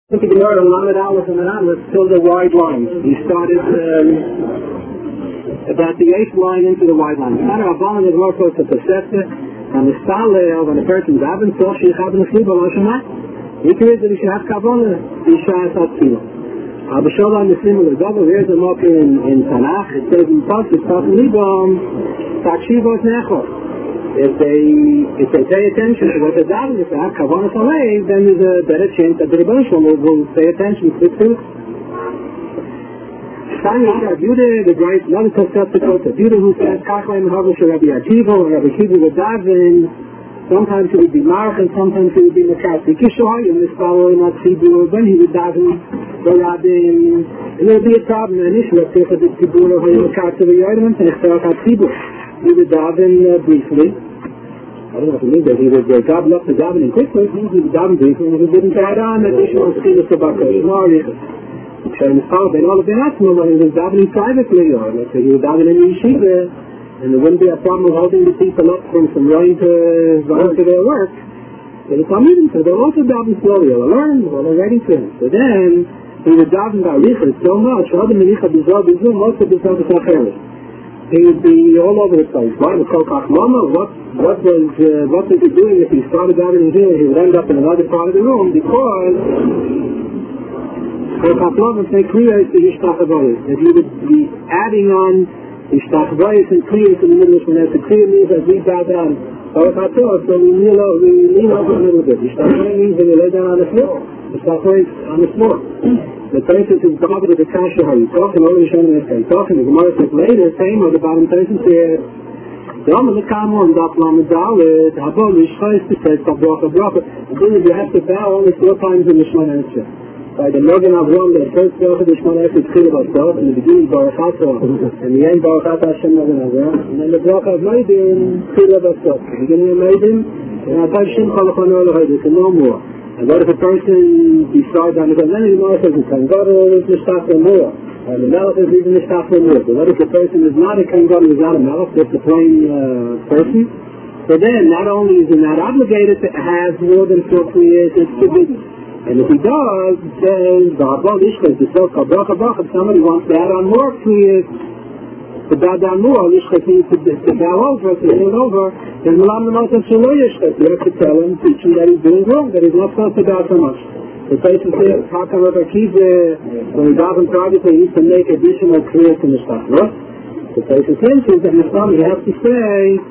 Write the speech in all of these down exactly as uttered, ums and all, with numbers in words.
The Gemara on Lamed Aleph and Aleph till the wide line. He started um, about the eighth line into the wide line. Kana Rabbanan is more close to Pesachah, and the Staleh when a person's having so she has a sleep on Shema. He creates that he should have Kavanah, he should have Tefillah. Abisholah on the similar double. Here's a mock in in Tanakh. It says in Pasuk Pasuk Libam Takshivos Nechor. If they if they pay attention to what they're doing, if they have kavanah saleh, then there's a better chance that the Rebbeinu Shalom will, will pay attention to it. Finally, Rabbi Yehuda, the great one Tosafot, Rabbi Yehuda who says Kachlei Mehavish Rabbi Akiva or Rabbi Akiva would daven. Sometimes he would be Marach and sometimes he would be Mekasi Kishoy in this following not Tzibur. When he would daven the Rabbin, and there would be a problem. And issue if there's a Tzibur or Mekasi V'Yodim and Tzibur Tzibur. He would daven uh, briefly. I don't know if it means that he would uh, gobble up the davening quickly. It means he would daven briefly and he wouldn't add on additional skills to Bakar. Nor so in the fall, they all have been asking him when he was davening privately, or let's say he was davening in yeshiva, and there wouldn't be a problem of holding the people up from, from running to running to their work. But it's amazing, so they'll also daven slowly, they'll learn while they're waiting for him. So then, he would daven by Richard so much, most of the time it's not fairly. He would be all over the place. Why? What, what was uh, what was he doing if he started out in here? He would end up in another part of the room because they create the Ishtachavoyes. That he would be adding on Ishtachavoyes and Kriyas in the middle of the The Kriya means that we bow down. So we lean over a little bit. Ishtachavoyes means when you lay down on the floor. Ishtachavoyes on the floor. The person is bothered with the kasha. How you talking? Over the Shem and talking. The Gemara says later, same or the bottom person says, the Rambam the Kamo and Daf Lamed Dalet, Habon Yishchayis says Bracha Bracha. The thing is, you have to bow only four times in the Shemona Esrei. By the Mogen Avram, the first Bracha of the Shemona Esrei is Chil Basov, in the beginning Baruch Ato, and the end Baruch Ato Hashem Mogen Avram, and then the Bracha of Meidim Chil Basov. The beginning of Meidim, and Atay Shem Chalachon Elohai, and no more. And what if a person decides on the then the Gemara says the Kangadol is Nishtachel more, and the Melech is even Nishtachel more. But what if the person is not a Kangadol, is not a Melech, just a plain uh, person? So then, not only is he not obligated to have more than four Kriyas, it's forbidden. And if he does, then Ba'abal Ishchaz, the so-called Bracha Bracha, if somebody wants to add on more Kriyas, to bow down more, Yishchaz needs to, to bow over, to lean over, then Malam Namatam Shelo Yishchaz, you have to tell him, teach him that he's doing wrong, that he's not supposed to bow so much. The person says, how come Rabbi Akiva, when he daven privately, he needs to make additional Kriyas in the Shtachvot? The person mentions that in Islam you have to say,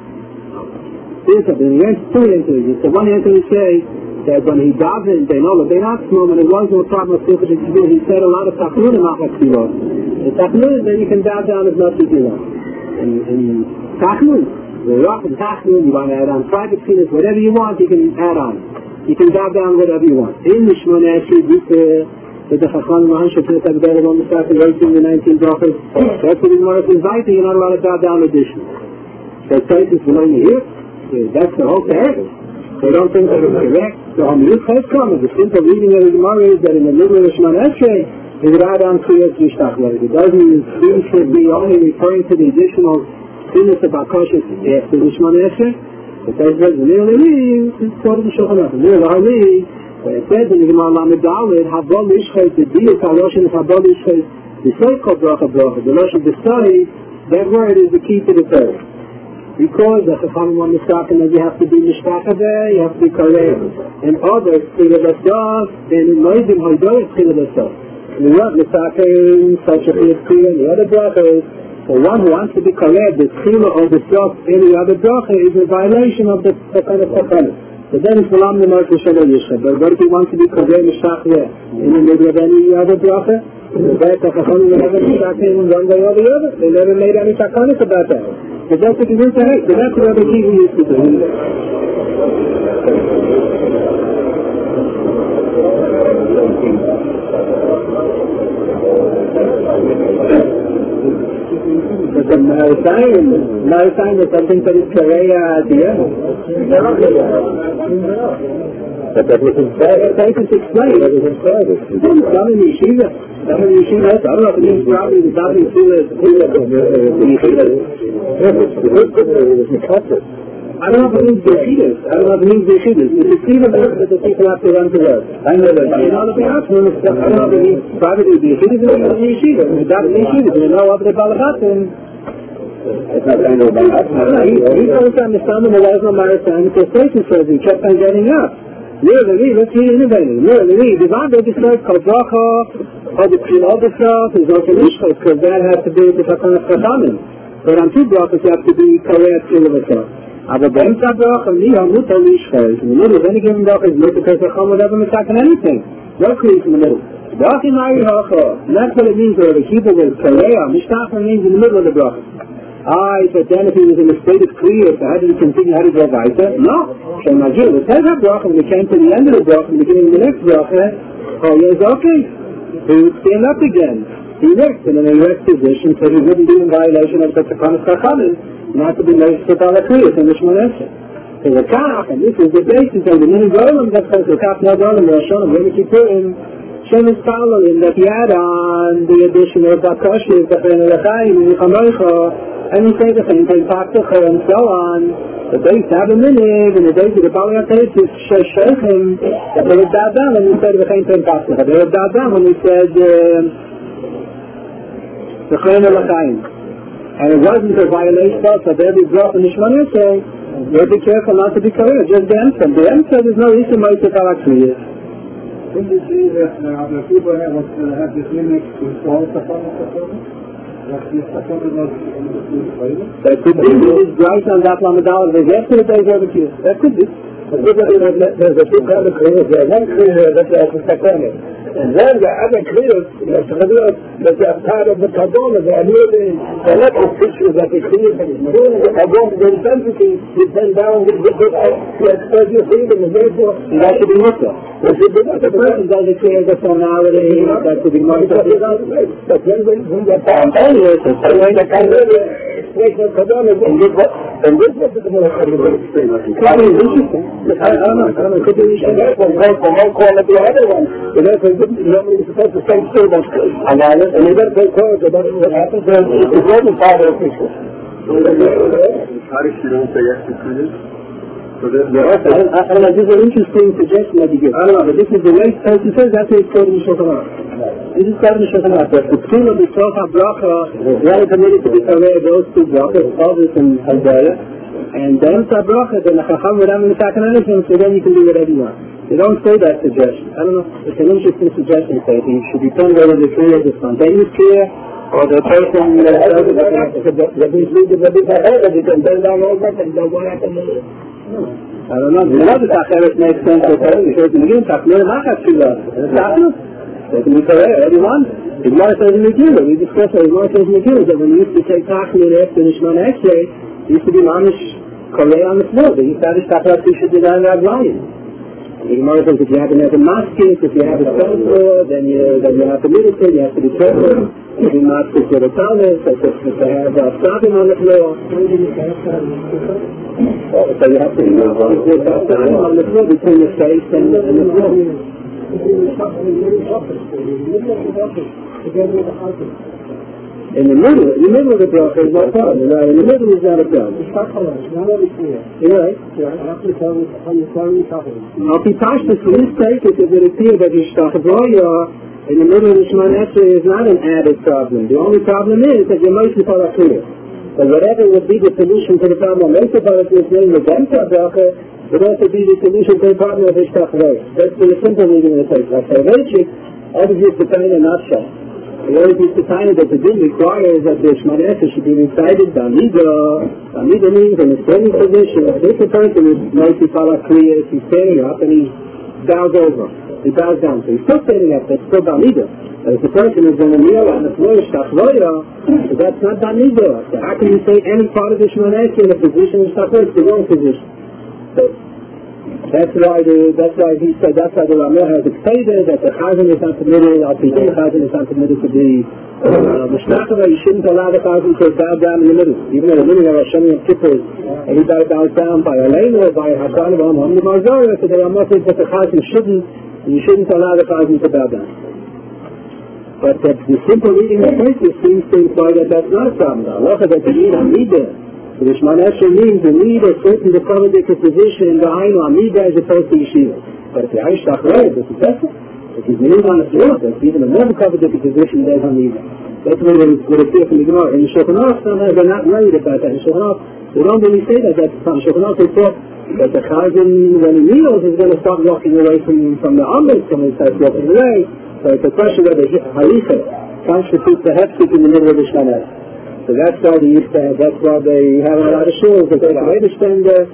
here's something, he has two answers. So one answer is say, that when he davened, they know that they're not small, and it was no problem of Sifat Tzibur, he said a lot of Tachnun and Machat Tzibur. In Tachnun, then you can bow down as much as you want. In, in Tachnun, the Rock and Tachnun, you want to add on private Tzilas, whatever you want, you can add on. You can bow down whatever you want. In the Shemona Esrei, with the Chacham Mahan Shapir Tabdele, on the start of eighteen to nineteen brachas, that's what the Gemara says, you're not allowed to bow down additional. So places will only hear, that's the whole Tehet. They don't think that it's correct. So on the Yud Ches Kama, the simple reading of the Gemara is that in the middle of the Shemona Esrei, he would add on Kriyas Yishtachvot. It doesn't, it should be only referring to the additional Tzilas of Akashis after the Shemona Esrei. It says that the Nir Levi, it's quoted in Shulchan Aruch. Nir Levi, when it says in the Gemara Lamed Dalet, Habol Yishchayis, the Diyas HaLoshen Habol Yishchayis, the so-called Bracha Bracha, the Loshen B'Sai, that word is the key to the Torah. Because the Chachamim on the Sakin that you have to be Mishpachadeh, you have to be Karev. And others, Tchilah B'Saf, and in Moedim Hoidoy, Tchilah B'Saf. And we want the Sakin, such a Tchilah, and the other brachas. For one who wants to be Karev, the Tchilah or the B'Saf, any other bracha is a violation of the Sakin of Chachamim. So then it's Malam Nemar Kishana Yishcha. But what if he wants to be Karev Mishpachadeh in the middle of any other bracha? That the Chachamim never Mishpachadeh in one way or the other. They never made any Sakinis about that. But that's what you do to hate. But that's what Rabbi Akiva used to do. But the Maritime, Maritime is something that is Korea idea. But that was in private. That was explained. That was in private. Some in Yeshiva. Some in Yeshiva. I don't know if it means probably the Davi Tula, the Yeshiva. Yes, the good good was Mikasa. I don't know if it means Yeshidus. I don't know if it means Yeshidus. It's a freedom that the people have to run to work. I know that. You know the Be'atzman, I don't know if it means privately Yeshidus or Yeshidus. If it's not Yeshidus, you know what the Balabatim. It's not kind of Balabatim. He doesn't understand when there was no Marathon because Satan says he kept on getting up. Near the Lee, let's see innovating. Near the Lee, the Van Registered, Kalbracha, or the Prin Obisraf, is also Mishkot, because that has to do with the Fatanah Chachamim. But on two brachas you have to be correct to the Vasa. Aber bei Emsa Bracha, Liha, Mutter, Mishkot. In the middle of any given bracha is Mutter, because Chacham would never mistake on anything. No crease in the middle. Bracha Mari Hacha, and that's what it means where the keeper was Korea. Mishtachah means in the middle of the bracha. Ah, but then if he was in a state of clear, so how did he continue, how did he go weiter? No. So Magil, it says that bracha, when he came to the end of the bracha, in the beginning of the next bracha, oh yes, okay. He would stand up again. He worked in an erect position, so he wouldn't be in violation of the Fatanah Chachamim, not to be made to Fatanah Kriyas in the Shmonesha. So the Kach, and this is the basis of the many Golim, that says the Kach Nagolim, the Hashanah, Yom Kippurim, Shem is following that he had on the addition of Bakoshi, the Chen Elachayim, and the Chamoicha, and we say the same thing, Paktacha, and so on. The days have a minute, and the days of the Baliyatayt is Sheshechem, that they would bow down when we said the same thing, Paktacha. They would bow down when we said the Chen Elachayim. And it wasn't a violation of every drop in the Shemon Yisrael. You have to be careful not to be correct, just the answer. The answer, there's no reason why it's a Balakriya. Couldn't you see that uh, the people have, uh, have this limit to install the Fatanah? That could be. It's right on that Lamadal. There's yesterday's over here. That could be. There's a two kind of clears. There's one clear that has a Fatanah. And then the other clears, that are part of the Kadona. They are nearly the electric pictures that they clear. I want the intensity to bend down with the good to express your freedom, and therefore that should be mutter. That should be mutter. The person does it clear the tonality, that should be mutter. But then when they're found anyway, so when the Kadona expression of Kadona, and this was the more extreme. That is interesting. I don't know. I don't know. Could be interesting. Therefore, don't call it the other one. Nobody is supposed to say still that's good. And you better take courage about what happens. It's not the father of people. How does she don't say executed? So there's the I don't know, this is an interesting suggestion that you give. I don't know, but this is the way he says that's what it's called in the Shulchan Aruch. This is called in the Shulchan Aruch. The Tzul of the Sofa Bracha, they are permitted to be aware of those two brachas, Ovis and Haldaya. And then the bracha, then the Chacham would have in the second anything, so then you can do whatever you want. They don't say that suggestion. I don't know, it's an interesting suggestion. So you should depend whether the prayer is spontaneous prayer, or the person that does it, that is leading the big ahead, that you can bend down all that and don't want to happen. I don't know. The other Tacheret makes sense to say, because in the beginning, Tacheret Machat Shiva. It's Tacheret. They can be correct, everyone. The Gemara says in the Megillah, we discussed that the Gemara says in the Megillah, that when we used to say Tacheret after the Shemona Esrei, it used to be Mamish Korei on the floor. They used to have this Tacheret Tisha Didan Rab Ryan. The Gemara says if you have another masking, if you have a stone floor, then you, then you have to meditate, you have to be careful. If you're not to get a talent, so if you have a stopping on the floor, oh, so you have to be on the floor between the face and, and the floor. In the middle, in the middle of the bracha is not problem. Right? In the middle is not a problem. You're right. Now, if you touch this mistake, it would appear that Yishtachavoya in the middle of the Shemona Esrei is not an added problem. The only problem is that you're mostly para clear. But whatever would be the solution to the problem of mostly para clear, the Gemta bracha, would also be the solution to the problem of Yishtachavoya. That's the simple reading of the text. Like Sarvechik, obviously it's the kind of nutshell. The only piece of time that the din requires that the Shemona Esrei should be recited Bamida. Bamida means in a standing position. If a person is mostly para clear, he's standing up and he bows over. He bows down. So he's still standing up, that's still Bamida. But if the person is in a kneel on the floor, Shtachvoya, so that's not Bamida. So how can you say any part of the Shemona Esrei in a position of Shtachvoya? It's the wrong position. So that's why the, that's why he said, that's why the Ramah has explained that the Chazan is not permitted, Al Pi Din Chazan is not permitted to be Mishnachava. You shouldn't allow the Chazan to bow down in the middle. Even in the middle of Hashem Yom Kippur, everybody bows down by Aleinu or by Hassan or Hamdi Marzara, so the Ramah says that the Chazan shouldn't, you shouldn't allow the Chazan to bow down. But that the simple reading of places seems to imply that that's not a problem. The halacha that you need a midah which Manasha means the need of certain decorative position in the Ainu Amida as opposed to Yeshiva. But if the Aish Tachroy is successful, if he's kneeling on the floor, that's even a more decorative position there's Amida. That's what it would appear from the Gemara. In the Shulchan Aruch, sometimes they're not worried about that. In the Shulchan Aruch, they don't really say that. That's the time. Shulchan Aruch, they thought that the Chazan, when he kneels, is going to start walking away from, from the Amid, when he starts walking away. So it's a question whether Halicha constitutes the hefsik in the middle of the Shmanes. So that's why they used to have, that's why they have a lot of shuls, because the way to spend the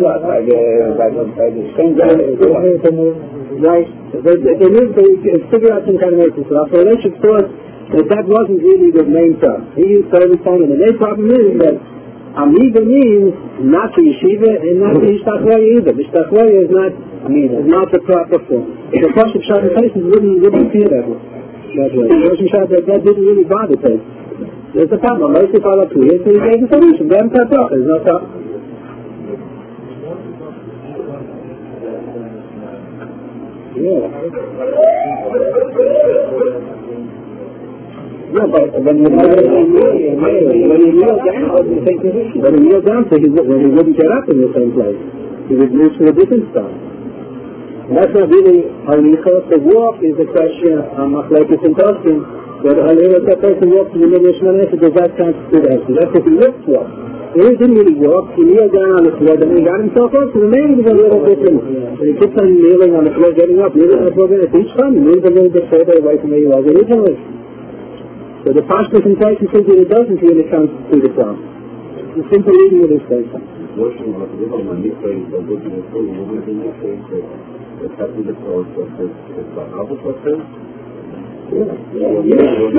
right, they, they live, they figure out some kind of way. So our relationship thought that that wasn't really the main term. He used to every time, and the main problem is that Amiga means not the yeshiva and not the Ishtachroya either. The Ishtachroya is not, I mean, is not the proper form. The Pasuk Shabbat Tyson wouldn't, wouldn't feel that way. That way. The Pasuk Shabbat, that didn't really bother Tyson. There's a problem. Most of all up to it, so he gave a solution. They haven't cut off. There's no problem. Yeah. Yeah, but when you kneel down, when you kneel down, so he, when he wouldn't get up in the same place, he would move to a different spot. And that's not really halicha. The walk is a question of machlekes and toskim. But halicha, that person walks in the middle of Shemana, does that constitute actually? That's what he looked for. He didn't really walk. He kneeled down on the floor, then he got himself up. So the man was a little different. And he keeps on kneeling on the floor, getting up, kneeling on the floor, getting up. Each time he moved a little bit further away from where he was originally. So the Pashtus and Tyson says that it doesn't really constitute a problem. It's a simple reading of this Tyson. Yeah. Yeah.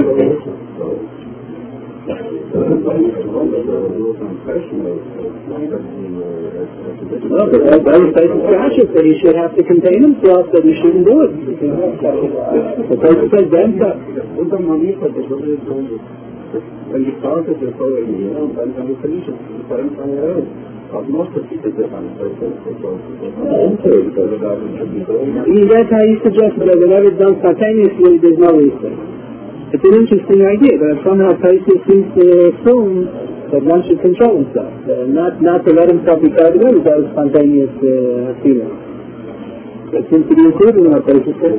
Well, but other places Rashi said he should have to contain himself, that he shouldn't do it. The person says then that. When you started the story, you know, and when you finish it, you find somewhere else. But most of it is different. That's how you suggest that whenever it's done spontaneously, there's no reason. It's an interesting idea, but somehow Taisy seems to assume that one should control himself, uh, not not to let himself be carried away with those spontaneous uh, feelings. It seems to be included in what Taisy says.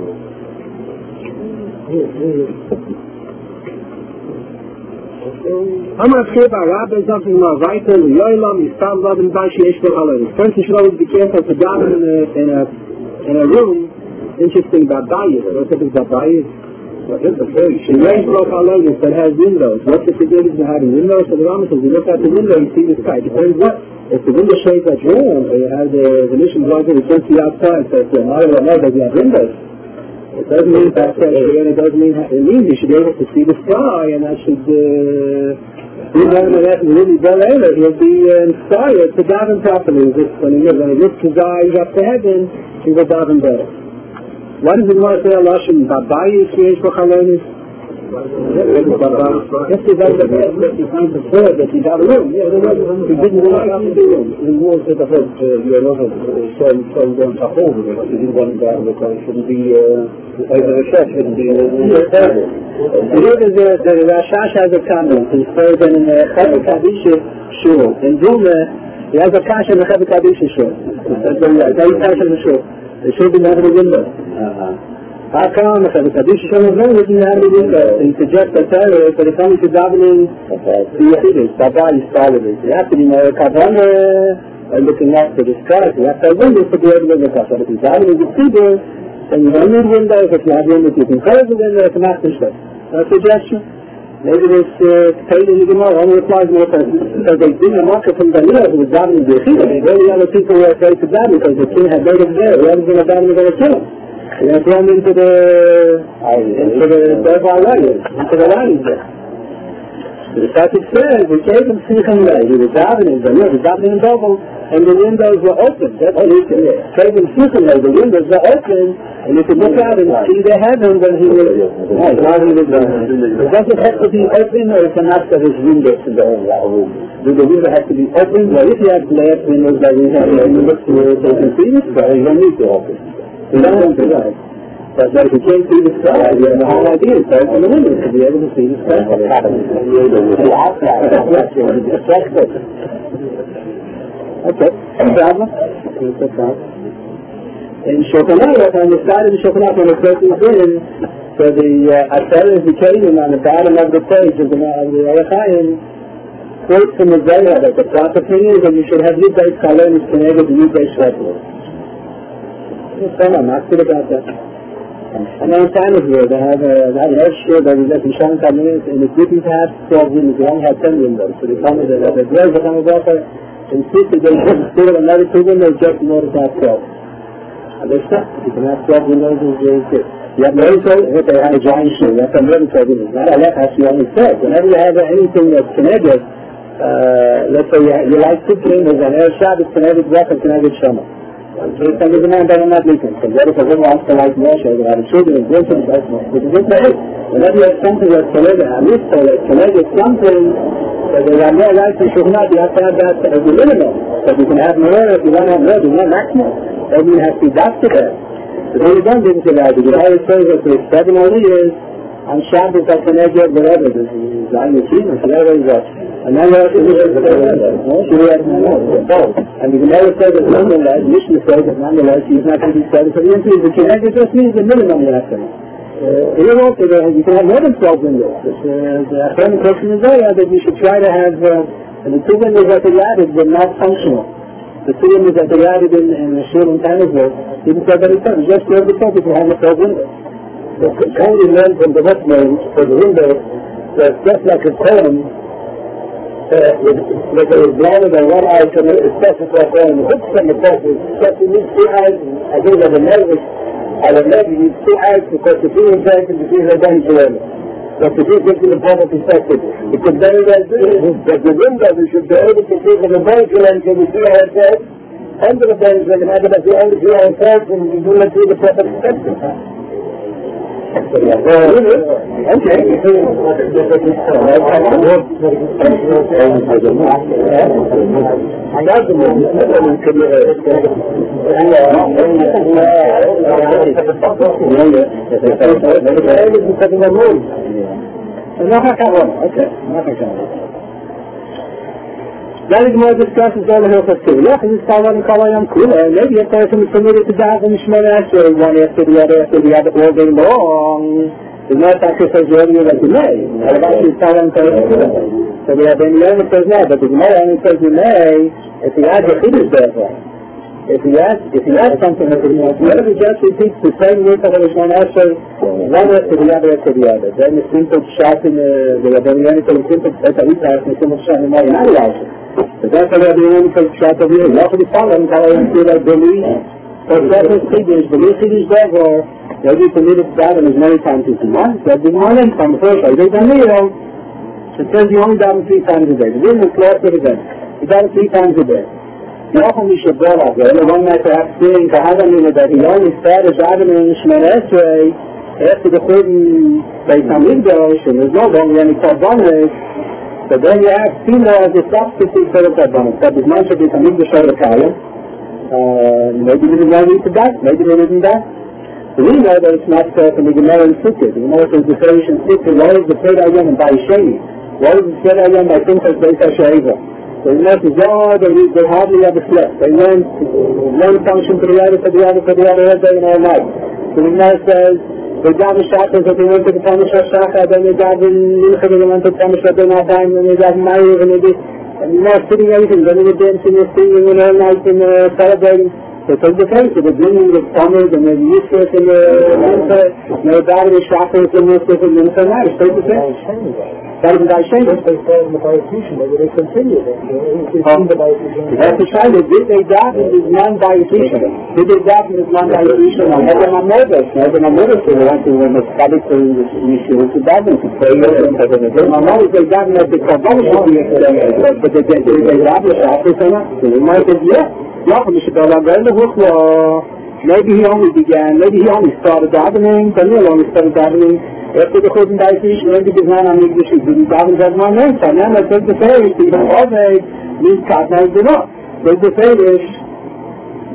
I'm not sure about Rabbi, something more vital, the Yoilam, Yistam, Love, and Bashi, Yeshua, Halalim. First, you should always be careful to gather in a, in a, in a room. Interesting about Bayis. What's it about Bayis? She raised block Halalim that has windows. What's the significance of having windows? So the Rambam says, you look out the window, you see the sky. It depends what. If the window shades like warm, or you have the, the mission blog that you can see outside, so it's a matter of does you have windows. It doesn't mean that and it doesn't mean it means you should be able to see the sky, and that should uh, be one of that really well able. He'll be uh, inspired to daven properly. When he when he lifts his eyes up to heaven, he will daven better. What does it want to say Allah Shem Babayi Yesh B'Chalonis? Yes, he does the best that he finds the third that he got a room. Yeah, he didn't want to do room. He was at the head, you're not so so going to hold it. He didn't want to down because it shouldn't be over the church, shouldn't be terrible. Here the the Rashash has a comment. He's further in the Chavik Kadisha Shul. In Duma, he has a kash in the Chavik Kadisha Shul. That's very kash in the Shul. It should be never the window. How come the Kaddish Shem of Ren doesn't have the window? And suggests that Torah, but it's only to davening the Yechidus, Baba is part of it. You have to be more Kavana and looking up to the sky. You have to have windows to be able to look up. But if you're davening the Tzibur, then you don't need windows. If you have windows, you can close the window. It's a master stuff. A suggestion. Maybe this paid in the Gemara only applies more because they didn't mark it from Daniel who was davening the Yechidus. The only other people who were afraid to daven because the king had made him there. The others were davening going to kill him. You're going to throw him into the into the thereby lions, into the lions there. The Pasuk says, we gave him Sichon Lei. He was davening, but he was davening in double, and the windows were open. That's what he gave him Sichon Lei. The windows were open, and you could look out and see the heaven when he was. No, while he was it doesn't have to be open, or it's enough that his windows in the whole room. Do the window have to be open? Well, if you have glass windows like we have, and you look to the taking feet, but you don't need to open. You don't want to do that. But, but if you can't see the sky, then the whole idea is start from the window to be able to see the sky. The outside. Okay. No problem. No problem. In Shokanayot, on the side of the Shokanayot, when the person is in, so the uh, Asher is indicated on the bottom of the page of the, of the Orach Chaim, quote from the Zohar that the proper thing is that you should have your base color and it's connected to your base level. I'm not good about that. And then time is here, they have a, they have an extra, they have a Shan Kamil, and it didn't have twelve windows, they only had ten windows. So they told me that the girls that come about insisted they should still have another two windows just in order to have twelve. And they stopped. You can have twelve windows and very good. You have no so if they have a giant shoe, that's another twelve windows. Not all that has to be only twelve. Whenever you have anything that's connected, uh, let's say you, you like two windows and air shot is connected rough and connected shama. So it's under the man that I'm not leaking. So what if a woman wants to like Moshe, they have children and grandchildren, that's not. But it's not. Whenever you have something that's connected, at least so that's connected something, so they have more rights to Shukhnat, you have to have that as the minimum. So you can have more, if you want to have more, you want maximum. Then you have to be back to that. But when you don't give it to that, you always say that for seven only years, on Shabbos, that's an edge of whatever, this is on the achievement, whatever it is. And then you have to do it, and you can never say that nonetheless, Mishnah says that nonetheless, he's not going to be seven for the entries, but it just means the minimum you have to have. Here also, you can have more than twelve windows. The Achron question is there that you should try to have, uh, and the two windows that they added were not functional. The two windows that they added in, in the Shul and Tanazor didn't say that it's done. Just for the purpose to have a twelve windows. So can you learn from the Westman for the window that just like a column, like a blinded and one eye can specify when the hook from the person, except you need two eyes, I think that the nervous, I don't know, you need two eyes because the two injects and the two are done forever. But the two things in the proper perspective. It could very well be that the window we should be able to see from the Benjamin and we see ourselves under the Benjamin and other than we only see ourselves and we do not see the proper perspective. Okay. I got the one. Then the Gemara discusses all the Hilchos Kiviyach, and this is called Kol Hayam Kula. Maybe a person is permitted to daven Shemona Esrei one after the other after the other all day long. The Gemara says earlier that you may. Otherwise, it's called Kol Hayam Kula. So we have any other says no, but the Gemara only says you may if he has a Kiddush therefore. If he has, if he has something that he wants, whenever he just repeats the same word for the Shemona Esrei, one after the other after the other. Then the simple shot in the the Rabbeinu the simple that's a week after the simple shot in the morning. Not allowed. So that's why the only place shot over here. Not for the following, how I feel like believe. But that is Kiddush, believe Kiddush therefore, they'll be permitted to daven as many times as you want. So the morning from the first, I think on the it says you only daven three times a day. The room is closed to the day. You daven three times a day. You often we should go out there. The one night perhaps seeing Kahadamina that he only started davening Shemona Esrei after the Churban Beit HaMikdash, and there's no longer any Korbanos. So then you have female as a substitute for the Korbanos. But there's not should be some English or the Kaya. Maybe there is no need to that, maybe there isn't that. So we know that it's not fair from the Gemara and Sukkot. The Gemara says the Ferish and Sukkot, what is the Fred Ayam and Baisheni? What is the Fred Ayam by Pinchas Beis HaShaiva? So the Gemara says, oh, they, they hardly ever slept. They learn one function to the other, to the other, to the other, every day and all night. So the Gemara says, they daven shakas that they went to the Tamish HaShacha, then they daven Mincha, they went to the Tamish HaShacha, then they daven Ma'ir, and they did, and you're not sitting everything, then they were dancing, they're singing, and all night, and uh, celebrating. So it's the case, they're bringing the Tamid, and they're Yisrus, and the Mincha, and they're davening shakas, and they're sitting in Mincha, now, it's the same. That is by Shem. If they start in the Bayatishim, maybe they continue. That's the time. Did they daven is non-Bayatishim? Did they daven is non-Bayatishim? I had them on Moses. I had them on Moses. They went to the study to Yeshua to daven, to pray. My mother said daven at the Kabbalah should be a but they did they daven Shabbos or not? So the mother said, yeah. Yeah, we should go down there in the Hukla. Maybe he only began, maybe he only started davening, Daniel only started davening. After the Churban Beit HaMikdash, maybe the man on English is didn't daven that one name. So now I said the Ferish, even all day, means Katna is enough. So the Ferish,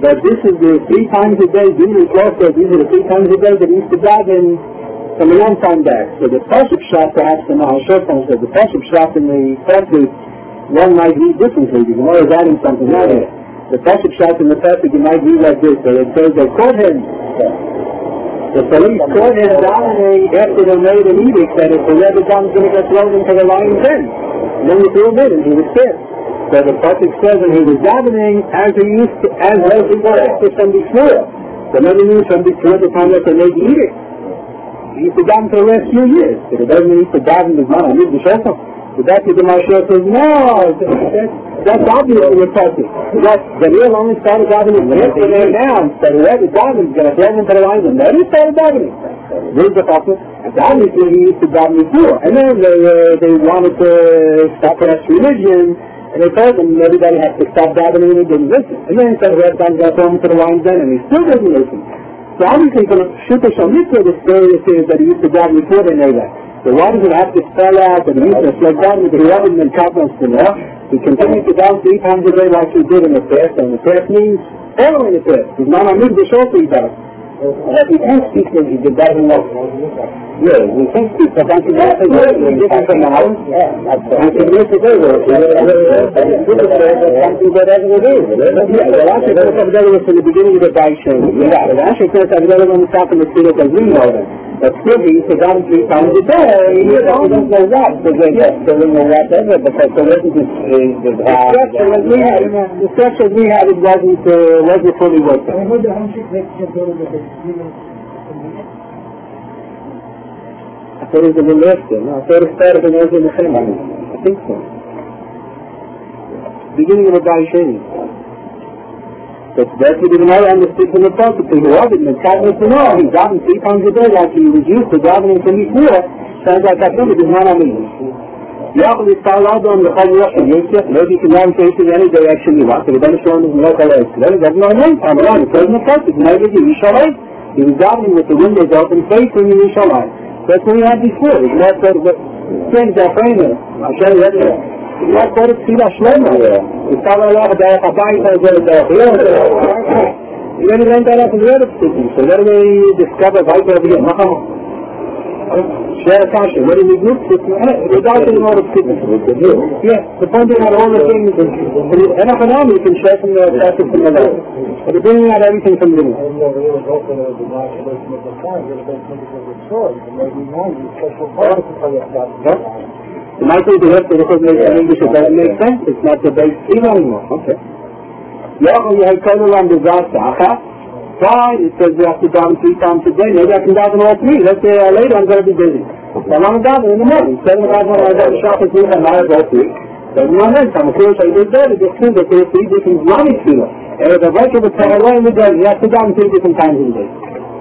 But this is the three times a day, these are also, these are the three times a day that he used to daven from a long time back. So the Pasuk shot, perhaps the Mahashottam said, the Pasuk shot in the Pasuk, one might read differently. The Gemara is adding something out here. The Pasuk shot in the Pasuk, you might read like this, where it says they caught him. The police caught him davening after they made an edict that if the Rebbe Dam is going to get thrown into the lion's den. And then he threw him in and he was scared. So the Pasuk says when he was davening, as he used to, as those who were after from before. So nobody knew from before the time that they made the edict. He used to daven for the last few years. But it doesn't mean he used to daven with man. I need the shofar. So that's what the Mashal says, no, that's obvious in the Pasuk. That the real only started davening after they announced that whoever davening is going to throw into the lines and then he started davening. There's the Pasuk. And obviously he used to daven before. And then they, uh, they wanted to stop us religion. And they told him everybody has to stop davening and he didn't listen. And then he said, well, I'm going to throw him to the lion's den, and he still didn't listen. So obviously from the Shuta Shalmitzvah, the story is that he used to daven before they know that. So why does it have to spell out that he used to slow down with the Rebbe and Kaplan Sinah? He continued to daven three times a day like he did in the past, and the past means following the past. He's not on Midbush also he does. He can't speak when he did that in love. Yeah, we can speak, but don't you know that he's different from the house? And he lives the day with it. And it's good to say that something whatever it is. The last year, that's what was from the beginning of the Daishin. Yeah, the last year, that's what on the top of the street as we know them. But still, he used to daven three times a day. He doesn't know that. Because they don't know that ever, because there wasn't this... The structure as we had, the structure as we had, it wasn't, wasn't fully worked out. I thought it was a lifter. No, I thought it started when I was in the family. I think so. Beginning of a Daisheni. But that's what the Gemara understood from the Pasuk. He was in the Kabbalah to know. He's davening three times a day like he was used to davening from before. Sounds like that number does not on me. Yaakov is followed on the Chol Yosef Yosef. Maybe you can learn cases any direction you want. So we're going to show him in the local area. Then he doesn't know one time around. It says in the Pasuk, maybe you shall wait. He was davening with the windows open, facing the Yishalai. That's what we had before. It's not that what things are framed. I'll show you that there. It's not that it's Tila Shlomo. It's not that it's Derech HaBayit or Derech HaBayit. You really learn that after the other speaking. So what do we discover right over here? Share Kasha. What do we do? Without any more speaking. Yes, the point is that all the things, and up and on you can share from the passage from the Lord. But you're bringing out everything from the Lord. It might be the rest of the English, in English it doesn't make sense. It's not the base theme anymore. Okay. Yaakov, you have total on the Zasa. Fine, it says you have to daven three times a day. Maybe I can daven all three. Let's say uh, later I'm going to be busy. So I'm going to daven in the morning. Seven o'clock when I go to shop and three, I'm not all three. Doesn't make sense. I'm afraid I did that. It just seems that there are three different Islamic tefillah. And the right of the Torah in the day, you have to daven three different times in the day.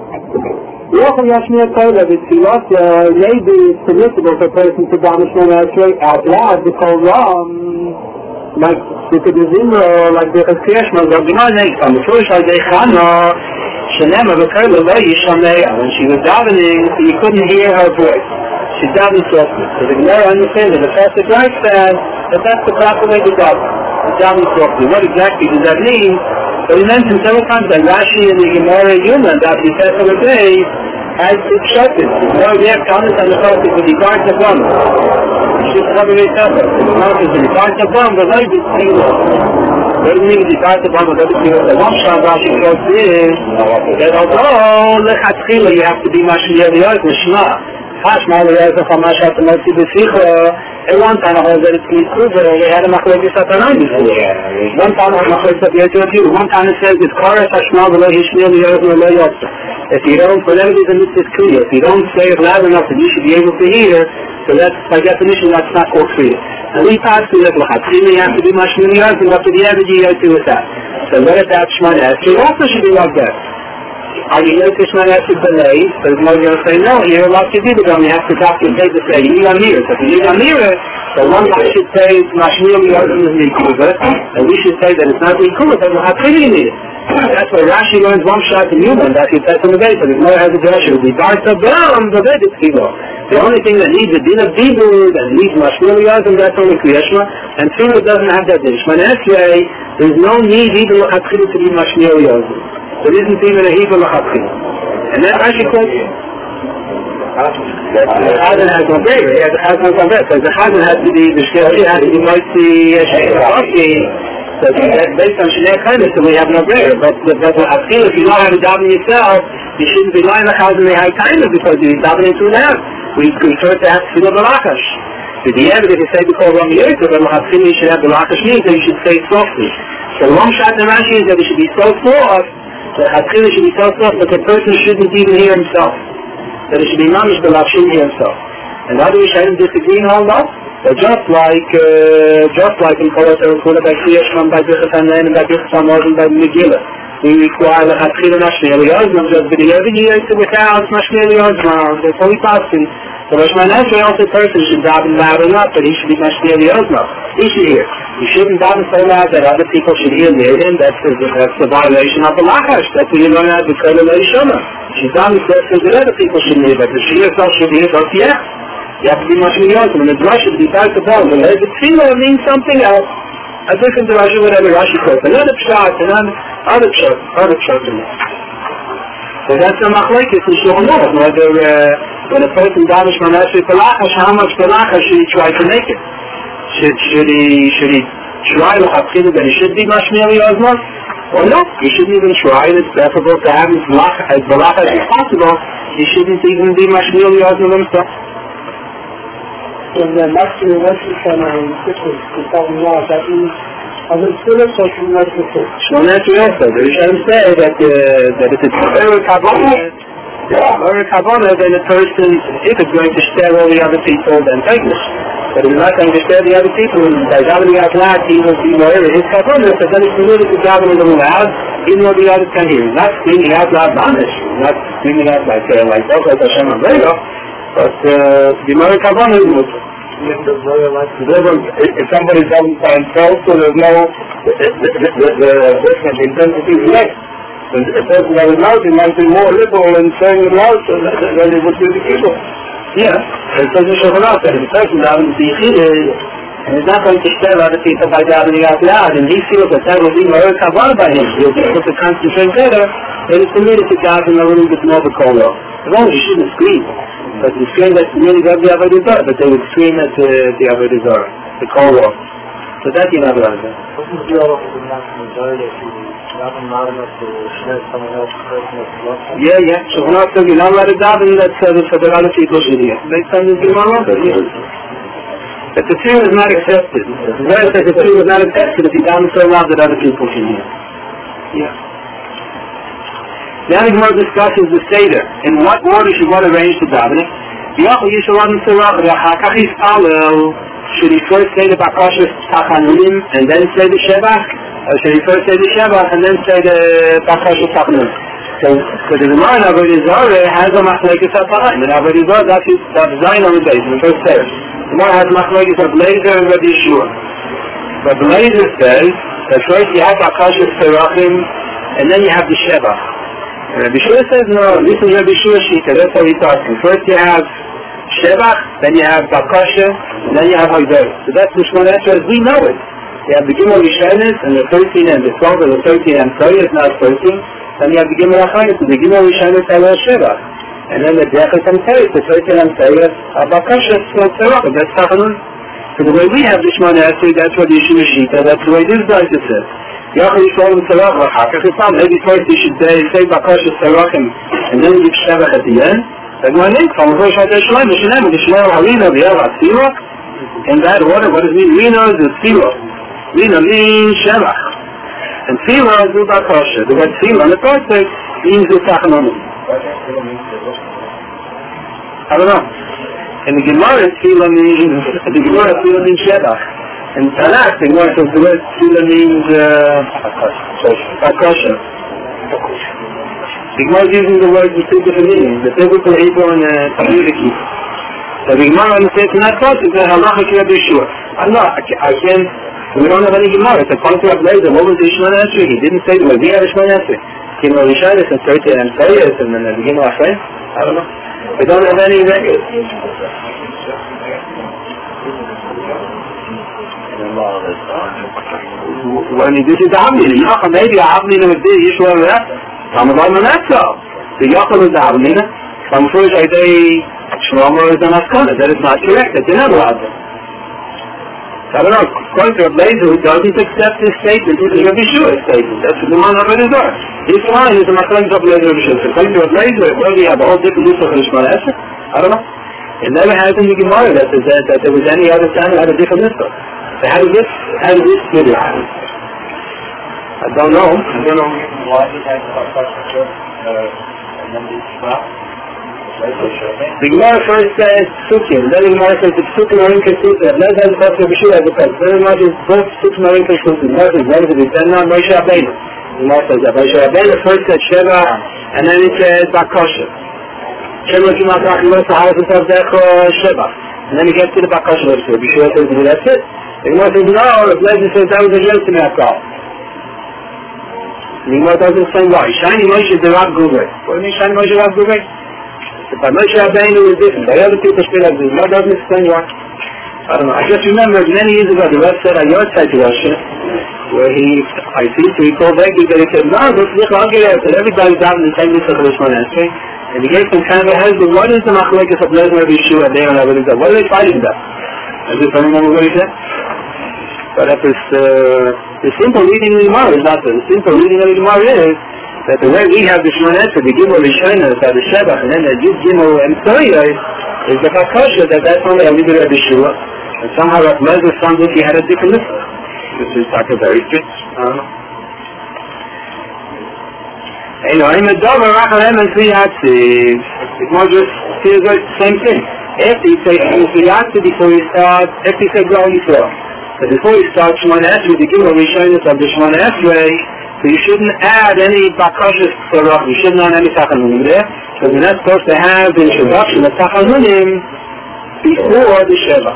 Yaakov Yashmir Torah, the tefillah, maybe it's permissible for a person to daven Shemona Esrei out loud because um, like because the Zimra, like the Cheshma, the Gemara, from the first day Chana, Shenema B'Kerla Lo Yishamei, when she was davening, you couldn't hear her voice. She davened softly. So the Gemara understands that the Pasuk writes that that that's the proper way to daven. Daven softly. What exactly does that mean? But he mentioned several times that Rashi and the Gemara Yuma, that he said for the day, has instructed. Now we have comments on the Pasuk with regard to one. Should cover it up. The Gemara says with regard to one, the light is single. What do you mean with regard to one? The one shot Rashi quotes is that although lechatchila you have to be mashmir liyot l'shma, hashma liyot l'chamashat l'motzi b'sicha. At one time I heard that it's Yisruva, they had a machlokes Satanan before. One time I heard machlokes Satanan. One time it says it's Koras Hashma v'lo Hishmir liyot v'lo yotza. If you don't, for whatever reason this is clear, if you don't say it loud enough that you should be able to hear, so that's, by definition, that's not called clear. And we pass through that l'chatzim, you have to be mashmir liyot, and what did the other yot do with that? So what if that Shemona Esrei also should be like that? Are you going to Shemona Esrei delay? So the Gemara is going to say, no, you're allowed to do it, you have to document to say, you need a mirror. So if you need a mirror, so one guy should say, Mashmir liyot is Yikuva, and we should say that it's not Yikuva, but we'll have three in it. That's why Rashi learns one shot in human, that he says from the base, but his mother has a direction. With regard to Bam, the bed is Kilo. The only thing that needs a din of dibur, that needs mashmir yazim, that's only kriyashma, and tefillah doesn't have that din. Shmona Esrei, there's no need even l'chatchila to be mashmir yazim. There isn't even a hebrew l'chatchila. And that Rashi calls the Chazan has no break. He has no break. Because the Chazan has to be, the Shkei has to be moitzi shkei. So that's based on Shnei Chayim, so we have no break. But the Chazan, if you know how to daven yourself, you shouldn't be lying the Chazan the high time because you're davening through that. We prefer to have tefillah b'lachash. But the end, if you say before Ram Yosef, but l'chatchila you should have b'lachash means that you should say softly. So the long shot in Rashi is that it should be so soft, that l'chatchila should be so soft that the person shouldn't even hear himself. That it should be mamish b'lav shouldn't hear himself. And the other Rishonim disagree in all that. But just like, uh, just like in Kolat Erekula by Kriyashman, by Birchas HaNein, and by Birchas HaMorgen, by Megillah, we require the Chatchila Mashmir Yozman, just be the every year without Mashmir Yozman. That's only possible. So Shmona Esrei also a person should daven loud enough, but he should be Mashmir Yozman. He should hear. He shouldn't daven so loud that other people should hear near him. That's the, that's the violation of the Lachash. That's what you learn out of the Kolat Eishona. She's daven so that other people should hear, but if she herself should hear, but yeah. You have to be Mashmir Yozman. And the Rashi should be back to ball. The tefillah means something else. A different Rashi, whatever Rashi calls. Another pshat, another other pshat, other pshat. So that's a machlekes in Shulchan Aruch. Whether uh, when a person davening Shmona Esrei b'lachash, how much b'lachash should he try to make it? Should should he should he try to have that he should be Mashmir Yozman? Or no, he shouldn't even try. It's preferable to have as b'lachash as possible. He shouldn't even be Mashmir Yozman himself. In the maximum Western and Christmas two thousand one, that means as a student or Shmona Esrei? Shmona Esrei also. The Rishonim say that uh, that if it's very kabbalah, very kabbalah, then a person, if it's going to stare all the other people, then take it. But if it's not going to stare the other people, by davening out loud, he will be more his kabbalah. So then it's permitted to daven a little loud, even though the others can hear. Not screaming out loud, mamish. Not screaming out like uh, like those like Hashem Aveda. But the Gemara Kavanah is Muslim. If somebody doesn't find himself, so there's no, the the intensity is less. And a person that is loud, he might be more liberal in saying it loud than he would do the people. Yeah, it says in Shulchan Aruch that if a person doesn't be Yechid, and he's not going to stare other people by davening out loud, and he feels that that will be more Kavanah by him, he'll be able to concentrate better, then it's permitted to daven a little bit more of a call off. As long as you shouldn't scream. But the scream that really got the Avodah Zarah, but they would scream at uh, the Avodah Zarah, the call off. So that you're not allowed to do. What's the deal with the majority if you daven loud enough to share someone else's person that's lost? Yeah, yeah. So when I said you're not allowed to daven, that's uh, so that other people should hear. Based on the Gemara, yeah. But the tefillah is not accepted. The Gemara says the tefillah is not accepted if you daven so loud that other people can hear. Yeah. Now the Gemara discusses the Seder. In what order should one arrange the davening? Should he first say the Bakashas Tachanunim and then say the Shebach? Or should he first say the Shebach and then say the Bakashas Tachanunim? So, so the Gemara in Avodah Zarah has a machlekes apahim. In Avodah Zarah, that's that's Zayin on the base, in the first Seder. The Gemara has machlekes of Blazer and Rabbi Yeshua. But Blazer says that first you have Bakashas Terachim and then you have the Shebach. Rabbi Yeshua says no, this is Rabbi Yeshua Shita, that's how he's talking. First you have Shebach, then you have Bakasha, and then you have Hagdara. So that's the Shmona Esrei as we know it. You have the Gimel Rishonis, and the thirteen and the twelve, and the thirteen and Torah is not thirteen. Then you have the Gimel Achayis, and the Gimel Rishonis are all Shebach. And then the Dechas and Teres, the thirteen and Torah are Bakasha, so Torah, that's Tachanun. So the way we have the Shmona Esrei, that's what Yeshua Shita, that's the way this guy says. Yachal Yisrael and Tzarach v'chakach. It's not maybe first you should say, say Bakashas Tzarachim, and then you Shebach at the end. But when they come, first I say Shalom, Mishnah, Mishnah, Harina, V'yava, Tzirach. In that order, what does it mean? Rina is Tzirach. Rina means Shebach. And Tzirach is Bakasha. The word Tzirach, in the first place, means the Tachanomim. I don't know. In the Gemara, Tzirach means, the Gemara, Tzirach means Shebach. In Tanakh, the Gemara says the word Tzirach means Bakasha. The Gemara is using the word with two different meanings, the biblical Hebrew and the Talmudic Hebrew. So the Gemara understands in that part is that halacha ki Rabbi Yeshua. I'm not, I can't, we don't have any Gemara. It's a point of later, what was the Shmona Esrei? He didn't say the way we have a Shmona Esrei. Gimel Rishonis and thirteen and Torah and then the Gimel Achayim. I don't know. We don't have any record. When this is Avnina, Yachal maybe Avnina with this, Yeshua with that. Some of them are not so. The Yachal is Avnina. Some first I say Shlomo is an Askana. That is not correct. That's another object. I don't know, according to a blazer who doesn't accept this statement, this is Rabbi Yeshua's statement. That's the one of it is there. This line is a Machlokes of Rabbi Yeshua. According to a blazer, well, we have a whole different use of Rishman Esher. I don't know. It never has in the Gemara that, that, that there was any other time that had a different mitzvah. So how did this, how did this fit in? I don't know. I don't know. Why did that and then the The Gemara first says Psukim, then the Gemara says the Psukim are inconsistent. Let's have the first Rabbi Yeshua as a first. Then the Gemara says both Psukim are inconsistent. The Gemara says one of it is then not Moshe Rabbeinu. The Gemara says that Moshe Rabbeinu first said Sheva, and then it says Bakosha. Sheva Kimat Rachimah Sahara Sutav Zecho Sheva. And then he gets to the Bakosha verse. Rabbi Yeshua says that's it. The Gemara says no, the Blazer says that was a Yom Tzimei. The Gemara doesn't say why. Shiny Moshe the Rav Guber. What do you mean Shiny Moshe Rav Guber? By Moshe Rabbeinu is different. By other people still have this. That doesn't explain why. I don't know. I just remember many years ago the Rav said on your side to Russia, where he, I see, so he called back and he said, no, this is I'll get out. Everybody's out in the same list of Rishman Esher. And he gave some kind of a husband. What is the Machlokes of Lezer Rabbi Yeshua there and Rabbi Yeshua? What are they fighting about? Does it remember what he said? But that is, uh, the simple reading of the Gemara is not the, the simple reading of the Gemara is that the way we have the Shemon Esrei, the Gimel Rishonah, by the Shebach, and then the Yud Gimel and Soya is the Bakosha that that's only a little Rabbi Yeshua. And somehow Rav Lezer found that he had a different list. This is like a very strict, I don't know. Anyway, I'm a double Rachalem and Sriyatsiv. It might just feels like the same thing. After you say Sriyatsiv before you start, after you say Gal Yisrael. But before you start Shemon Esrei, the Gimel Rishonah of the Shemon Esrei, so you shouldn't add any Bakoshes Tzorach. You shouldn't add any Tachanunim there. Because you're not supposed to have the introduction of Tachanunim before the Shevach.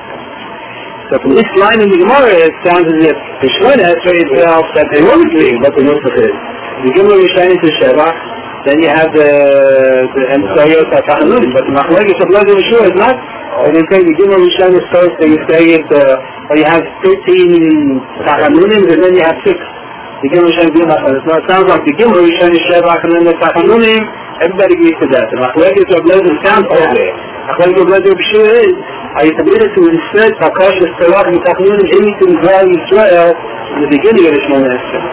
So from this line in the Gemara, it sounds as if the Shemon Esrei itself that they won't be what the Nusach is. The Gimel Rishonah to Shevach, then you have the the Emsayot Tachanunim. But the Machlokes of Lezer Yeshua is not. And you say the Gimel Rishonah is first, and you say it, uh, or you have thirteen Tachanunim, and then you have six. The Gimel Rishon is no, it sounds like the Gimel Rishon is Shevach and then the Tachanunim, everybody agrees to that. The Machlokes of Lezer sounds okay. Machlokes of Lezer B'Shua is, are you committed to insert Bakoshes Tzorach and Tachanunim into the Gal Yisrael in the beginning of the Shemon Esrei?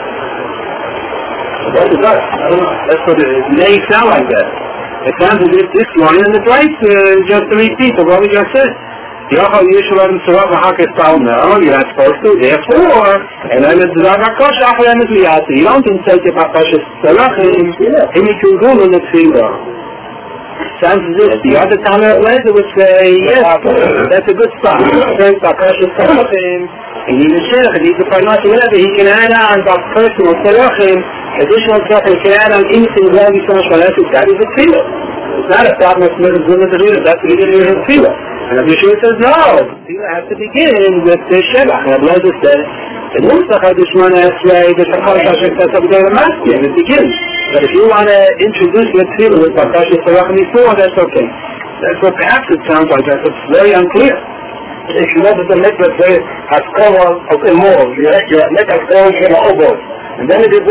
That's it does. I don't know. That's what it may sound like that. It sounds as if this line in the right uh, just a repeat of what we just said. Yochal Yeshua and Tzorach V'Hakas Tal now, you're not supposed to, therefore, and then it's Tzorach HaKosh Achalem is Liyatzi. You don't insert the Bakoshes Tzorach in Imichungul in the Tfilah. Sounds as if the other Tanner Lezer would say, yes, that's a good spot. Insert Bakoshes Tzorach in, he needs a Shech, he needs a Parnas, whatever, he can add on Bak personal Tzorach in, additional Tzorach, he can add on anything wrong with Shemon Shmanesu, that is a Tfilah. It's not a problem with Mitzvah Zunah Zunah, that's what he did in Tfilah. And Rabbi Yeshua says, no, you have to begin with the Shevach. And Rabbi Lezer says, the Nusach of the Shemon Esrei, the Shachar Shashek says, of the Maski, and it begins. But if you want to introduce your Tfilah with Bakoshes Tzorach before, that's okay. That's what perhaps it sounds like, that's it's very unclear. If you know that the mitzvah says, Haskova of Imor, you have met Haskova of Imor, and then it is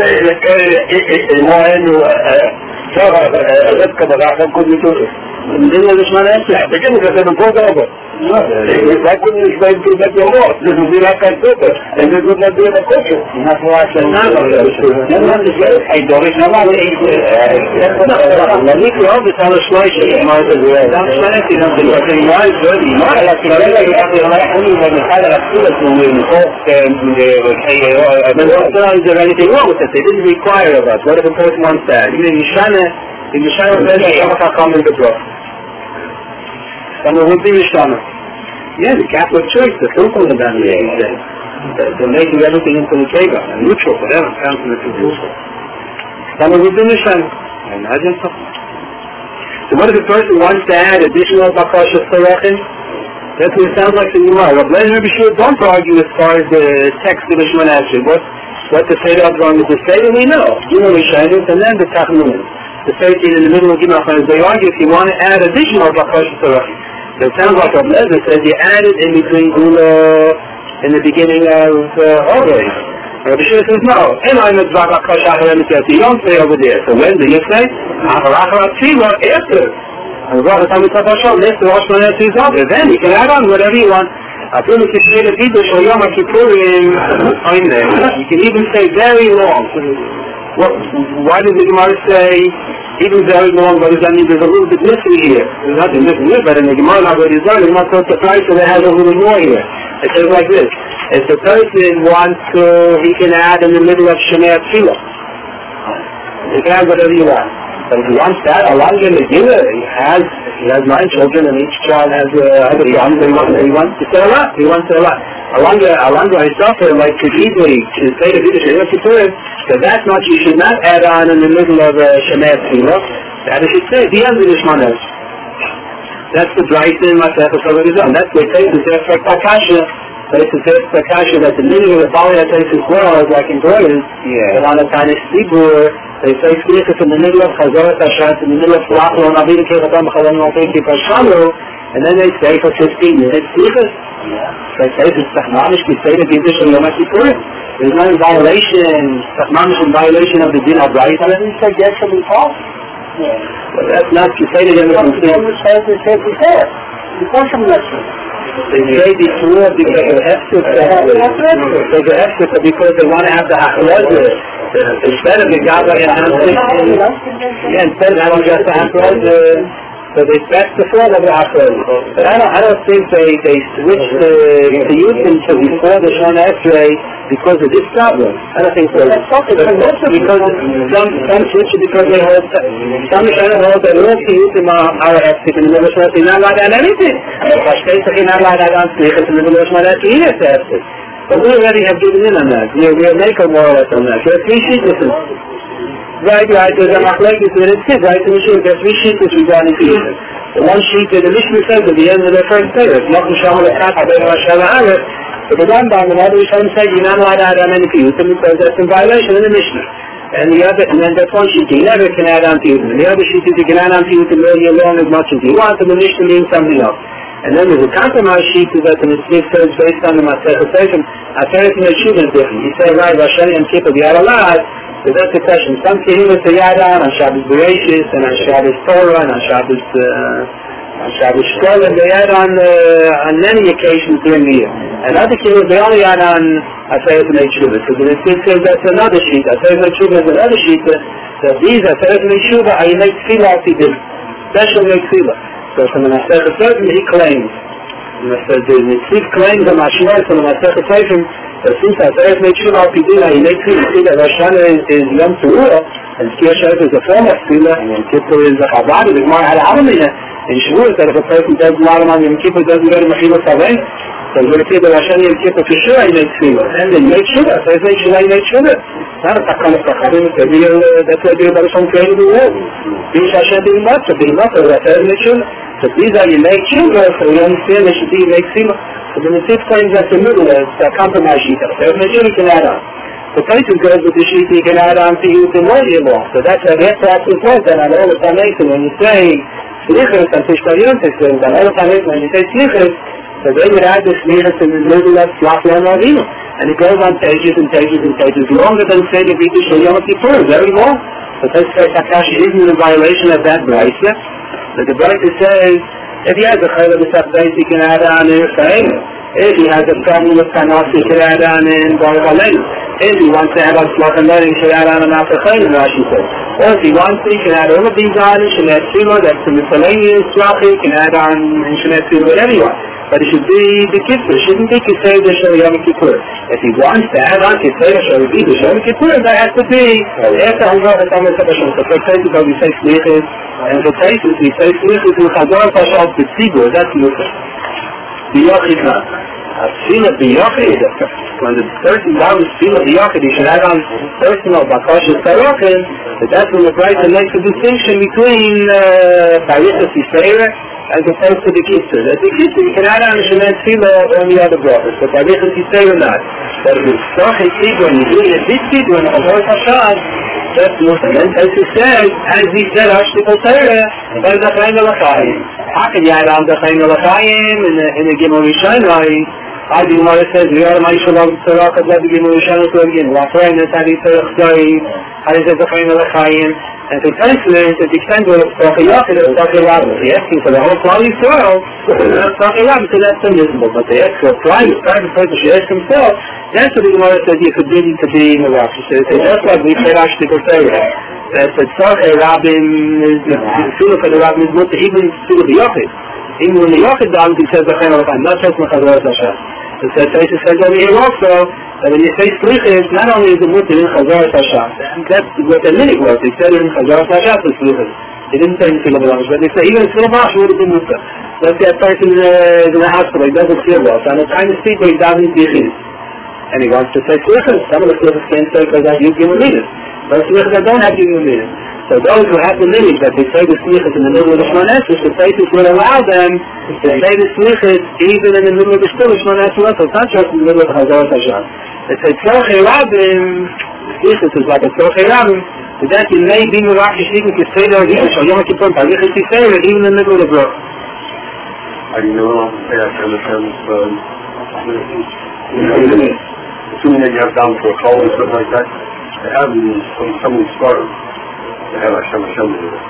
a more Torah, let's come back, how could we do this? And then the Shemon Esrei, begin with the Before over. Why couldn't you explain to that your law? This would be like a purpose, and this would not be a culture. And that's why I said, no, no, no, I don't know why they eat it. No, we can all tell a slice of it. That's why I think something like a wise word. I like to say that you have to like only when the father of students will win the court, and they would say, oh, but what is there anything wrong with it? They didn't require of us. What if a person wants that? You mean, Yishana, in Yishana, then you have to come in the book. And it would be Yishana. Yeah, the Catholic Church, the Filton of that age, they're making everything into the Keva, and neutral for them, counting it to neutral. Some of it in the Shem. Imagine something. So what if a person wants to add additional Bakoshes Tzorachim? That's what it sounds like to Gemara. Rabbi Lezer B'Shua don't argue as far as the text of the Shemon Esrei. What, what the Seder of Ron is the Seder, we know. You know the Shainis, and then the Tachanunim. the thirteen in the middle of Gimel Chaim. They argue if you want to add additional Bakasha Sarachim. So it sounds like Rabbi Lezer says you add it in between Gula in the beginning of uh, Orei. Rabbi Shua says no. You don't say over there. So when do you say? After. Then you can add on whatever you want. You can even say very long. What, why does the Gemara say even very long? What does that mean? There's a little bit missing here. There's nothing missing here, but in the Gemara already is done. The Gemara tells the price that it has a little more here. It says like this: if the person wants to, he can add in the middle of Shemei Tefillah. You can add whatever you want. But if he wants that, along in the Gila, he has he has nine children, and each child has a other son. He wants, he wants to say a lot. He wants to say a lot. Alanga, Alanga himself, like could easily say to Vidya Shemei Kippur, that that's not, you should not add on in the middle of Shemei Tefillah. That you should say the end of the Shmanes. That's the Bryson Masechus already done. That's the case of the Pakasha. But it's the Pakasha that the meaning of the Bali takes as well as like in Goyes. Yeah. And on the Tanis Sibur, they say Slichus in the middle of Chazoret Hashat, in the middle of Flachlo, and Avida Kevatam Chalam Nalteki Pashalu, and then they say for fifteen minutes Slichus. They say it's Tachmanish, we say the Giddish of Yom Kippur. There's no violation, Tachmanish in violation of the Din of Bryson. And then you say get from the top. But that's not to say to them. They say before. Before some lesson. They say before because of Hesed. They go Hesed because they want to have the Hachroz. Instead of the Gabba and Hamzik. Yeah, instead of having just the Hachroz. So they that's the fall of the Hachroz. But I don't, I don't think they, they switched the, the youth into before the Shana Esrei because of this problem. I don't think so. Because some, some switch it because they hold, some Shana hold that all the youth in our Esrei in the middle of Shana Esrei not allowed to add anything. They're not allowed to add on Slichas in the middle of Shana Esrei either to Esrei. But we already have given in on that. We will make a more or less on that. There are three sheets. Right, right, there's a machlekes with it, right, in the sheet, there's three sheets regarding to it. The one sheet that the Mishnah says at the end of the first day, it's not Misham al-Khat, Abed Mashal Ha'aret, but the Rambam, the other Rishon said, you're not allowed to add on any piyutim because that's in violation in the Mishnah. And the other, and then that's one sheet, you never can add on piyutim. And the other sheet is you can add on piyutim all year long as much as you want, and the Mishnah means something else. And then there's a compromise sheet that the Mishnah says based on the Masechah Seichim, Aseret Meshuvah is different. You say, right, Rosh Hashanah and Kippur, you are allowed. So that's the question. Some Tehillah say Yadan on Shabbos Bereshis and on Shabbos Torah and on Shabbos uh, on Shabbos Shkol, and they add on uh, on many occasions during the year. And other Tehillah they only add on Aseret Meshuvah. So the Mishnah says that's another sheet. Aseret Meshuvah is another sheet. That these Aseret Meshuvah are you make Tefillah al Tidim, special make Tefillah. So from the Masechah Seichim he claims. The Nitziv claims on Mashiach from the Masechah Seichim. So since Aseret Meshuvah al Pidin, he makes it see that Rosh Hashanah is, is Yom Teruah, and Tzkiya Sheret is a form of Tefillah, and Yom Kippur is a Chabad. The Gemara had a Hamamina in Shavuot that if a person does not on Yom Kippur doesn't go to Mechilot Saveh, so we're going to see that Rosh Hashanah Yom Kippur for sure he makes Tefillah, and then he makes Shuvah. So Aseret Meshuvah he makes Shuvah. Not a Takkan of Takhadim, that's the idea that Hashem created the world. Bish Hashem didn't want to be not so Aseret Meshuvah. So these are you make Shuvah, so we understand there should be you make Tefillah. So the Nitziv claims that the middle is a compromise sheet. So if you can add on. The Taisus goes with the sheet you can add on to use in one year long. So that's a get that to point that on all the Tanaisim when you say Slichus and Tishtayon Tishtayon, on all the Tanaisim when you say Slichus, so they would add the Slichus in the middle of Slachlo and Avinu. And it goes on pages and pages and pages, longer than say the Vidya Shel Yom Kippur, very long. So Taisus says Takashi isn't in violation of that Braisa. But the Braisa says, if he has a chayla b'sabdais, he can add on in Chayim. If he has a problem with Kanos, he can add on in Baruch Aleinu. If he wants to have a slach and learning, he can add on in After Chayim, Rashi says. Or if he wants to, he can add all of these on in Shemet Tefillah, that's the miscellaneous slach, he can add on in Shemet Tefillah, whatever you want. But it should be the Kippur. It shouldn't be Kisei D'Shel Yom Kippur. If he wants to add on Kisei D'Shel Yom Kippur, that has to be after Hangor V'Tamei Sabashon. So for cases we say Slichus, and for cases we say Slichus with Hangor V'Tamei Sabashon. That's Slichus. B'Yochid not. Tefillah B'Yochid. When the person down is Tefillah B'Yochid, he should add on personal Bakashas Tarokin. But that's when the Braisa makes a distinction between Barichas Yisrael as opposed to the Kitzur. That the Kitzur you can add on Shemet Tefillah or any other brothers. But Barichas Yisrael or not. But if it's Sochei Tefillah and you're doing a big Tefillah and a Baruch Hashem, That's Muslim. And as he says, as he said, Ashtikal Torah, but the Chaim Elachayim. How can you add on the Chaim Elachayim in the, in the Gimel Rishonai? I do what it says, we are my Shalom Tzorach, I'd love to give Gimel Rishonai to again. Lafrain, that's how he said, how he says the Chaim Elachayim. And to translate, at the extent where it's Tzorach Yachid, it's Tzorach Rabbi. He's asking for the whole Klal Yisrael, it's Tzorach Rabbi, so that's permissible. But they ask for a private, private person should ask himself, that's what the Gemara says you could really to be in the Rav. So just like we said, Ashtikal Torah, that the Tzorach Rabbi is, the Tefillah for the Rabbi is mutter, even Tefillah the Yachid. Even when the Yachid does, he says the Chaim Elachayim, not just Mechazoras Hashem. So it says over here also, that when you say Slichis, not only is it mutter in Chazoras Hashem, that's what the minute was, they said in Chazoras Hashem for Slichis. They didn't say in Tefillah B'Lamash, but they say even in Tefillah B'Lamash would have been mutter. Let's say a person uh, is in a hospital, he doesn't feel well, so on the time to speak, he doesn't feel it. And he wants to say Slichis. Some of the Slichis can't say because they have Yud-Gimel Midas. But Slichis that don't have Yud-Gimel Midas. So those who have the lineage that they say the Slichis in the middle of the Shemon Esrei, the places would allow them to say the Slichis even in the middle of the Shemon Esrei. So it's not just in the middle of Chazoras Hashem. They say Tzorach Rabim, Slichis is like a Tzorach Rabim, so that you may be Merach Yishnikim Kisei D'Or Yisrael, Shal Yom Kippur, Tarichis Yisrael, even in the middle of the Brot. I do not say after the terms, assuming that you have down for a call or something like that, they have some somebody's scarf. They have Hashem Hashem in it.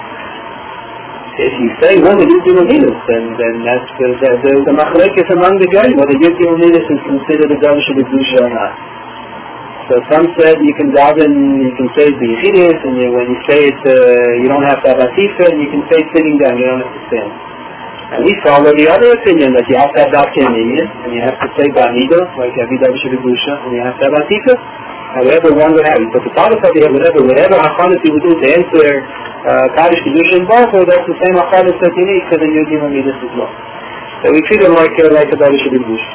If you say one of Yud-Gimel Midas, then then that's the the the, the machlekes among the guys whether Yud-Gimel Midas is considered a davar shebkedusha or not. So some said you can daven, you can say the Yechidus, and you, when you say it, uh, you don't have to have Atifa, and you can say it sitting down, you don't have to stand. And we follow the other opinion that you have to have Dafke Minyan, and you have to say Ba'nida, like every davar shebkedusha, and you have to have Atifa. However, one would have it. But the thought of it, whatever, whatever Hachanas you would do to answer Kaddish Kedusha and Baruch, that's the same Hachanas that you need for the Yud-Gimel Midas as well. So we treat them like uh, like a Kaddish Kedusha.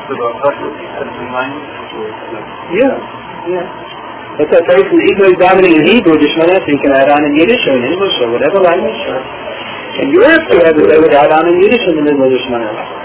Yeah, yeah. But that person, even if davening in Hebrew, the Shemon Esrei, you can add on in Yiddish or in English or whatever language. And you have to have it, they would add on in Yiddish in the middle of the Shemon Esrei.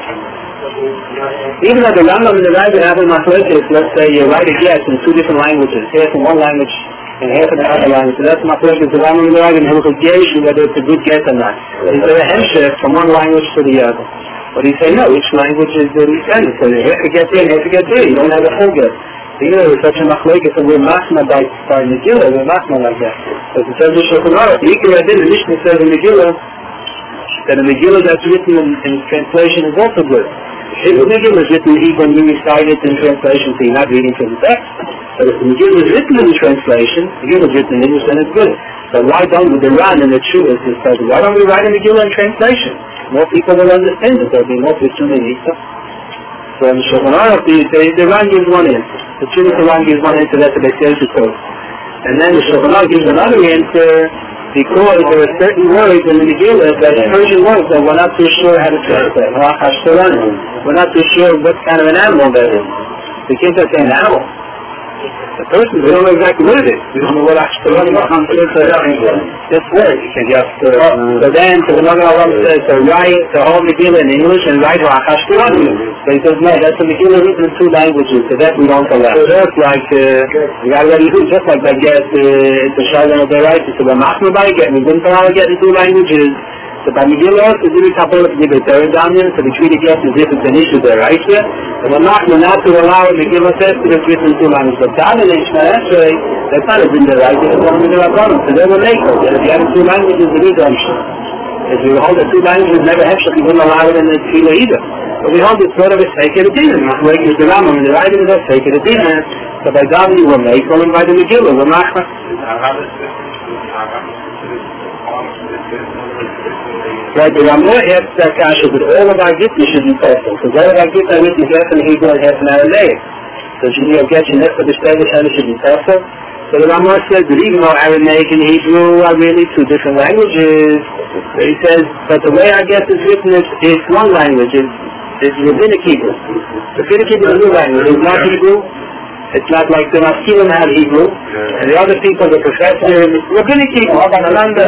Even though the Rambam and the Rebbe have a machlekes, let's say you write a guess in two different languages, half in one language and half in another language, so that's machlekes, the Rambam and the Rebbe, and Hilchot Geish, whether it's a good guess or not. Is there a hemshech from one language to the other? But he say, no, which language is the intended? So you have to get there and have to get there, you don't have a full guess. So you know, there's such a machlekes, and we're machma by Megillah, we're machma like that. So it says in Shulchan Aruch, the Ikar Adin, the Mishnah says in Megillah, that a Megillah that's written in, in translation is also good. If the Megillah is written in Hebrew and you recite it in translation, so you're not reading from the text. But if the Megillah is written in translation, the Megillah is written in English, then it's good. So why don't we, the Ran and the Chuvas is said, why don't we write a Megillah in translation? More people will understand it. There'll be more opportunity. So in Shulchan Aruch, the, the, the Ran gives one answer. The Chuvas the Ran gives one answer, that's the Beis Yosef. And then the Shulchan Aruch gives another answer, because there are certain words in the Megillah that are Persian words that we're not too sure how to translate. We're not too sure what kind of an animal that is. We can't just say an animal. The person, we don't know exactly what it is. We don't know what Ashkelon is. This word, you can just... Uh, so then, so the Magen Avraham says to write the whole Megillah in English and write Ashkelon. So he says, no, that's a Megillah written in two languages, so that we don't allow. So that's like, uh, we got already do, just like that get uh, into Shalom of the right, so we're machmir by getting, we didn't allow get in two languages. So by Megillah, so do we couple of the third down here, so we treat it as if it's an issue there, right here. And we're not, we're not to allow Megillah says to be written in two languages. But down in Shemon Esrei, that's not a din there, right? It's only the Rabbanim. So they will make it. And if you have two languages, it is option. If we hold the two languages, never have we wouldn't allow it in the Tefillah either. But we hold it sort of a take it a din. Like the Rambam and the writing is a take it a din. So by davening, we'll make one, and by the Megillah, we're not. Right, the Ramah asks that kasha, but all of our gifts should be possible. Because all of our gifts are written half in Hebrew and half in Aramaic. So you have get your next of the Spanish and it should be possible. So the Ramah says that even though Aramaic and Hebrew are really two different languages, so he says, but the way our gift is written is, is one language, it's, it's Rabbinic Hebrew. Rabbinic Hebrew is a new language, it's not Hebrew. It's not like the Maskilim have Hebrew, and the other people, the professor, Rabbinic Hebrew, Ananda,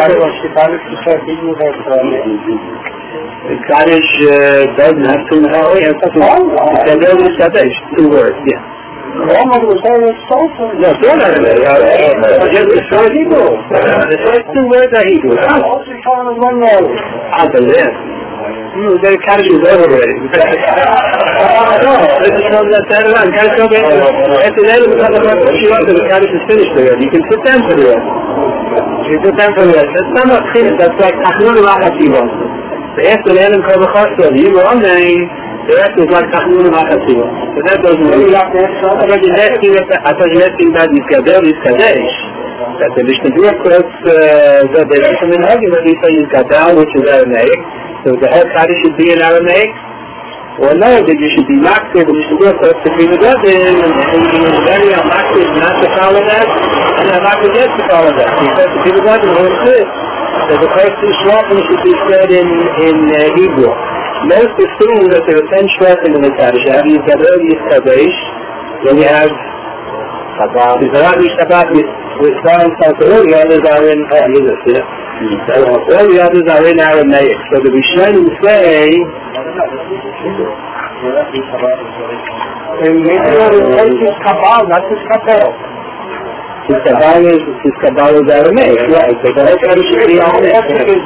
the Kaddish doesn't have two, oh yeah, it's two words, yeah. Almost was saying it's Tulsa. No, they're not in there. Just the first Hebrew. The first two words are Hebrew. What's he calling them one over? I believe. Hmm, the Kaddish is over already. No, this is something that's added on. Kaddish is over. At the end of the Kaddish, the Kaddish is finished already. You can sit down for the rest. You can sit down for the rest. That's not a thing. That's like Achnun Rachativo. The after the end of the Kaddish, you were on there. The rest is like Tachnun Machasiva. So that doesn't really have to have I thought you're asking about these Gadol, these Kadesh. That the Mishnah Berurah quotes that there is some argument we say is Gadol, which is Aramaic. So the whole Kaddish should be in Aramaic. Or no, that you should be Maktir, the Mishnah Berurah quotes the Prima Gadol, and he is very Maktir not to follow that, and Maktir yes to follow that. He says the Prima Gadol holds this. So the first two Shlokim should be said in, in uh, Hebrew. Most assume that there are ten shlokim in the Kaddish. You have these Gadol, these Kadesh, then you have the Zarat Yishtabat with Star and Salsa. All the others are in Yiddish, yeah? All the others are in Aramaic. So the Rishonim say, And maybe it's his Kabbalah, not his Kabbalah. his Kabbalah is, his Kabbalah is Aramaic, right? So the whole Kaddish should be Aramaic.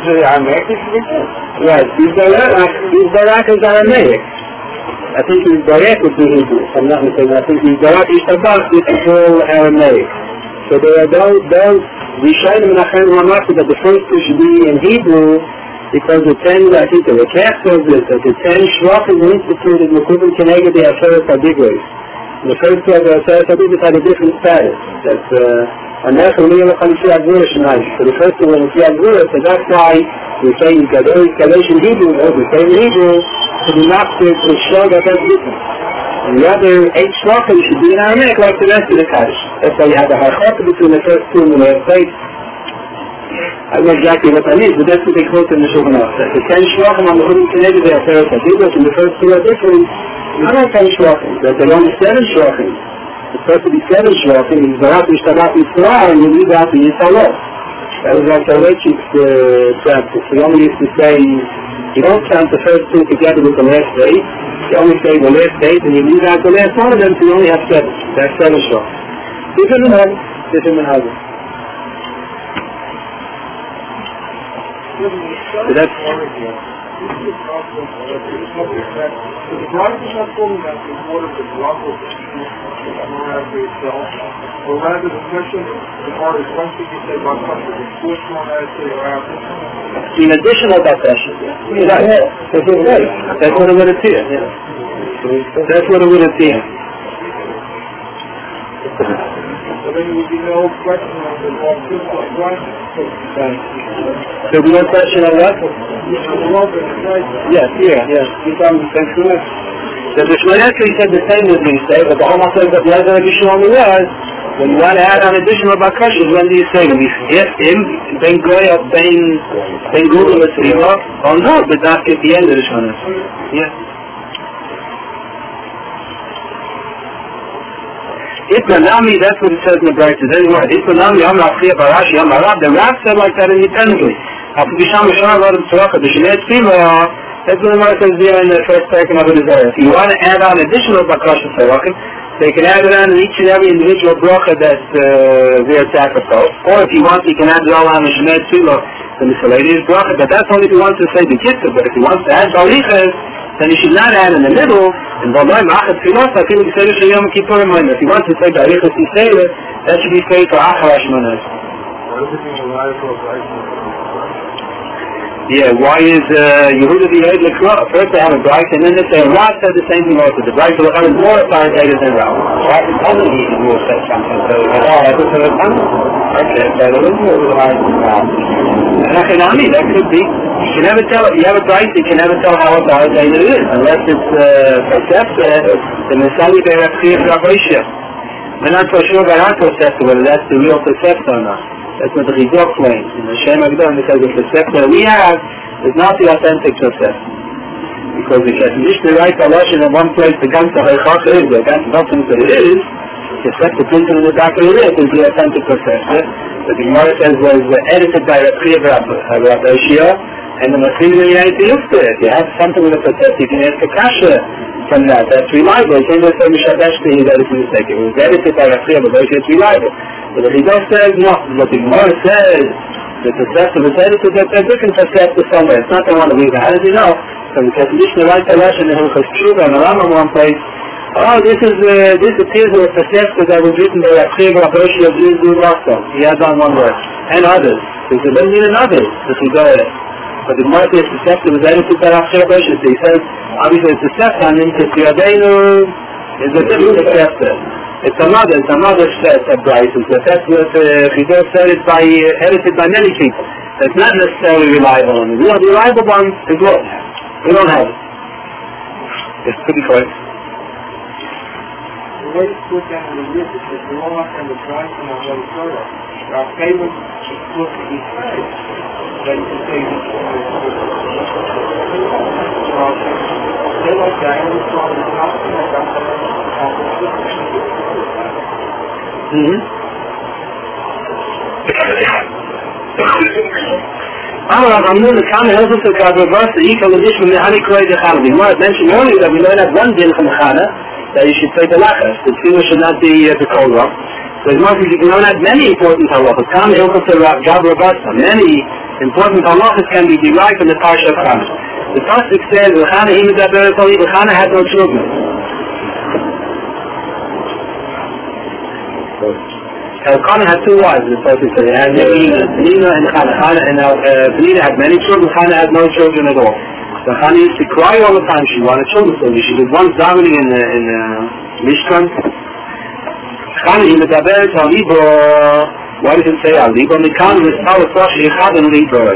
Right, his Barak is Aramaic. I think his Barak would be Hebrew, if I'm not mistaken. I think his Barak Yishtabat is all Aramaic. So there are those, those Rishonim and Achim Ramah that the first two should be in Hebrew, because the ten, I think the Rekach says this, that the ten Shlokim were instituted in the Kuvin Keneged the Aseret HaDigros. The first two of the Aseret HaDigros had a different status. That's, uh, and therefore we have a Chalifi Agvura Shemai. So the first two were in Agvura, so that's why we say in Gadol, Kadesh in Hebrew, or we say in Hebrew, to be not to show that that's different. And the other eight Shlokim should be in Aramaic like the rest of the Kaddish. That's why you have the Harchot between the first two and the last eight. I don't know exactly what that means, but that's what they quote in the Shulchan Aruch. The ten Shlokim on the Kuvin Keneged the Aseret HaDigros, and the first two are different. Not all ten Shlokim, but there are only seven Shlokim. It's supposed to be seven Shlokim, and Zarat Yishtabat Yisrael, and you leave out the Yisrael. That was like the Rechik's uh, practice. We only used to say, you don't count the first two together with the last eight. You only say the last eight, and you leave out the last one of them, so you only have seven. That's seven Shlokim. Different than Hagen. Different than Hagen. So that's... The bride is not falling out in order to block or after itself, or rather the question the part is one thing you say about question, the fourth one I say or after. In additional baptism. Yeah, right. That's what it is. That's what it would appear. Yeah. That's what it would appear. So then there would be no question on the law of one. Right. There will be no question on what? Yes, here, yes. The Bishman actually said the same as we say, but the Hama says that the other addition only was, when you want to add on additional bakashas, when do you say them? If him, then Goya, then then Google the Tzriva, or no, but not at the end of the Shana. Yeah. Itmanami, that's what it says in the Bright. There's one. Itmanami, Yom Rafia, Barashi, Yom Arab. The Rab said like that independently. After Bisham Bisham, Lord of Tzoraka, the Shemet Tzriva, that's what the Gemara says there in the first second of the Desire. If you want to add on additional bakashas Tzoraka, they can add it on in each and every individual bracha that's uh, their sacrifice. Or if you want, you can add it all on the Shemet Tzriva, the miscellaneous bracha. But that's only if you want to say the Kitzur. But if you want to add Balichas, then you should not add in the middle. And Valmai Machat Tfilos, I think you say this Yom Kippur Moed. If you want to say Balichas Yisrael, that should be said for Achar Hashmonah. Yeah, why is Yehuda the Eid Lekra? First they have a Bright, and then they say Rav said the same thing also. The Bright will have more authoritative than Rav. Right? Only he will say something. So, oh, I was going to come. Okay, so the Lord will have Rav. Nachinami, that could be. You can never tell, if you have a Bright, you can never tell how authoritative it is, unless it's perceptive, the Messiah Be'er Chiyah Rabbeishah. We're not so sure about our perceptive, whether that's the real perceptive or not. That's what the Chizok claims. In the Shem Agdon, because the perception that we have is not the authentic perception. Because if you wish to write a Lashon in one place, the Gansa Haychach is, the Gansa Dotzim that it is, the except the printed in the back of the lid is the authentic perception. The Gemara says was edited by Rabbi Shia, and the Machir you need to use it. If you have something with a perception, you can ask a kasha. from that. That's reliable. You can't just say Mishabesh to that it's a mistake. It was edited by Rafia, but it's reliable. But if he does say, no, what the Gemara says, that the Tosefta was edited, that they're different Tosefta somewhere. It's not the one that we How does he know? From the Mishnah right to Russian and Hilchos Tshuva and Rambam one place. Oh, this is uh, this appears as a Tosefta that was written by Rafia Raboshi of Zizur Rostam. He has on one word. And others. Because there doesn't need another if we go there. But the Gemara says Tosefta was edited by Rafia Raboshi. So he says, obviously it's Tosefta and then Tosefta is a different Tosefta. It's another, it's another set of Bryson. So that's what Chidor uh, said, it's by, uh, edited by many people. So it's not necessarily reliable. And the reliable one is what we don't have it. It's pretty close. The way to put that in the list is the law and the Bryson and the Torah. Our favorite is supposed to be said. That you say this one is they like that, and it's all the top of the Mm-hmm. I'm going to come and help us to the reverse the equal addition of the honey kroy de chana. We mentioned earlier that we learned that one din from chana that you should say the lachas. The tefillah should not be uh, the kol rock. So as much as you can learn that many important halachas. Come and help us to Gab reverse. Many important halachas can be derived from the parsha of chana. The pasuk says the chana him is aberes ali. The chana had no children. Elkanah had two wives, the Prophet said. He had Penina and Chana. Chana and uh, Penina had many children. Chana had no children at all. So Chana used to cry all the time. She wanted children. So she was once davening in the in the Mishkan. Chana in the Daber to Libro. Why does it say Libro? Mikan was Tawas Rashi Echad and Libro.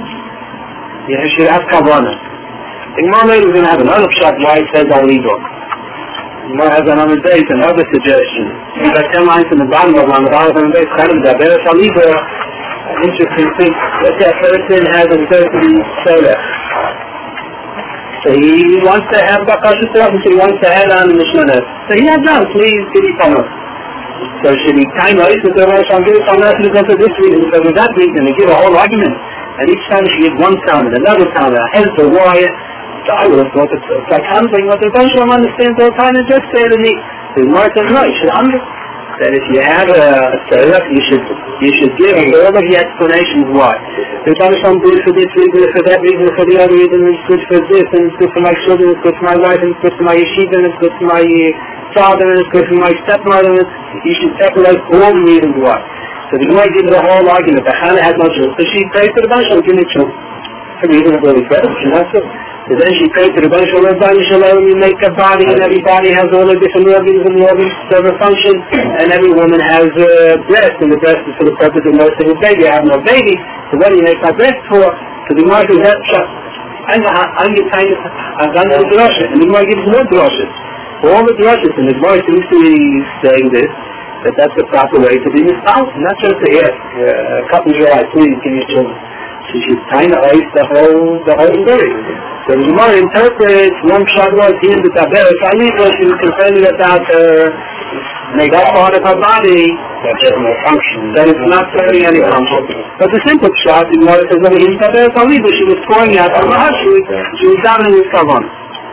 You should ask Kavanah. The Gemara later is going to have another shot why it says Libro. More has another date, another suggestion. There are ten lines in the bottom of one, the bottom of the base, kind of the Beres Aliba, an interesting thing, that that person has a certain soda. So he wants to have Bakasha Torah, so he wants to add on the Mishmanet. So he has done, please give me some of. So should he time out with the Rosh and give it some of because of this reason, because of that reason, and give a whole argument. And each time she gives one sound and another sound, a head to wire. So I would have thought it's, it's like handling what the Rosham understands all the time and just say to me, the Gemara says no, you should understand that if you have a Torah, you should you should give all of the explanations why. The Rosham good for this reason, for that reason, for the other reason, it's good for this, and it's good for my children, it's good for my wife, and it's good for my yeshiva, and it's good for my father, and it's good for my stepmother, and it's, you should separate all the reasons why. So the Gemara gives the whole argument that Hannah had no children, so she prays to the Rosham, give me children. For reasonably better, she has to. So then she prayed to the Baruch Shalom, Shalom, you make a body, and every body has all the different organs, and the organs serve a function, and every woman has a breast, and the breast is for the purpose of nursing a baby. I have no baby, so what do you make my breast for? So the Gemara gives that shot. I'm the kind of, I'm done with the drasha, and the Gemara gives more drashas. For all the drashas, and the Gemara seems to be saying this, that that's the proper way to be misfound, not just to ask, uh, cut me your eye, please, give me children. So she's kind of ice the whole, the whole story. So the Gemara interprets one shot was here in the Taber. So I need what she was complaining about her, make that part of her body that has no function, that it's not serving any function. But the simple shot, the Gemara says, well, in Taber Taliba, she was pouring out her Mahashi, she was davening with Kavan.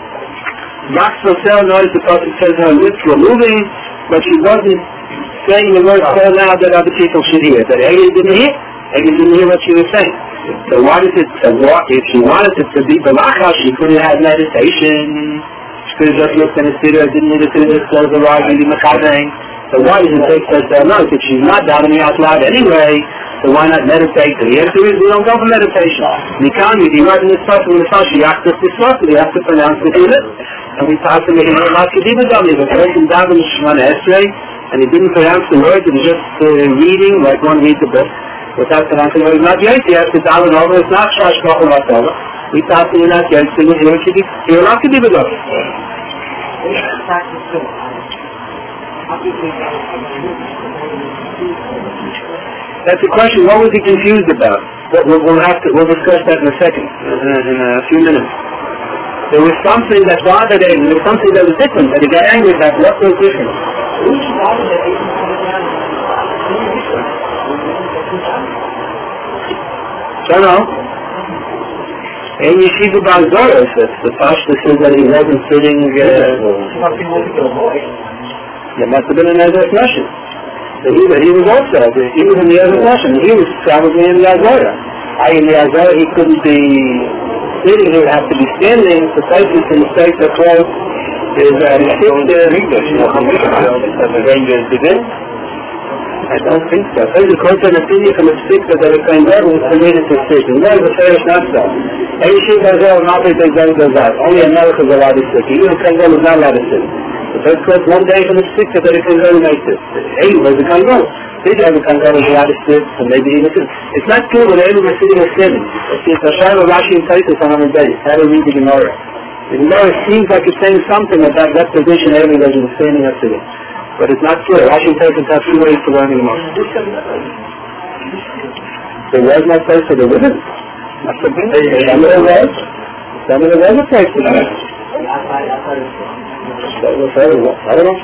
Max Rosel noticed the Prophet says her lips were moving, but she wasn't saying the words so loud that other people should hear. That Eli didn't hear. Eli didn't hear what she was saying. So why does it, so what, if she wanted it to be Balacha, she could have had meditation, she could have just looked in the siddur, didn't need to just close her eyes, really mechadeng. So why does it take such a no? If she's not davening out loud anyway, so why not meditate? The answer is we don't go for meditation. Nikami, the right in this stuff, when the Sashi asked us this stuff, we have to pronounce the Hillet, and we talked to him about Kediba Dami, the person davening Shemana Esrei, and he didn't pronounce the words, he was just uh, reading, like one reads the book. Without pronouncing it, not yet, you have to down and over, it's not Shash Koch and whatever. We thought you're not yet, so you're not to be with us. That's the question, what was he confused about? We'll, we'll have to, we'll discuss that in a second, in a few minutes. There was something that bothered him, there was something that was different, and he got angry about what was different. Don't know. In Yeshiva Bar Zora, the Pashta says that he wasn't sitting... Uh, there must have been an Ezra Nashim. He, he was also, he was in the Ezra Nashim. He was probably in the Azora. I, in the Azora, he couldn't be sitting, he would have to be standing, precisely to mistake the quote is that he sits there in English. I don't think so. There's a quote in the opinion from the speaker that it kind of was permitted to sit. And that is a fair not so. Any sheep has all not they think that goes out. Only America is allowed to sit. Even Kangal is not allowed to sit. The first quote one day from the speaker that it can go and make it. Hey, where's the Kangal? They have a Kangal is allowed to sit, so maybe even sit. It's not true that everyone is sitting or sitting. It's a Shara Rashi and Taisus on our day. How to read the Gemara. The Gemara seems like it's saying something about that position everybody is standing or sitting. But it's not clear. Rashi and Taisus have two ways to learn the Gemara. There was no place for the women. Some of the was. Some of the was a place for them. I don't know. I don't know. I don't know.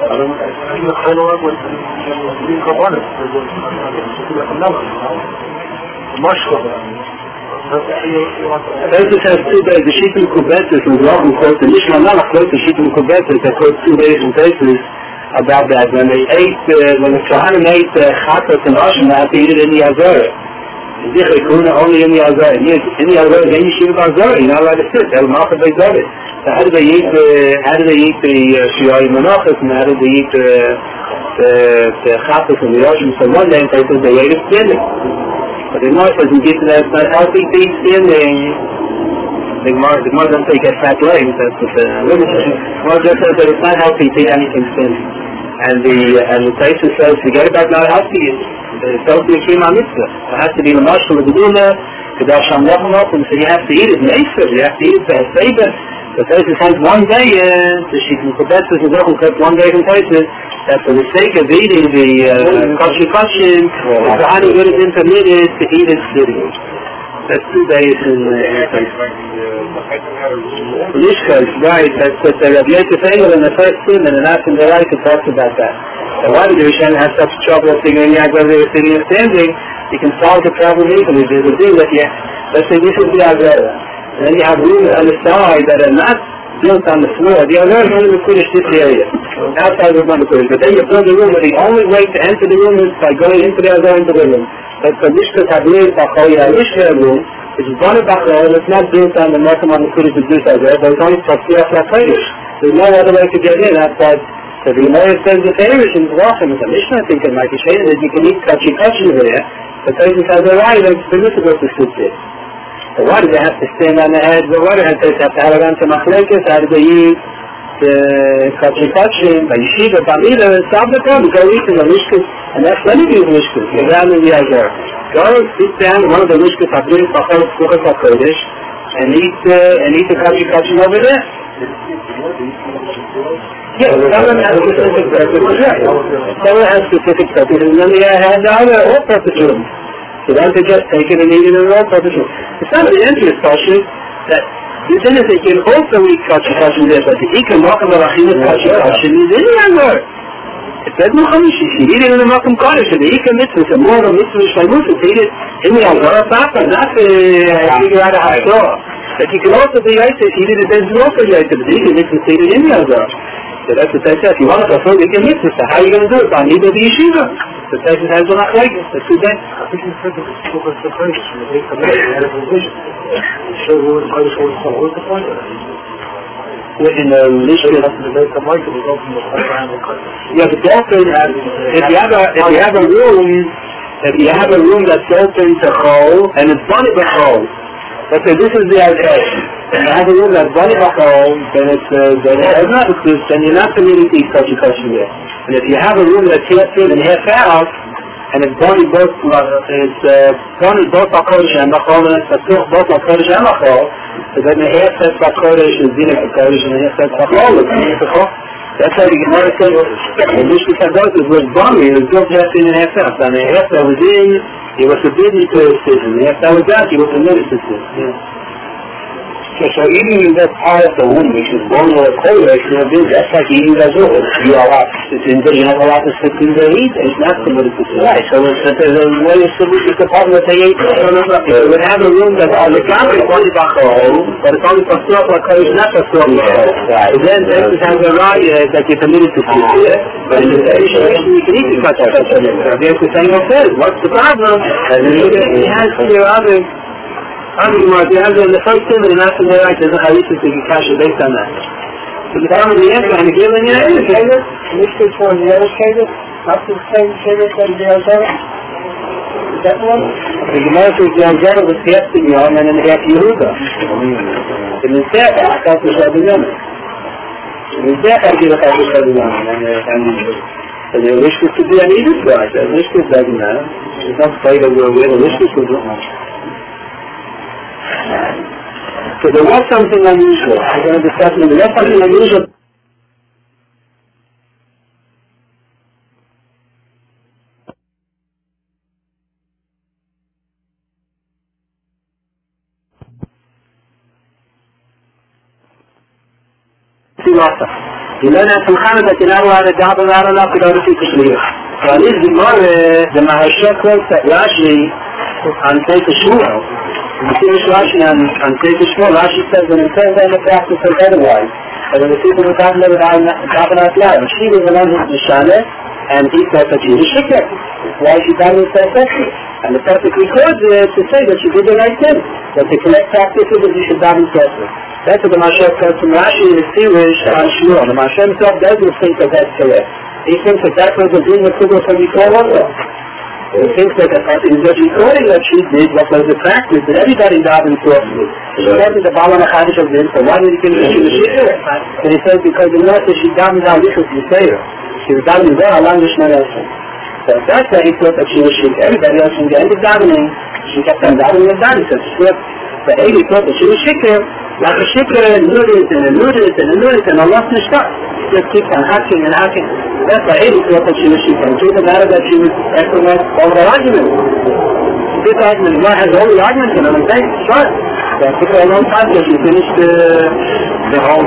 Taisus has two days. The Shittim Kubetis and Rachum quotes the Mishnah Malach quotes the Shittim Kubetis that quotes two days in Taisus about that. When they ate, uh, when the Kohanim ate Chatas uh, and Ashim, they had to eat it in the Azorah. Zichay Kuna only in the Azorah. In the Azorah, then you shoot Azorah. You're not allowed to sit. They'll mark it by Zorit. So how do they eat the, how do they eat the Shiyai Menachas and how do they eat the, the, the Chatas and the Ashim? So one day in Taisus they ate it standing. But the Gemara says, you get to that, it's not healthy to eat standing. The Gemara doesn't say get fat legs, that's what the Gemara just says that it's not healthy to eat anything standing. And the and the Taisus says, forget about not healthy, it's healthy to keep on mitzvah. It has to be the marshal of the Gedula, Kedash HaMlech Malchum, so you have to eat it Mefer, you have to eat it for Heseda. The Taisus has one day, the Shittim Kubetis and Rachum kept one day from Taisus, that for the sake of eating the Kashi Kashim, the Kohani would have been permitted to eat it sitting. That's two days in Lishkas, right, that's what the Rabbi Yosef Engel in the first sin and the Nasim Deraika talks about that. So why did the Rishonim have such trouble figuring out whether they were sitting or standing? You can solve the problem easily. There's a thing that you, let's say this is the Azara. And then you have rooms on the side that are not built on the floor. The Azara is only the Kurdish this area. Outside of the Kurdish. But then you build the room where the only way to enter the room is by going into the Azara into the room. But for Mishkat Hablir Bachol, you have Mishkat room, which is one of Bachol, it's not built on the Mekam on the Kurdish of this Azara, but it's only for Tzirach LaKodesh. There's no other way to get in outside. So the Gemara says the Perish in Zvachim, it's a Mishnah, I think, in my Kishayin, that you can eat Kachi Kachi over there, but Taisus has a right, and it's permissible to sit there. So why do they have to stand on the head? Well, why do they have to have to answer Machlekes? How do they eat the Kachi Kachi, by Yeshiva, Bamida, Sabbatam, go eat in the Mishkas, and that's plenty of these Mishkas, you're down in the Azar. Go sit down in one of the Mishkas, Hablir, Bachol, Tzirach LaKodesh, and eat, uh, and eat the Kachi Kachi over there. Yes, someone has specific purposes, right. Someone has specific purposes, and then they have the other all-purpose rooms. So don't they just take it and eat it in an all-purpose room. It's not an interesting question that the thing is that you can also eat Kachi Kachi there, but the Ikam Makam Arachim Kachi Kachi is in the Azar. It says no Chamishi, you eat it in the Makam Kodesh, and the Ikam Mitzvah, the more of Mitzvah Shleimus, to eat it in the Azar, not to figure out a Hashor. But you can also be Yaitse, eat it, there's also Yaitse, but the Ikam Mitzvah, eat it in the Azar. So that's what they say. If you want to fulfill the Ikam Mitzvah, so how are you going to do it? On either the Yeshiva. The Taisus has one Achlekes, that's two days. I think you said that it's still the Taisus, and they come in and had a vision. So who was Taisus was the whole point of it? In the Lishka, yeah, but often, if you have a if you have a room, if you have a room that's open to Chol and it's Bani B'Chol, let's say this is the idea. And you have a room that's Bani B'Chol, then it's uh, then it has not exist, then you're not permitted to eat Kachi Kachi there. And if you have a room that's half in and half out, and it's Bani both it's Bani both B'Chodesh and B'Chol, and it's both B'Chodesh and B'Chol. So then the half set B'Chodesh is Dinah B'Chodesh and the half set B'Chol is Dinah B'Chol. That's how the Gemara says, the Mishka Kadosh is with Bani, it was built half in and half out. And the half that was in, he was forbidden to sit, and the half that was out, he was permitted to sit. So, so eating that part of the womb, which is born with a cold, that's like eating that whole. You are allowed, you have a lot of things to eat. It's not somebody to eat. Right, so it's a way of it's the part that they ate. It would have a room that all the family is only about the hole, but it's only for stuff like it's not for stuff like that. Then this has a right that you're permitted to eat it. But in the tradition, you can eat the cut out of it. There's the same says, what's the problem? It has your other argument. It has the first thing, but not the right. There's a hadith to get cash based on that. So the time of the answer, and again, when you're in the Shader, this is for the other Shader, not the same Shader that the Alzheimer. Is that one? The Gemara says the Alzheimer was half the Yom and then half Yehuda. And instead, I thought the Shader Yom. And instead, I did a half the Shader Yom. And the Lishkus to be an Edith right. The Lishkus doesn't matter. It's not afraid of where the Lishkus will do. So there was something unusual. We're going to discuss it. There was something unusual. You learn that from Chana that you're not allowed to dabble out enough to go to see Kishmir. So on this Gemara, the Maharsha quotes that Rashi on Sefer Shmuel. You see Rashi on, on Sefer Shmuel, Rashi says that it says that the practice is otherwise. But when the people were talking about dabbing out loud, she was the one who's Mishana, and he said that she was Shikar. Why she thought it was so sexy. And the Prophet records it to say that she did the right thing. That the correct practice is that you should daven carefully. That's what the Mashiach says from Rashi in the Sirish on Shmuel. The Mashiach himself doesn't think that that's correct. He thinks that that was a doing the Kubur from before also. He thinks that that is what recording that she did, what was the practice, that everybody davened carefully. She said that the Bala Machadish of this, so why did he think that she was Shikar? And he says because the Lord says she davened out this was Yisrael. She was davening there along the Shmarashim. So that's why he thought that she was Shikar. Everybody else from the end of davening, she kept on davening and davening. So she thought that Eli thought that she was Shikar. Like a shikra and nudit and nudit and nudit and Allah nishtar. She just keeps on hacking and hacking. That's why Eli thought that she was shikra. And it matter that she was echoing all the arguments. This argument, God has all the arguments in it. I'm saying, sure. So it took her a long time till she finished the, the whole.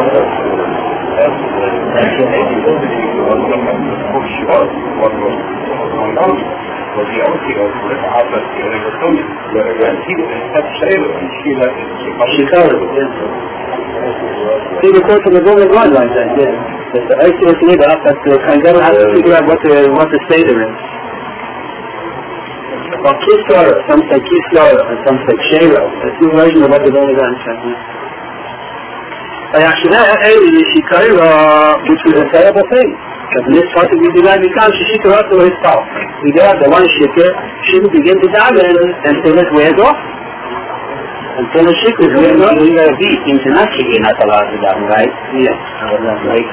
Well, the only thing was that I was the only person that he was in Shayla and she left it. She covered it, yes. See the quote from the Golden Blood like that, yes. It's the ice to the up that the Kandel has to figure out what to, what to say to him. Well, Kislara, some say Kislara, and some say Shayla. That's the version of what the Golden Blood says. Actually, she covered, which was a terrible thing. Because in this part of the Divine Mikam, she shikar up to his fault. We got the one shikar, she would begin to daven until it wears off. Until the shikar wears off, we got to be into not shikar, not allowed to daven, right? Yes. Like,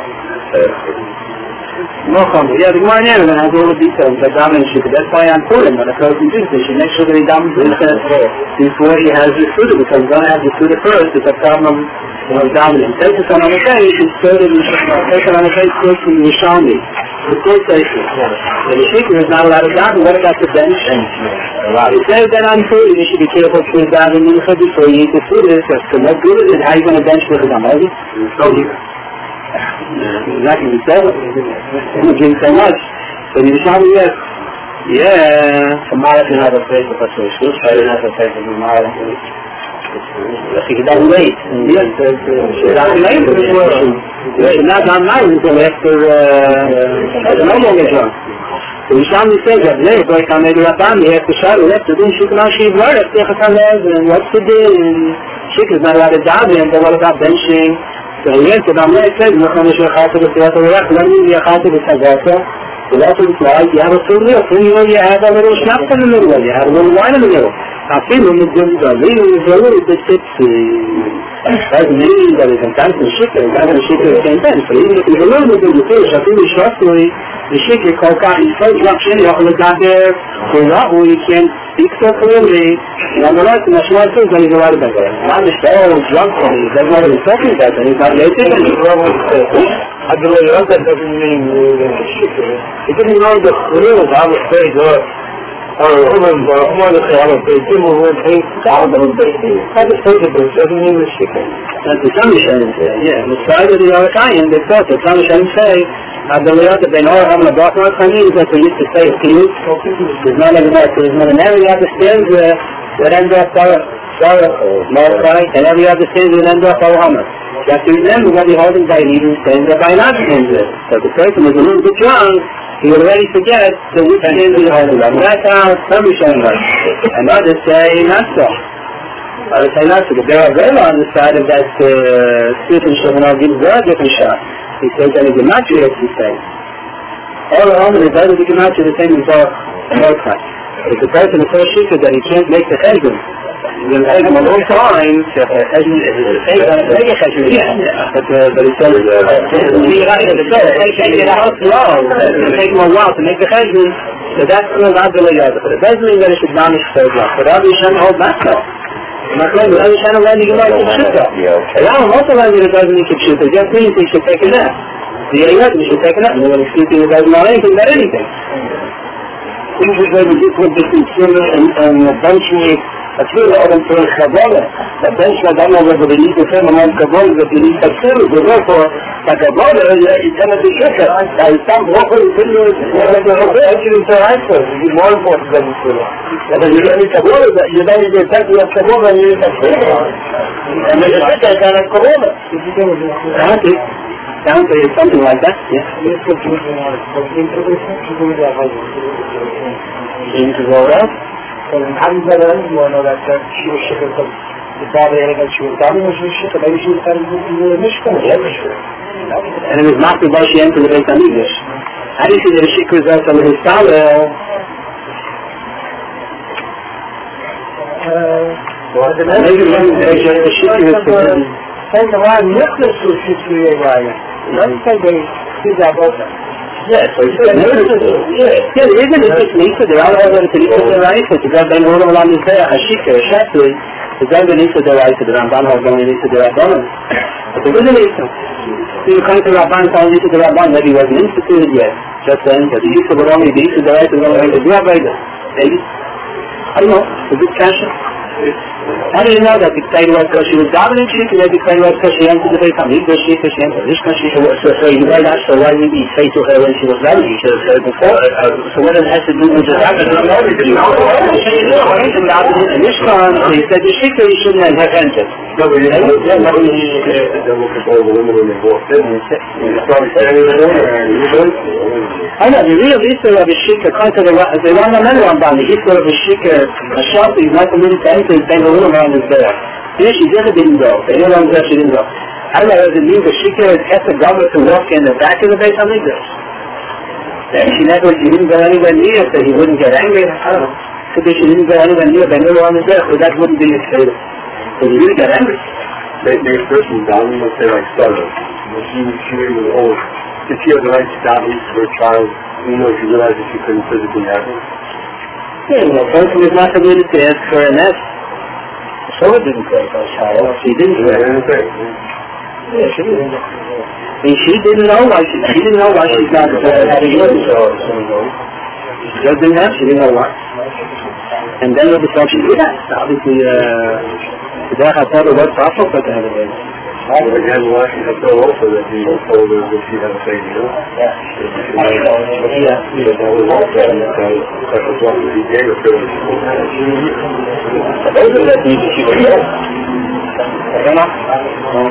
no comment. Yeah, the Gemara Nehemiah has all the details of daven and shikar. That's why I'm pulling on the person doing this. She makes sure that he davens before he has the Suda, because he's going to have the Suda first. It's a problem. When I was dominant. Take this on the page, it's started in take it on the page first from the Yishami. The third station. And the shikar is not allowed to daven. What about the bench? He says that on food, you should be careful to daven mincha before you eat the food. Because to what good is it? How are you going to bench with it on Moses? So here. Not going to be said. You're not giving so much. But the Yishami, yes. Yeah. Tomorrow can have a place of a social. Friday has a place of a mile. She doesn't wait. Yes, she doesn't wait for this question. She's not done now until after the normal drunk. So Yishami says that today, if I can make a rabban, you have to shout, you have to do shikar now, she's learned, if they're and what's to do, and shikar is not allowed to daven, but what about benching? So he answered, I'm not saying, you're going to show how to do it, let me be a how to do it, so that's what it's like, you have a full meal, so you know you have a little schnapps in the middle, you have a little wine in the middle. I feel when it's going to go, it's a little bit tipsy. It doesn't mean that it's a constant shikar, it's not a shikar at the same time. So even if it's a little bit of the fish, I think it's roughly the shikar called out, you first drop in, you have to look out there, so that way you can't speak so clearly. And on the right, and that's why I think that he's a right about that. Not the style drunk for me, that's what he's talking about, and he's not later than he's wrong with the I believe that doesn't mean shikar. It doesn't know the real, I would say, هم هم الخيارات بيتم هو الحين عرض البيتين هذا الشيء بس لازم يجي الشكل. To some extent, yeah. The side of the Arakayan, they thought that some extent say, Abdullah, that they know how to block our coming, that they used to say, please, there's not like that, there's not an area of the stairs that end up our Mordechai, and every other stairs that end up our Hammer. You have to remember what you're holding by leading stairs that by not stairs. So the person is a little bit young, he will already forget the which stairs you're holding by. That's how some is showing us. And others say, not so. I would say not so, but there are very on the side of that student showing out gives a different shot. He says that it's a match, he says. All around it, that is a match the same as our Mordechai. If the person is so shikah that he can't make the cheshbon, it's going to take him a long time to take a cheshbon, but he says, he can't get out slow, it's going to take him a while to make the cheshbon, so that's called Abdullah Yadda. But it doesn't mean that it should not be so long. But Rabbi Yishan holds that so. My claim is Rabbi Yishan already can make the shikah. And now most of it doesn't need to shikah, just means he should take a nap. The Yadda should take a nap, and when he's sleeping he doesn't know anything about anything. Things are going to be different between children and, and eventually a children are into a Kabbalah. Eventually I don't know whether they need the same amount of Kabbalah that they need the children. So therefore, the Kabbalah is going to be shikah. I stand walking in children, actually it's a answer. It's more important than the children. But you don't need Kabbalah, you don't need the effect of Kabbalah, you need the children. And the shikah is kind of Kabbalah. Sounds like something like that, yeah. Into the world? So in Hamzah, you know that she was shikah of the father and that she was dying, she was shikah, maybe she was dying in the Mishkan. And it was not the way she entered the Beit HaMikdash. How do you see that the shikah was also with his father? Maybe the shikah was forbidden. Saying the line, Nicholas was shikah of Raya. Don't say they did that both. Yes, so it's yeah, yeah, there is an interest Nisa, there are other Nisa the right, but the God Ben Rolam Alam is there, Hashika, Shatri, the God Ben Nisa the right, the Ramban has only Nisa the Rabban. But there is a Nisa. So you come to Rabban, call Nisa the Rabban, maybe he wasn't instituted yet, just then, but the Nisa the only the Nisa the right, the only the Rabbi, maybe. I don't know, it's a good question. How do you know that the Ktayr was because she was dominant chick, and the Ktayr was because she entered the Beit HaMikdash, she entered the Mishkan, she so you know that, so why did he say to her when she was ready? He should have said before. So what does it have to do with the fact that she entered the Mishkan, so he said the Shikha, he shouldn't have entered. No, but you know, they're looking for the women when they walked in, and started standing there, and I know, the real issue of the Shikha, according to the Rambam and Ramban, the issue of the Shikha, a shop is not permitted to enter. They go a little around is there. Here she never didn't go. They knew around there she didn't go. I don't know if it means that she could have kept the government to walk in the back of the Beit HaMikdash. She never, she didn't go anywhere near so he wouldn't get angry. I don't know. Could be she didn't go anywhere near, they knew around is there, so that wouldn't be a state. So he didn't get angry. They, they person down, let's say like Sarah. She, she was old. Did she have the right to down eat for a child, even though she realized that she couldn't physically have it? Yeah, well, a person is not permitted to ask for an S. So it didn't say for a child. She didn't say anything. Yeah, she didn't. I mean, she didn't know why she, she didn't know why she's not uh, having it. She just didn't have, she didn't know why. And then with the stuff she did that. Obviously, uh, the I thought it was possible for her to have it. Well, again, why she had so also that he told her that she had a baby, you know? Yeah. Yeah. Yeah, that was also a special talk that he gave her to her. Those are the things that she would know. I don't know.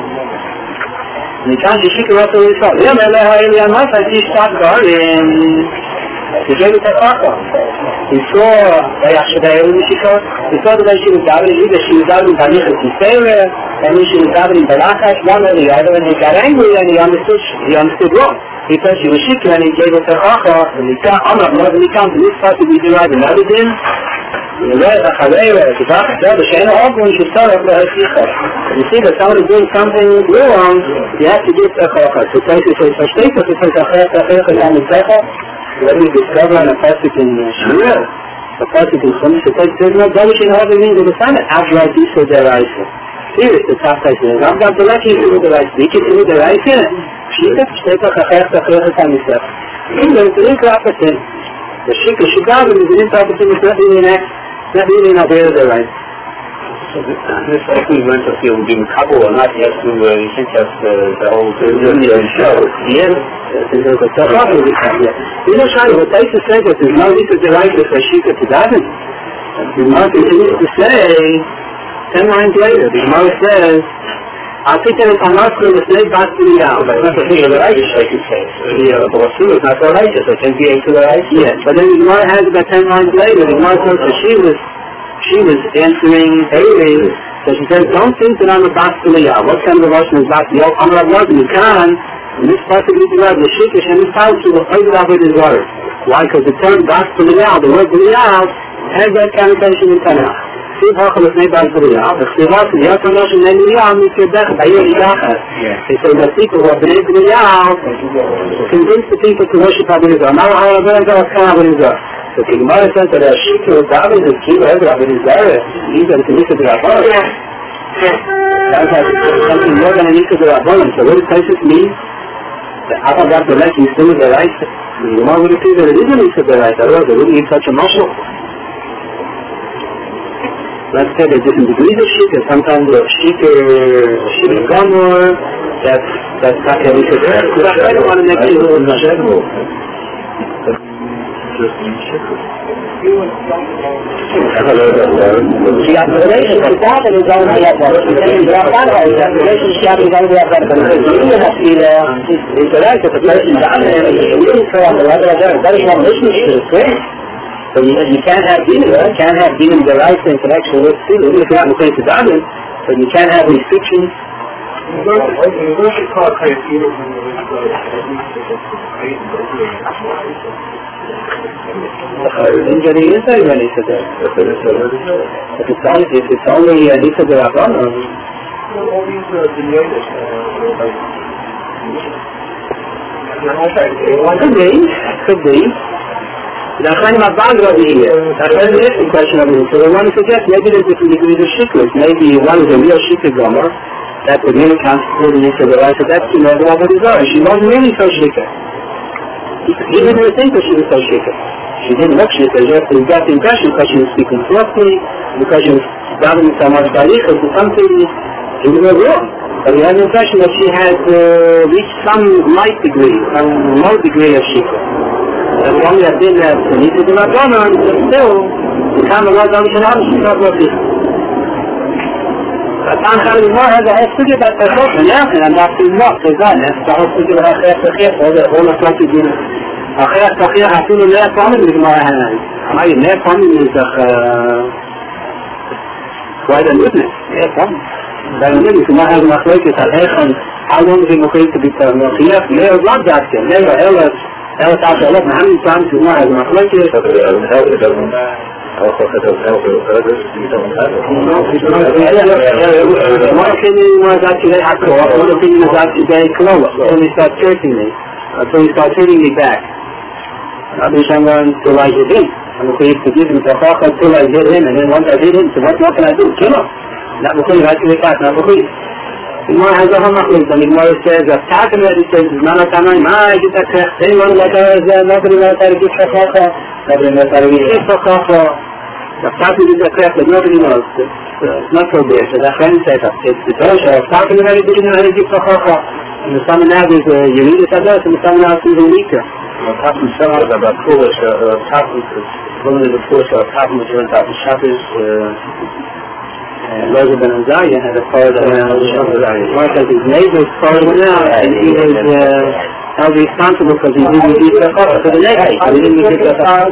מכאן ששיקר אותו לישראל. זה אומר לה אלי המס, הייתי שתת גרים. תגל את הככה. תזכור, ויחשב משיקר. תזכור דבר שמדבר לי, ושמדבר לי בניח את ישראל, ואני שמדבר לי בלחש, למה אני יודע, ואני גרם לי, אני ימסתד לו. Because she was shikr and he gave us her acha, and he said, I'm not going to come to this part to be derived another din. And the way that Chavera, the Bach said, the Shana Ogren should tell us that her you see that someone is doing something wrong, you have to give the acha. So it says, it says, it says, acha, acha, acha, let me discover on a pasuk in Shmuel, a pasuk in Chumash, it says, there's no Dalish in all the means of the sun, after I do so there I say. Here is the top place, and I'm going to let you do the right, you can do the right here. Shita, Shteka, Chachach, Chachach, Chachach, Chachach, Chachach, The shikha shigavim is an improper thing. It's not really an act. It's not really an idea of the right. So this, this actually went to feel being couple or not yet to uh, you think that's the, the whole Indian show. Yes. You know, Shai, what Taisa said that there's no need to derive this by shikha to daven. The Gemara continues to say, ten lines later, the Gemara says, I'll take that I'm not going to say back to the out. But it's not the thing of the righteous, like you say. The Basu is not the righteous, it can be to the righteous. Yes, but then the Gemara has about ten lines later, the Gemara says that she was, she was answering Haley, so she says, don't think that I'm a back to the out. What kind of a Russian is back to the out? I'm not working, you can, in this part of the Gemara, the Shikha, and this part of the over with his word. Why? Because the term back to the out, the word to the out, has that connotation in Tanakh. Steve Hochel is made by B'riyah, the Steve Hochel, the other notion named B'riyah, means your death, by your Yidachas. They say that people who have been able to B'riyah convince the people to worship Abinizah. Now, how are they going to come Abinizah? So the Gemara says that a Shikha of David is Kiva Ezer Abinizah, means that it's a Nikah D'Rabbanan. That's something more than a Nikah D'Rabbanan. So what does Taisus mean? That Abba got the left, he's still with the right. The Gemara would see that it is a Nikah D'Rabbanan, otherwise they wouldn't need such a muscle. Let's say there's different degrees of shikha. Sometimes the shikha, shikha gomor, that's, that's not a shikha. But I don't want to make it a little shikha. The observation of that is only at one. The observation is only at one. It's correct that the person down there is really clear on the level of there. That is one mission to the prayer. So you, you can't have demon, you can't have demon the right in connection with sin, even if you're not in the place of daven, but you can't have restrictions. Injury is very many to that. If it's only, if it's only a Nisa de Rabbanan, could be, could be. The Achayim Abbas over here. That's an interesting question over here. So we want to suggest maybe there's different degrees of shikha. Maybe one is a real shikha gomer. That would really constitute the Yisra B'Rai. So that's, you know, the one with Zara. She wasn't really so shikha. He didn't even think that she was so shikha. She didn't look shikha. Just he got the impression because she was speaking softly, because she was davening so much barichas or something. She was wrong. But he had the impression that she had uh, reached some light degree, some low degree of shikha. As long as I did that, the need to do my brother, and still, the time of God, I'm sure I'm not working. But I'm kind of more has a whole figure about the whole thing, and I'm not doing what, there's that, that's the whole figure about the whole figure, all the whole of what you do. אחרי התחיר אפילו לא פעמים לגמר העיניים. אמר לי, לא פעמים נזך quite a witness, לא פעמים. ואני אומר לי, כמה has מחלקת על איך, how long is it going to be done? לא חייב, לא לא דווקא, לא אלא Ela está falando, how many times you want to have a flake? It doesn't help, it doesn't help, it doesn't help, you don't have it. One opinion was actually Hakko, one opinion was actually Klola, until he starts cursing me, until he starts hitting me back. I wish I'm going to like it in. I'm going to forgive him to talk until I hit him, and then once I hit him, so what, what can I do? Kill him. Not before you actually back, not before you. The Gemara has a hamachlis, and the Gemara says, "If Taken already says, "Nana Tanai, my get that correct. Anyone like us, nobody knows how to get chachacha. Nobody knows how to get chachacha. If Taken did that correct, but nobody knows. It's not so bad. So that friend said, it's the Torah. If Taken already didn't know how to get chachacha, and the summer now is a Yeridus Adas, and the summer now is even weaker. Taken says about Polish, Taken is one of the Polish, Taken was on top of Shabbos. Rosa Ben Azariah had a car that went out of the Azariah. Mark has his neighbor's car went out, and he was uh, held responsible because he didn't get the car for the next day. He didn't get the car.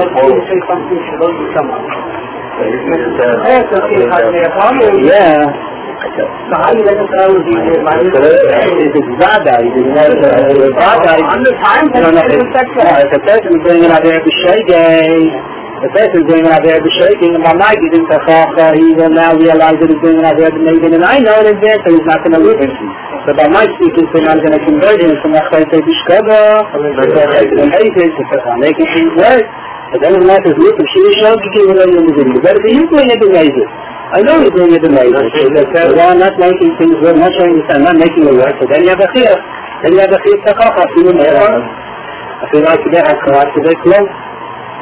Yeah. So how do you let the car with you? It's Zada. He didn't have the Zada. On the time, if a person is bringing out there every day, the person is doing it out there shaking, and my night he didn't he will now realize that he's doing it out there and I know it in there, so he's not going to lose it. So by my speaking, so I'm going to convert him from a place to Bishkaba, and making things work. But then the matter is, look, if she was showing to give away in the video, but if he's doing it amazing, I know he's doing it amazing. So they said, well, I'm not making things work, not showing this, I'm not making it work, so then you have a fear. Then you have a fear, I feel like today I collapsed today close.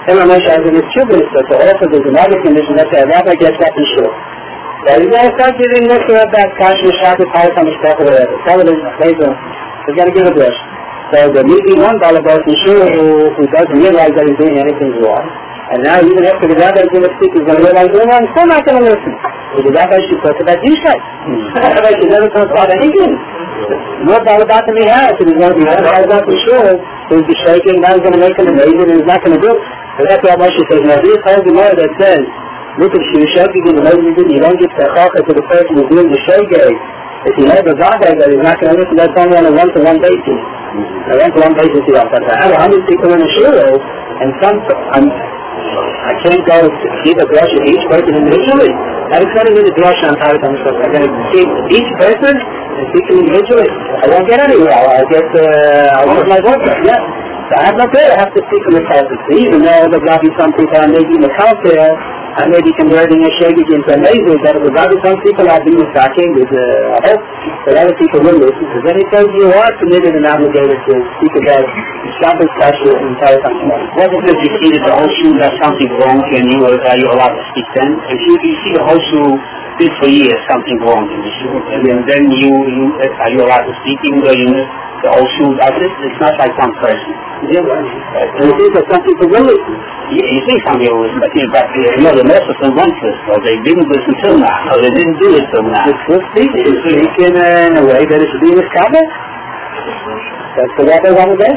Emma Moshe has in his children's book, so also there's another condition that the rabbi gets up and shul. So he's going to start giving this or that cash and shabbat, pious on the stuff or whatever. Tell it later, he's going to give a brush. So there may be one balabas in shul who, who doesn't realize that he's doing anything wrong. And now even after the rabbi is going to speak, he's going to realize he's wrong, still not going to listen. So the rabbi should talk about Yishai. The rabbi should never talk about anything. More balabas than he has, and he's going to be balabas in shul, he'll be shaking, now he's going to make him amazing, and he's not going to do it. So that's why Moshe says, now this whole Gemara that says, look at you shaking in the Moshe, you don't give tzachaka to the person who's doing the shogeg. If you know the Zagay that he's not going to listen, that's only on a one-to-one basis. A one-to-one basis, you know, but I have a hundred people in the shul, and some, I'm, I can't go to give a drush to each person individually. I was going to give a drush on Tarek on stuff. I'm going to give each person and speak to individually. I won't get anywhere. I'll get, uh, I'll get my work done, yeah. So I have no prayer, I have to speak to the Celtic. Even though there will be some people are making the there, I may be converting a shaggy into a laser, but there will be some people are being stacking with a hope that other people will listen. So then it says you are committed and obligated to speak about Shabbos Kasher and entire country. What if you see that the whole shoe does something wrong and you are, are you allowed to speak then? If you, you see the whole shoe did for years something wrong in the shoe, and then you, you are you allowed to speak even though you the whole shoe does it? It's not like one person. Yeah, right. And you think that some people will listen. You, you think some people will listen, but you know, the most of them won't listen, or they didn't listen till now, or they didn't do it till now. It's still speaking. It's speaking in a way that it should be in his Kabbah. That's the way they want to do.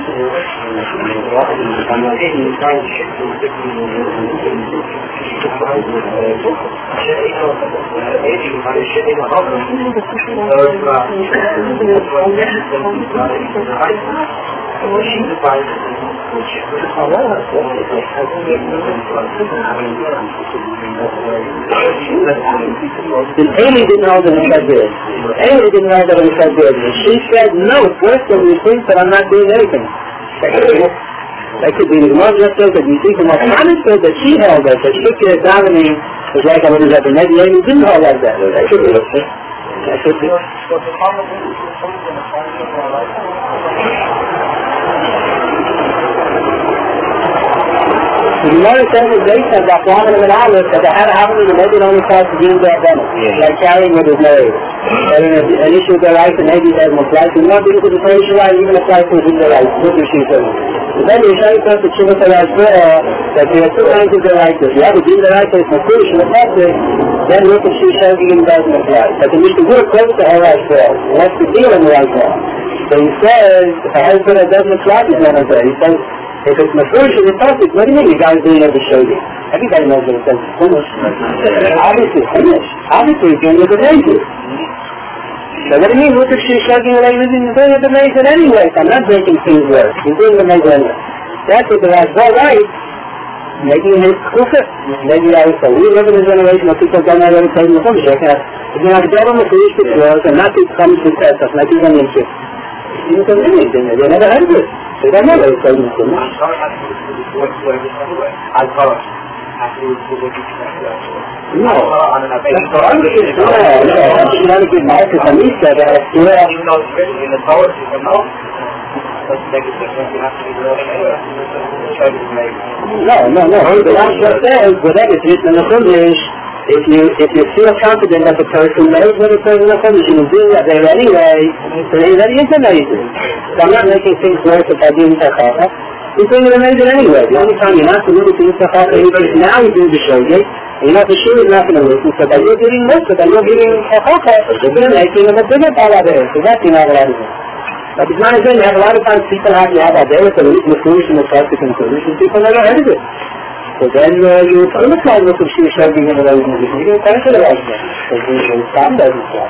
And Amy didn't know that it was good. Amy didn't know that it was good. She said, no, it's worse than you think that I'm not doing anything. That could be the most just says that you see from what Thomas said that she held that, that she could davening was like I would have said, maybe Amy didn't hold like that. That could be. That could be. The Gemara says that they said that one of them Aleph that they had a happening and maybe it only caused the Jews their benefit, like carrying with his married. That in an issue of their life and maybe there's more life, and not because of the Torah Shulai even apply to their life, what the she says. But then the Yeshai says that Shiva said as well, that there are two kinds of their life. If you have a Jew their life that is Mafush and effective, then look at she says even doesn't apply. But the Mishnah Gur close to her life well. What's the deal in the life well? So he says, a husband that doesn't apply is not there. He says, if it's Mafush and effective, what do you mean you guys doing it to show you? Everybody knows what it says it's finished. Obviously it's finished. Obviously it's doing it to make it. So what do you mean? Look if she's shaking her leg, you're doing it to make it anyway. So I'm not making things worse. You're doing it to make it anyway. That's what the last well, right. Making his kufr. Maybe I would say, we live in a generation where people don't know what it's saying in the Chumash. If you're not going to finish the clothes and not to come to test us, like you're going to get you don't know anything. They never heard of it. They don't know what it's saying in the Chumash. I'll call it. No, that's what I'm saying. No, no, I'm trying to get my office on these guys. I have to do it. Even though it's written in the Torah, you can know. Doesn't make a difference. You have to be real anyway. No, no, no. The last verse says, whatever is written in the Chumash, if you if you feel confident that the person knows what it says in the Chumash, you will do that there anyway, so that is amazing. So I'm not making things worse if I do Yitzchak. You're doing it amazing anyway. The only time you're not committed to Yitzchak is now you do the shogeg, and you're not for sure you're not going to listen, so that you're giving most of that, you're giving Yitzchak, you're making them a bigger part of it. So that's you're not allowed to do. But it's not again, you have a lot of times people have you have out there with the Mefurish and the Celtic and solutions, people never heard of it. So then uh, you tell them to look if she's showing in the way you can tell her about it. So you stop that as well.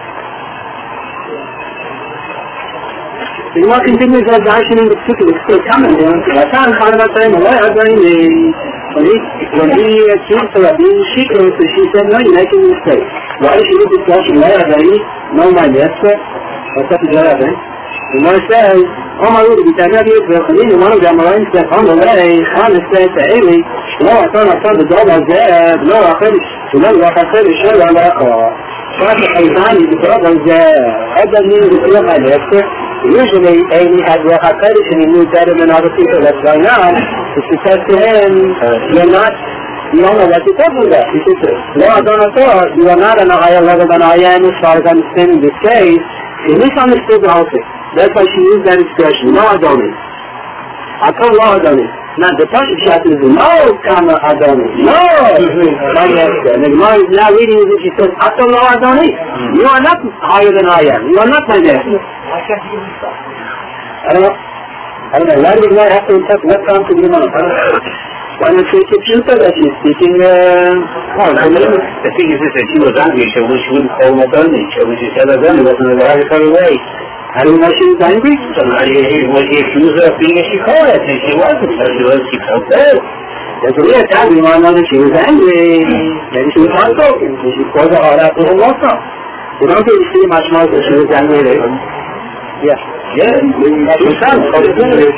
So you want to continue to darshan in the particular, it's still coming down. So I found part of my time, well, I'm going to, when he, when he accused her of being shikar, so she said, no, you're making a mistake. Why should you be darshan? Why are they? No, my master. What's up with that, eh? The Gemara says, "Oh my Lord, b'tanya b'yichrachim." One of them alone said, "On the way, Hannah said to Eli, no, I thought I saw the dog was there. No, I said, no, I said, show you on that car. But the Chayzani, the dog was there. What does mean to feel my master? Usually, Amy had Ruach HaKodesh and he knew better than other people what's going on. So she said to him, you're not, you don't know what you're talking about. He said, no, I don't know, you are not on a higher level than I am as far as understanding this case. She misunderstood the whole thing. That's why she used that expression, no, I don't. I told no, I don't. Now, the Pasuk shot is, no, Kama Adoni. No! And the Gemara is now reading it, she says, I told no, Adoni. You are not higher than I am. You are not my master. I don't know. I don't know. Why do we not have to interpret what comes to the Gemara? Why don't you take you that she's speaking, uh, oh, the thing is that she was angry, she wouldn't call him Adoni. She would just tell Adoni, it wasn't a derogatory way. How do you know she was angry? So he was accused of being a shikora, and she wasn't, so she was, she felt bad. There's a weird time, we want to know that she was angry, maybe she was heartbroken, so she poured her heart out to him also. You don't really see much more that she was angry there. Yeah. Yeah, that's what sounds like.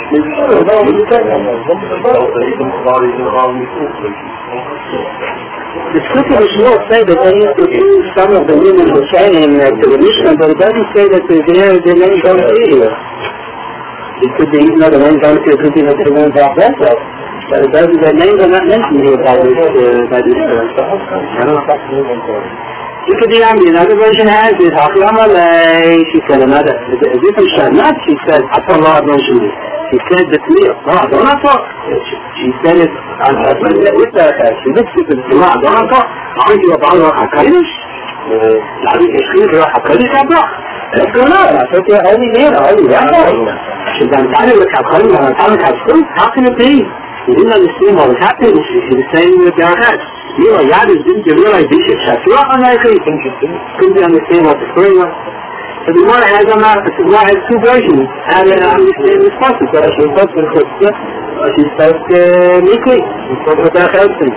The Sukkah Mishnah say that they used to do some of the women were saying uh, to the Mishnah, but it doesn't say that the the names don't see here. It could be, you know, the names don't see, it could be that the names are also. But it doesn't, the names are not mentioned here by this, uh, by this, uh, I don't know. She could be angry. Another version has is Hakram Alei. She said another, a different shot. Not she said, Atollah Adon. She said the clear. No, I don't know. She said it with the, she mixed it with the Torah. I don't know. Aren't you about Ruach HaKodesh? Like, it's clear Ruach HaKodesh Abba. What's going on? I said, you're only there, only Rabbi. She's done time with HaKodesh, and time with HaKodesh. How can it be? She didn't understand what was happening. She was saying with their head. You know, Yadis didn't realize this is Shafirah on that case. Couldn't understand what the story was. So the Gemara has on that, the Gemara has two versions. How to understand this process. Whether she spoke with Chutzpah, or she spoke meekly. She spoke with that husband.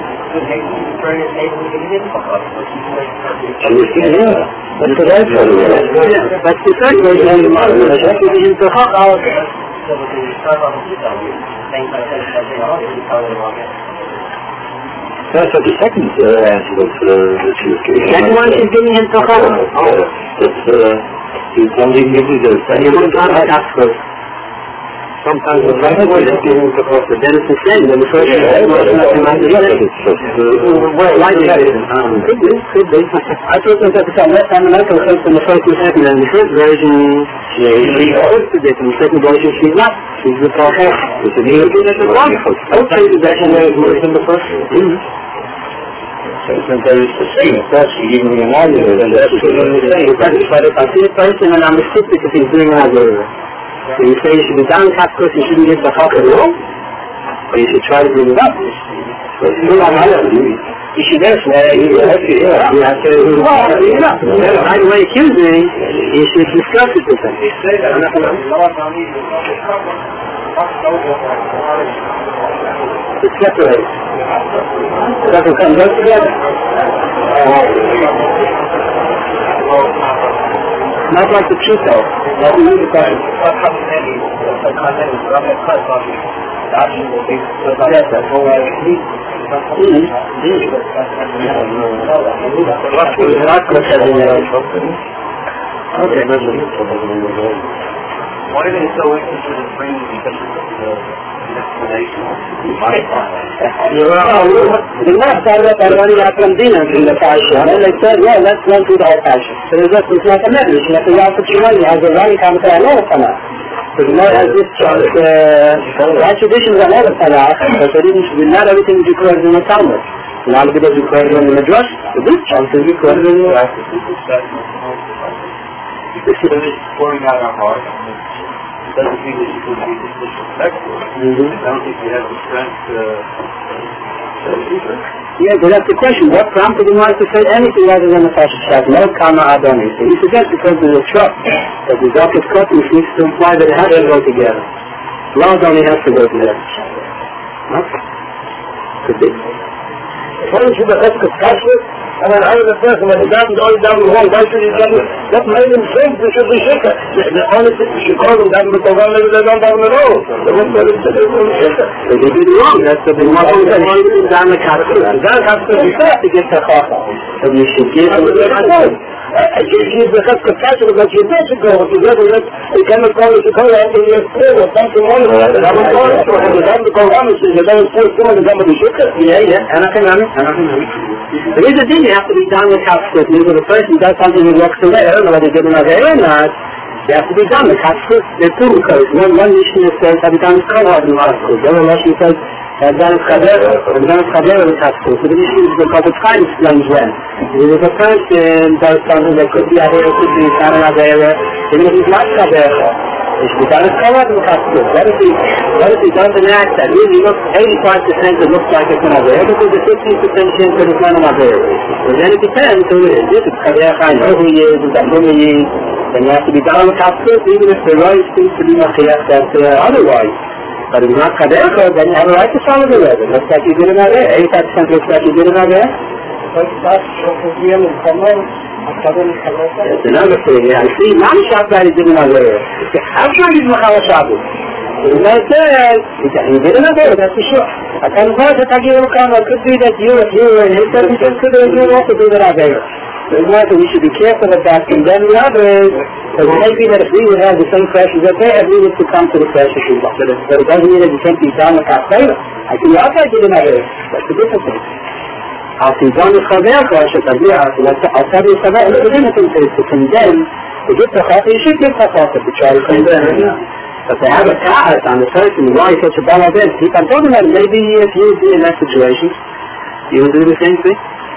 That's the right version. That's the third version of the Gemara. That's the Gemara. That's what the second uh, answer was uh, that she was giving. The second one she's giving him to her. That's, uh, she's only giving the second one. Sometimes the second one is giving to her. But then it's the same. Then the first one is not the other. Why did it? Could be, could be. I thought that at the time, last time America was from the first and second, and the first version, she hosted it, and the second version, she's not. She's the prophet. It's a new thing at the one. Okay, the version is worse than the first. So there is the same. That's giving me an argument, and that's what I'm saying. But if I see a person and I'm a sick because he's doing an argument, so you say you should be down with half course, you shouldn't get the half at all, or you should try to bring it up. So it's not an argument. You should ask why you have to, yeah, you have to, well, right away accusing, you should discuss it with them. It's separate. It doesn't come both together. Not like the Chuto. That we use it. Okay. Why are they so interested in bringing because of the explanation? The last started up already after Dina in the Pasha, and they said, yeah, let's run through the whole Pasha. So there's just, it's like a medrash, you have to walk with your money, has a running commentary on all the Tanakh. So the Lord has this, uh, our traditions on all the Tanakh, but they didn't, not everything is recorded in the Talmud. A lot of it is recorded in the Midrash, but this chunk is recorded in the practice. This is pouring out our heart. It doesn't mean that you could be disrespectful. Mm-hmm. I don't think you have the strength to yeah, but that's the question. What prompted him to say anything other than the Pasha Shat? No Kama Adoni. So he suggests because there's a trust that the Zakis Kotis needs to imply that it has to go together. Laws only has to go together. Okay. Could be. According to the Eskes Kashrut, and then I was a person when he doesn't go down the wall, why should he tell me? That made him think we should be shikha. The only thing we should call them down the Kovan, maybe they don't down at all. So what's the shikha? So they did it wrong. That's the thing. What was it? Down the Kashrut. Down the Kashrut, you have to get the Chacham. So you should give them the Chacham. She's the capacity that you need to go. If you never let the chemical to go out in your school or something like that, and I'm a part of it. You have to go on and say, you don't force someone to come to the sugar. Yeah, yeah, and I can run it, and I can run it. There is a thing you have to be done with Katskut. When the person does something that works away, I don't know whether they did another or not. You have to be done with Katskut. There are two codes. One, one Mishnah says, have you done with Kavod in Katskut? The other Mishnah says, have done with Chavera, have done with Chavera with Katskut. So the Mishnah is because the time explains when. If a person does something that could be Avera, could be Karen Avera, even if he's not Chavera, it should be done with Kavod in Katskut. Let it be, let it be done in an act that really looks, eighty-five percent it looks like it's an Avera, but there's a fifteen percent chance that it's not an Avera. So then it depends who it is. If it's Chavera, I know who he is, it's a whom he is, then you have to be done with Katskut, even if the right seems to be Machiach that uh, otherwise. But if you're not Kadecha, then you have a right to follow the weather. Looks like you did it out there. eighty-five percent looks like you did it out there. That's another thing. Yeah, see, Mom Shabbat is did it out there. How come he's Machal Shabbos? The man says, he did it out there, that's for sure. I can go to Tagir Kama. It could be that you, if you were in his circumstance, could you also do that out there. So we should be careful of that, and then the others, so it may be that if we would have the same pressures that they have, we would succumb to the pressure too much. But, but it doesn't mean that you can't be done with Kafayla. I think the outside did another. That's the different thing. I'll see done with Chaver, I'll tell you Chaver, it's the different thing to condemn, to get the Chaver, you should get the Chaver to try to condemn. But to have a Kahat on the person, why such a bad event, keep on talking about it, maybe if you would be in that situation, you would do the same thing.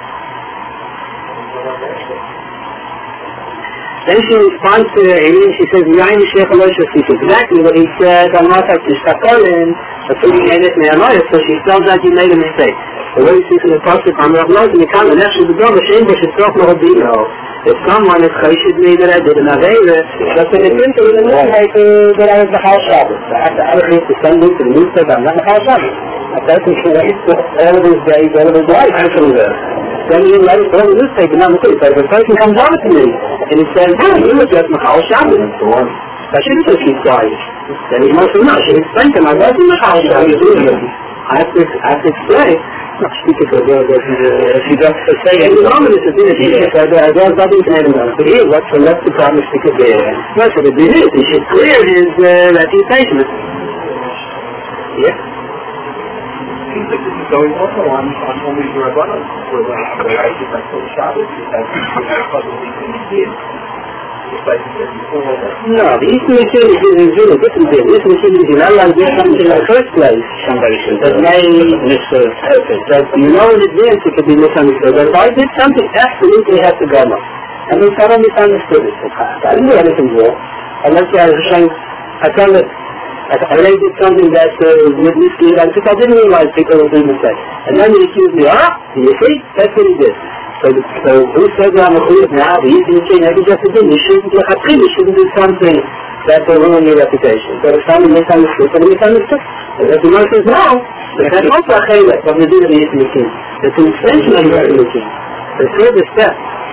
Then she responds to Eileen, she says, Yain Sheikh Elisha speaks exactly what he said, I'm not like this Shakakolin, but he made it Me'anoyah, so she tells that he made a mistake. The way he speaks in the Pasuk, I'm not like in the comment, actually the Dog, Hashem, but she's not Mahobino. If someone is Chayshid me that I did an Aveira, that's an attempt to the new like that I was the Chal Shabbos. I have to allocate the Sunday to the new stuff, I'm not the Chal Shabbos. A person should wait all of his days, all of his life, actually there. Then you let it go in the newspaper, not in the newspaper. If a person comes on to me, and he says, oh, you were just Machal Shabbos and so on. I shouldn't just keep quiet. Then he must have not. I should explain to him, I wasn't Machal Shabbos. I have to, I have to explain. Not speaking for the, if you just say, and the moment is the thing that he said, I don't know nothing to anyone. But here, what's the left to promise to give there? That's what it is. He should clear his reputation. Yeah. So he's also on, on only the Rabbanon for the right to practice Shabbos because he's probably going to be No, the Eastern Machine is doing a different thing. The Eastern Machine is not allowed to do something in the first place. Somebody should that may misunderstood. That you know in advance it could be misunderstood. But if I did something, absolutely has to go up. And then someone misunderstood it. I didn't do anything wrong. Unless I was saying, I found that I already did something that uh, would mislead, because I didn't realize people were doing mistakes. And then he accused me, ah, you see, that's what he did. So, the, so who says I'm a chulip now? The easy thing, maybe just a thing. You shouldn't do a you shouldn't do something that will ruin your reputation. So if someone misunderstood, then misunderstood. And if the man says no, that's also a chaylet of the deal of the easy thing. It's an extension of the easy thing. The further step.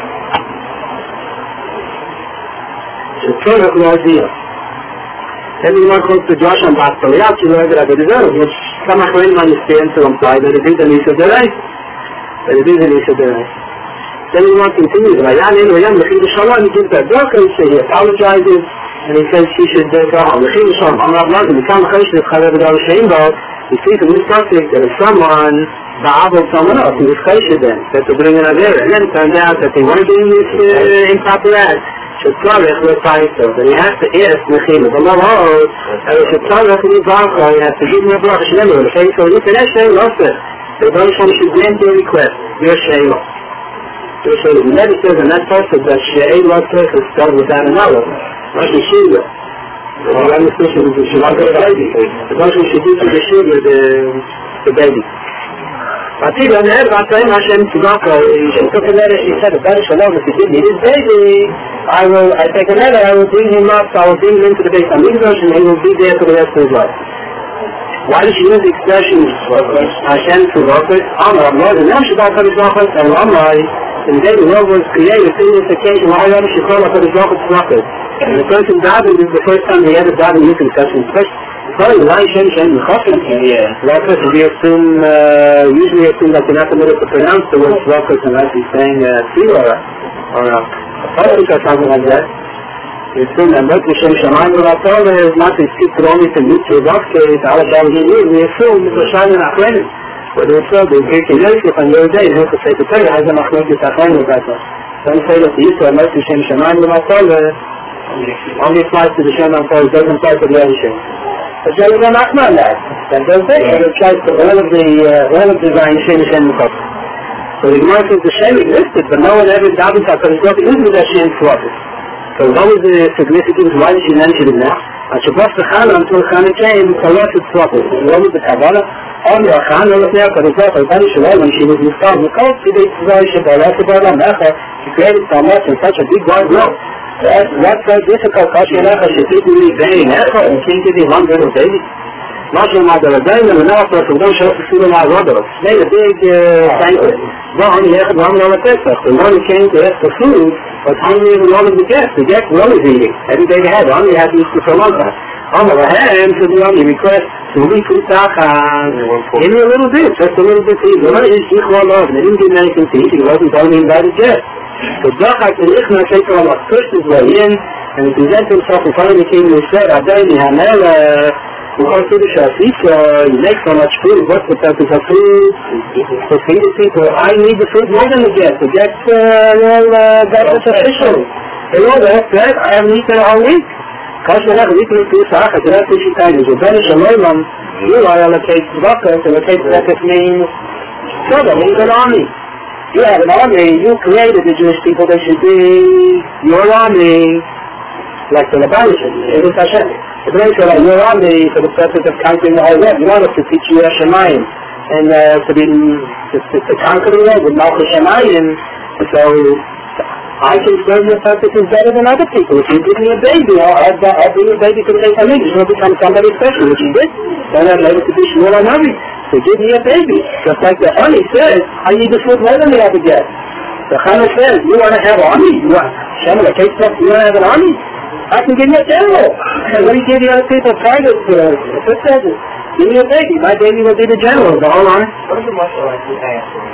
It's a product of idea. Everyone comes to Josh and Basel, yeah, you know that I deserve, which some of them understand to imply that it is an issue of the right. That it is an issue of the right. Then he wants to continue, like, yeah, no, yeah, Mechid Shalom, he gives that broker, he apologizes, and he says she should go home. Mechid Shalom, I'm not blessed, he can't change the Chaver Gadol Sheinbo, he sees in this subject that if someone ba'avol someone else, he was chayshid then, that to bring another, and then it turned out that they weren't doing this uh, improper act. Shetzarech l'tayso, then he has to ask Mechila, but not all, and Shetzarech l'tayso, he has to give him a bracha, Shnemu, and say, so you can ask Shem, lost it. The Baruch Shem should grant your request, your Shem. Your Shem, the Nevi says in that passage that She'ei l'tayso is spelled without an aleph, not the Shila. The Baruch Shem should give the baby. The Baruch Shem should give the Shila, the baby. But he don't have that time Hashem Tzedakah, he took a letter, he said, Baruch Shalom, if he give me this baby, I will, I take a letter, I will bring him up, I will bring him into the Beis HaMikdash, and he will be there for the rest of his life. Why does she use the expression, Hashem Tzedakah? Amar, Lord, and now Shabbat HaMikdash, and Amar, in the day the world was created, in this occasion, why Hashem Shekol HaMikdash Tzedakah? And the person died, this is the first time he ever died in using such an expression. Sorry, why Shem Shem Mechofim? Yeah. Tzedakah, we assume, uh, usually assume that you're not permitted to pronounce the word Tzedakah unless he's saying uh, Tefillah or uh, Pasuk or something like that. It's in the book, Hashem Shamayim V'Ratzol is not to skip Romi to meet to Dovke, to all of them he knew, we assume it's a Shamayim Achlenim. But they said, they take a Yosef on your day, they have to say to tell you, has a Machlokes Achlenim V'Ratzol. Some say that the Yisrael must Hashem Shamayim V'Ratzol only applies to the Shem V'Ratzol, it doesn't apply to the other Shem. But there is an Achman that, that does say, it applies to all of the, uh, all of the Zayin Shem Shem V'Ratzol. So the Gemara says the Shem existed, but no one ever doubted that there is with that Shem V'Ratzol. So what was the significance? Why did she mention it now? And she brought the Chana until Chana came, so what's its trouble? What was the Kabbalah? On the Chana was there, but it's also very sure when she was installed in the coast, she did very sure that that's about a Mecha, she created so much in such a big wide world. That's so difficult, because she Mecha, she didn't really very Mecha, and she didn't want little baby. Not your mother, a day, and now for the don't show up to see them out of order. Made a big banquet. Well, only had one on the Pesach. The one who came to ask for food was hungry and wanted the guest. The guest was always eating. Every day they had, only had to eat for a long time. On the other hand, so the only request to we put Tachan. Give me a little bit, just a little bit to eat. They didn't eat equal love. They didn't give him anything to eat. He wasn't only invited guest. So Dachak the Ichna said to Allah, pushed his way in, and he presented himself in front of the king and he said, Adayni Hamela. Because to the Shafisa, you make so much food, what's the purpose of food? To feed the people. I need the food more than the guest. The guest, uh, well, uh, got this officially. They know that, right? I haven't eaten a whole week. Because we're not eating the food, so I can have fishy tigers. You're better Shalom, you are allocate Tzedakah, and allocate Tzedakah means trouble, means an army. You have an army, you created the Jewish people, they should be your army, like the Lebanese, it is Hashem. It's very sure that you're on the, for the purpose of conquering the whole world. You want us to teach you Shemayim and uh, to be, to, to, to conquer the world with Malchus Shemayim. So, I can serve your purposes better than other people. If you give me a baby, I'll, I'll, I'll bring a baby to the Beit HaMikdash. You're going to become somebody special, which you did. Then I'm able to be Shmuel HaNavi. So give me a baby. Just like the honey says, I need the food more than the other guest. The Chana says, you want to have an army? You want, Shem, the case stuff, you want to have an army? I can give you a general. And when you give the other people private uh, it says it. Give me a baby. My baby will be the general, the whole army. What is the muscle like you have from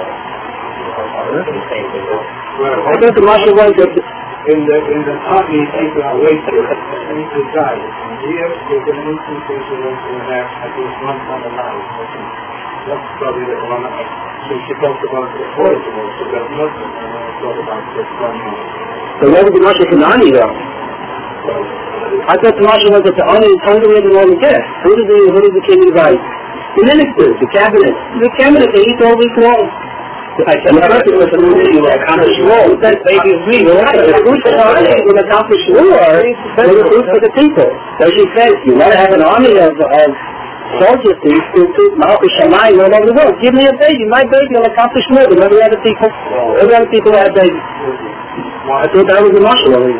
uh I think the muscle was that in the in the army people are waiting and need to die. Here you're going to need to think to have at least one on the line. That's probably the one so she talked about the affordable, so that's not talk about just one month. So where was the muscle from the army though? I thought the marshal was that the army is hungry and all the guests. Who did the, who did the king invite? The ministers, the cabinet. The cabinet, they eat all week long. I said, the person was a movie will accomplish war. That baby is real. Right. The fruit of the army will accomplish war for the fruit for the people. So she says, you want to have an army of, of soldiers to to Malchus Shemayim all over the world. Give me a baby. My baby will accomplish more than every other people. Every other people have babies. I thought that was the marshal already.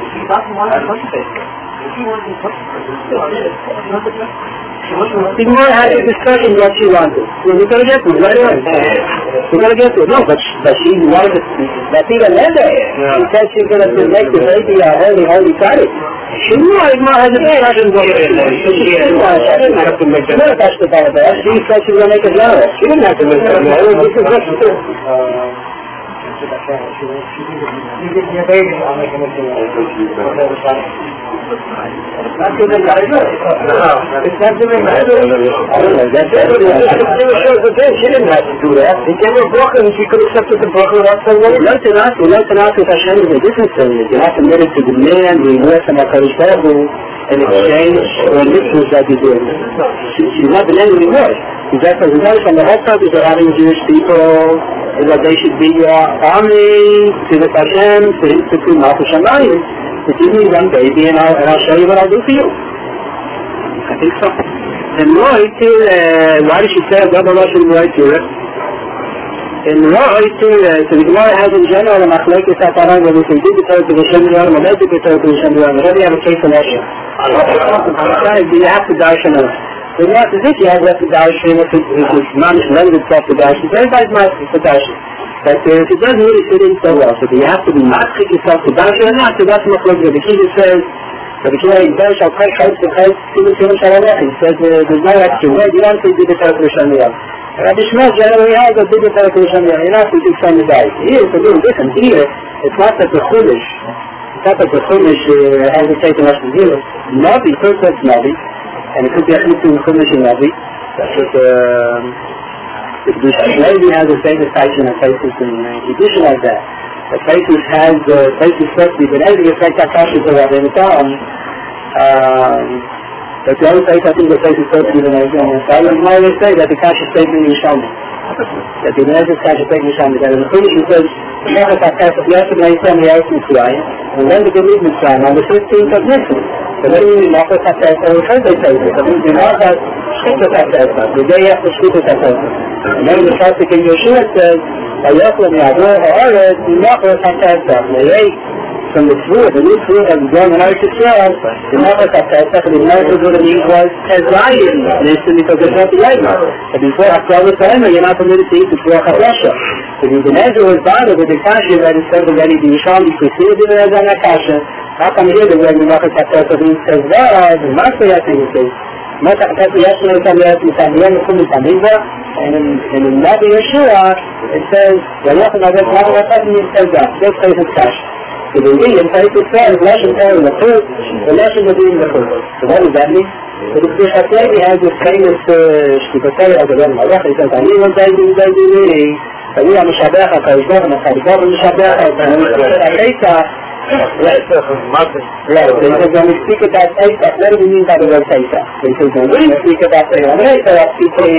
The Gemara had a discussion what she wanted. So we're going to get to it right away. We're going to get to it. No, but, but she wanted to, that's even there. She said she's going to make the baby a holy, holy cottage. She knew I had a discussion going on. She didn't have to make it. She didn't touch the Bible. She said she was going to make it general. She didn't have to make it general. This is what she did. You give me a baby, I'll make him a baby. Not giving that good. No, it's not giving that good. That's it. She didn't have to do that. He gave her a book and she could have accepted the book without saying anything. Learn to not, learn to not with Hashem is a different thing. You're not committed to demand the worth of HaKadosh Baruch Hu in exchange for mitzvahs that you do. She's not been anymore. She's not from the whole purpose of having Jewish people is that they should be your army to the Hashem, to Institute Malchus Shemayim, to give me one baby and I'll, and I'll show you what I'll do for you. I think so. And Roy, to, uh, why did she say Rabbi Rosh and Roy to it? And Roy, to, uh, so the Gemara has in general a machlekes HaTarang where we can do the Torah to the Shem Yom, or not do the Torah to the Shem Yom. We already have a case in Russia. Do you have to darshan or not? So not as if you have to darshan, if it's not lend itself to darshan. Everybody's not for darshan. But uh, if it doesn't really fit in so well, so do you have to be matchik yourself to darshan or not? So that's what the Kiva says. So the Kiva says, I'll quite hope to help to the Shem Shalom. He says there's no extra word. You want to do the Torah to the Shem Yom. Rabbi Shmuel generally has a bigger dedication than you're not to do some diet. Here it's a little different. Here it's not that the Chumash, it's not that the Chumash uh, has a taken us from here. Navi, first that's Navi, and it could be a between Chumash and Navi. That's what the the Kedusha has a famous section of places in Kedusha like that. The places has the places supposed to be, but everything is like that cautious of Rabbi Natan. But the other place, I think the place is supposed to be the Nezir. So I would always say that the Kasha statement in Yishalmi. That the Nezir Kasha statement in Yishalmi. That in the Chumash he says, the Mechas HaPesach, yesterday he said the Eretz Mitzrayim, and then the Gemid Mitzrayim on the fifteenth of Nisan. So then the Mechas HaPesach, the Thursday Pesach. So the Mechas Shkitas HaPesach, the day after Shkitas HaPesach. And then the Pasuk in Yeshua says, Vayachlam Yador Ha'aretz, the Mechas HaPesach, the day from the fruit, the new fruit that was grown in Eretz Yisrael, the Mechas HaPesach, the Mechas what it means was Tezayim, and it's because it's not the Yedna. But before Haftarah Sa'ema, you're not permitted to eat before Haftarah. So the Nezir was bothered with the Kasha that it said already, the Yishalmi preceded the Nezir on that Kasha. How come here the word Mechas HaPesach means Tezayim, and Masay I think it says, Mechas HaPesach yesterday from the Eretz Yisrael, and in, and in Nabi Yeshua, it says, Vayachlam Yador Ha'aretz means Tezayim. This place is Kasha. So the Indian type of prayer is Lashon Torah in the food, the Lashon will be in the food. So what does that mean? So the Kedusha has this famous Shkipatei of the Rebbe Malach. He says, Ani was Zaydin Zaydini, Ani HaMishabech HaKadosh Baruch Hu, HaKadosh Mishabech HaKadosh Right, they said when we speak about Pesach, what do we mean by the word Pesach? They said when we speak about Pesach,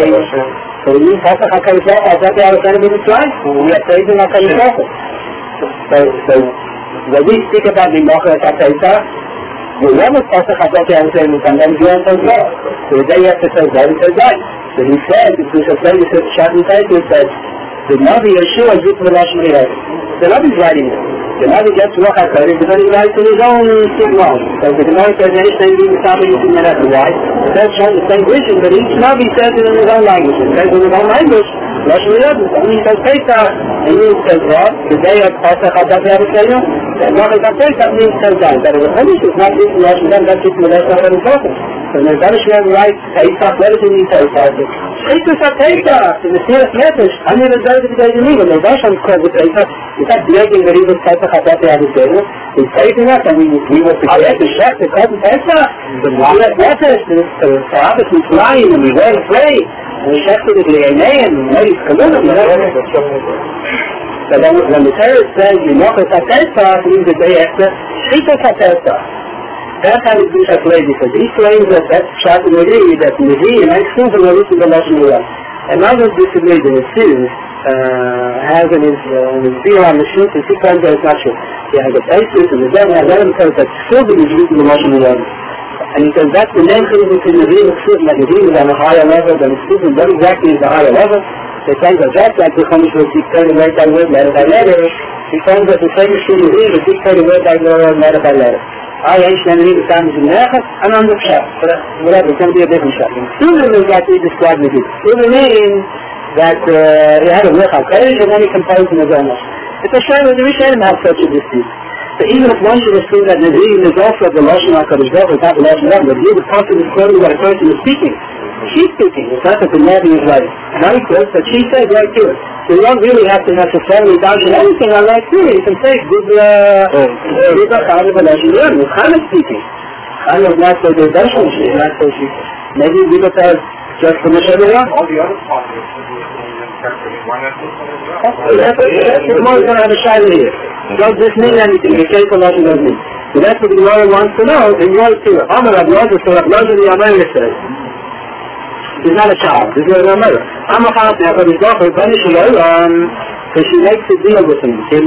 so we mean Pesach HaKadosh Baruch Hu, that's what I was going to be described. We are praising HaKadosh Baruch Hu. So, so when we speak about the Mechas HaPesach, the Rebbe Pesach HaPesach and saying we can then go on as well. So the day after says that, he says that. So he said, the Kedusha said, he said, Shabbat Pesach, he said, the Navi Yeshua is written with Lashon Yehud. The Navi is writing it. The Navi gets Ruach HaKodesh because he writes in his own signal. So the Gemara says anything being established in the Nebuch. Why? It says showing the same vision, but each Navi says it in his own language. It says in his own language, Lashon Yehud. So when he says Pesach, and he says what? The day of Pesach HaPesach HaPesach, and Mechas HaPesach means Tezayim. That is a Chumash, it's not written Lashon Yehud, that's written with Lashon Yehud. So the Rebbe Shmuel writes Pesach, what does it mean Pesach? Pesach HaPesach, in the Sirach Nefesh, I never said it because I didn't even. Hashem called the Pesach. In fact, the idea that he was Pesach HaPesach HaPesach, he's saving us, and we we were to get the Shech, the Pesach Pesach, the Sirach Nefesh, the Sahabas Mitzrayim, and we went pray, and we Shech to the Gleinei, and we made his Kalunim, you know. So then when the Torah says, the Mechas HaPesach means the day after Shchitas HaPesach. That's how the Kedusha plays, because he claims that that's Pshat and Nevi, that Nevi and Exum from the Rishon the Lashon Yehud. And others disagree. The Nesiv has in his Beer on the Shut, and he claims that it's not true. He has a basis, and the devil has other because that Ksuvim is written in the Lashon Yehud. And he says that's the main thing between Nevi and Ksuvim, that Nevi is on a higher level than Ksuvim, that exactly is the higher level. They claim that that's like the Chumash was dictated word by word, letter by letter. He claims that the same issue Nevi is dictated word by word, letter by letter. I ain't going to read the time in the Nechas, and on the Pshat. Whatever, it's going to be a different Pshat. Sooner is like we described with it. Sooner means that uh, he had a Ruach HaKodesh, and then he composed in his own way. It's a shame that the Rishonim have such a dispute. So even if one should assume that Nevi'im is also the Lashon HaKodesh Baruch Hu, not the Lashon HaKodesh, but here the person is quoting what a person is speaking. She's speaking. It's not that the Navi is right. Not equal, but she says right here. So you don't really have to necessarily dodge anything on right here. You can say, good, uh, good, uh, Chana B'Lashon Yehud. Chana is speaking. Chana is not so good, Darshan, she's not so she. Maybe we got that just from the Shemiyah. All the other positives interpreting. Why not this one as well? The Gemara is going to have a shayla here. Does this mean anything? The Sheikh B'Lashon doesn't mean. So that's what the Gemara wants to know. The Gemara is here. Amar Rav Lozer, so Rav Lozer the Amayr says, he's not a child. This is what I'm saying. I'm a father, but he's not a punish Elam, so she makes a deal with him. She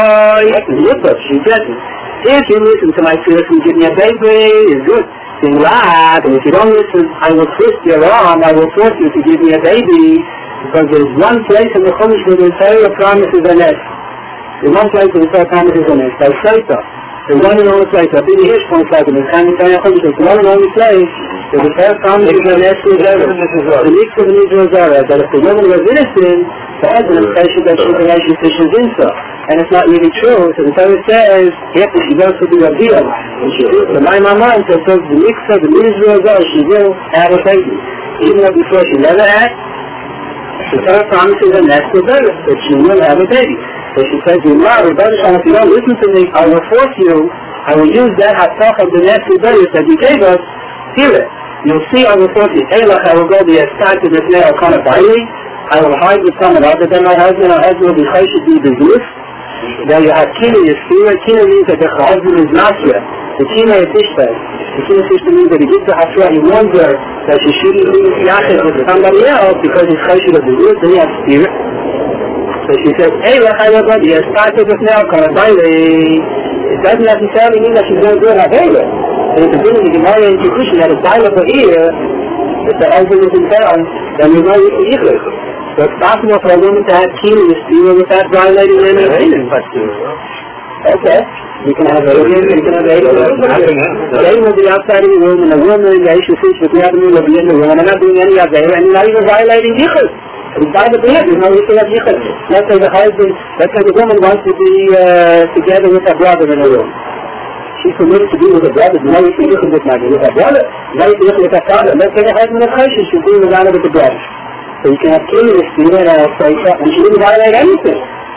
she doesn't. If you listen to my fears and give me a baby, it's good. Sing loud, and if you don't listen, I will twist your arm, I will force you to give me a baby, because there's one place in the Chumash where the Torah promises a nest. There's one place where the Torah promises a nest. By Shaita. The one and only place. I've been here points like in the time of Torah Chumash. It's the one and only place where the Torah promises a nest with Zerah. The mix of an Israel Zerah. That if the woman was innocent, the husband says that she can actually fish his insult. And it's not really true. So the Torah says, after she goes to the Aviyah, the my mama says the mix of the Israel Zerah, she will have a baby. Even though before she never had, She started promising the next rebellion that she will have a baby. So she says, you love rebellion, if you don't listen to me, I will force you, I will use that hatzach of the next rebellion that you gave us, hear it. You'll see I will force you. Eilach, I will go the estate to this male kind of bailey. I will hide with someone other than my husband. My husband will be chayshit be bezuz. Then you have kina, you see it. Kina means that the husband is not here. The kina is tishbeh. The kina tishbeh means that he gives the hashra, he warns her that she shouldn't be yachid with somebody else because he's chayshit of bezuz, then he has spirit. So she says, hey, what I will go the estate to this male kind of bailey. It doesn't necessarily mean that she's going to do it at bailey. In the beginning, the Gemara in Kiddushin that is violable here, if the husband is in town, then you know you can eat it. So it's possible for a woman to have kina stealing without violating any opinion. Okay. You can have a woman, you can have a woman. They will be outside of the room, and the woman, the Aisha Fish, with the other woman will be in the room, and they're not doing any of that, and you're not even violating yichud. It's violable here, there's no issue of yichud. Let's say the husband, let's say the woman wants to be uh, together with her brother in a room. She's permitted to be with her brother, no issue of yichud with her brother, no issue with her father. Let's say the husband is chayshit, she's being around with the brother. So you can have kina with student and I'll say that, and she didn't violate anything.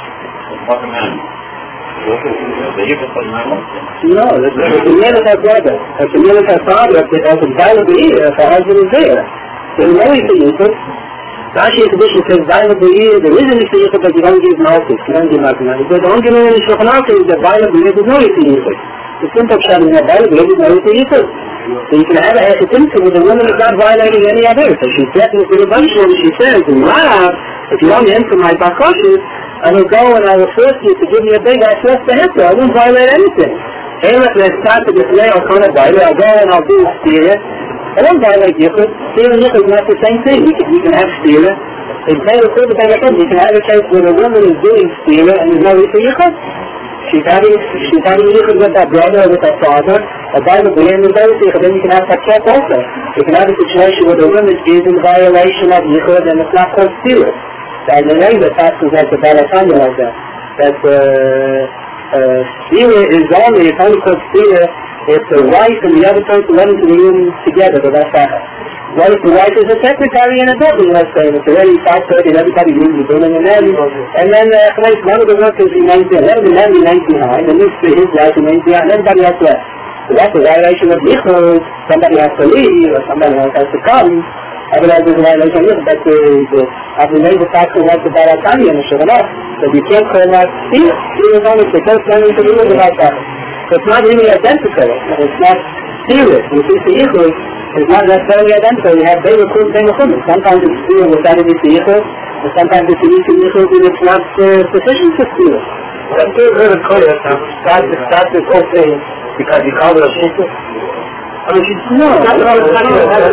No, it's the man of her brother. It's the man of her father. If it's violable here, if her husband is there. There's no issue with yichud. Rashi in Kedushin says, violable here, there is an issue with yichud, but you don't give malchus. You don't give malchus. Because the only one in Shulchan Aruch is that violable here, there's no issue with yichud. The simple shot is not violable here, there's no issue with yichud. So you can have a hechetimtum with a woman who's not violating any other. So she's threatening to the bunch when she says, wow, if you don't answer my bakoshes, I will go and I will force you to give me a big, I force the answer. I won't violate anything. Eilach, let's start to this way, I'll come and violate. I'll go and I'll do stira. I won't violate yichud. Stira and yichud is not the same thing. You can, you can have stira. In Taylor, you can have a case where a woman is doing stira and there's no issue yichud. She's having, she's having yichud with her brother or with her father. A Bible begins with those yichud, then you can have takhet also. You can have a situation where the woman is in violation of yichud and it's not called stira. And the name that passes like the Balatanya like that. That uh, uh, stira is only, it's only called stira if the wife and the other person went into the room together, but that's not. What if the wife is a secretary in a building, let's say, and it's already five thirty and everybody leaves the building, and then, and then uh, one of the workers remains there, let the man remains behind, and this his wife remains behind, and everybody else left. So that's a violation of yichud. Somebody has to leave, or somebody else has to come. Otherwise there's a violation of yichud. But the, the, I've been able to talk to like the Balatanya and the Shulchan Aruch. So you can't call that stira. Stira is only the first thing to do without that. So it's not really identical. It's not stira. You see the yichud. It's not necessarily identical. You have Be'er Kum, Be'er Kum. Sometimes it's stira without any yichud, and sometimes it's any yichud and it's not uh, sufficient for stira. That's very clear. Start this whole thing because you call it a shikha. I mean, she's no, that's what I was talking about.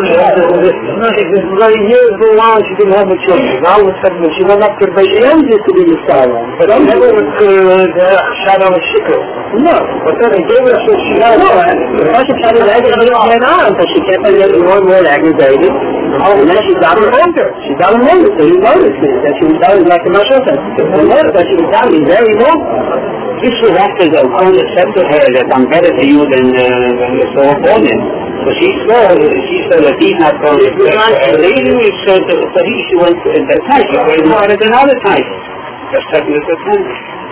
It's like years go on, she didn't have the children. Now all of a sudden, she went up to the base. She owns it to be the star one. But I never was shot on a shikha. No. But then they gave her so she had no. The first time was aggravated went on, so she kept on getting more and more aggravated. And then she got her older. She got her older, so he noticed it. That she was down like the Mashal said. He noticed that she was down very low. This was after the Okoon accepted her that I'm better to you than uh, the soul opponent. So she saw, she saw that he's not going to be so he she went to that time, she went harder than other times. Just second at the time.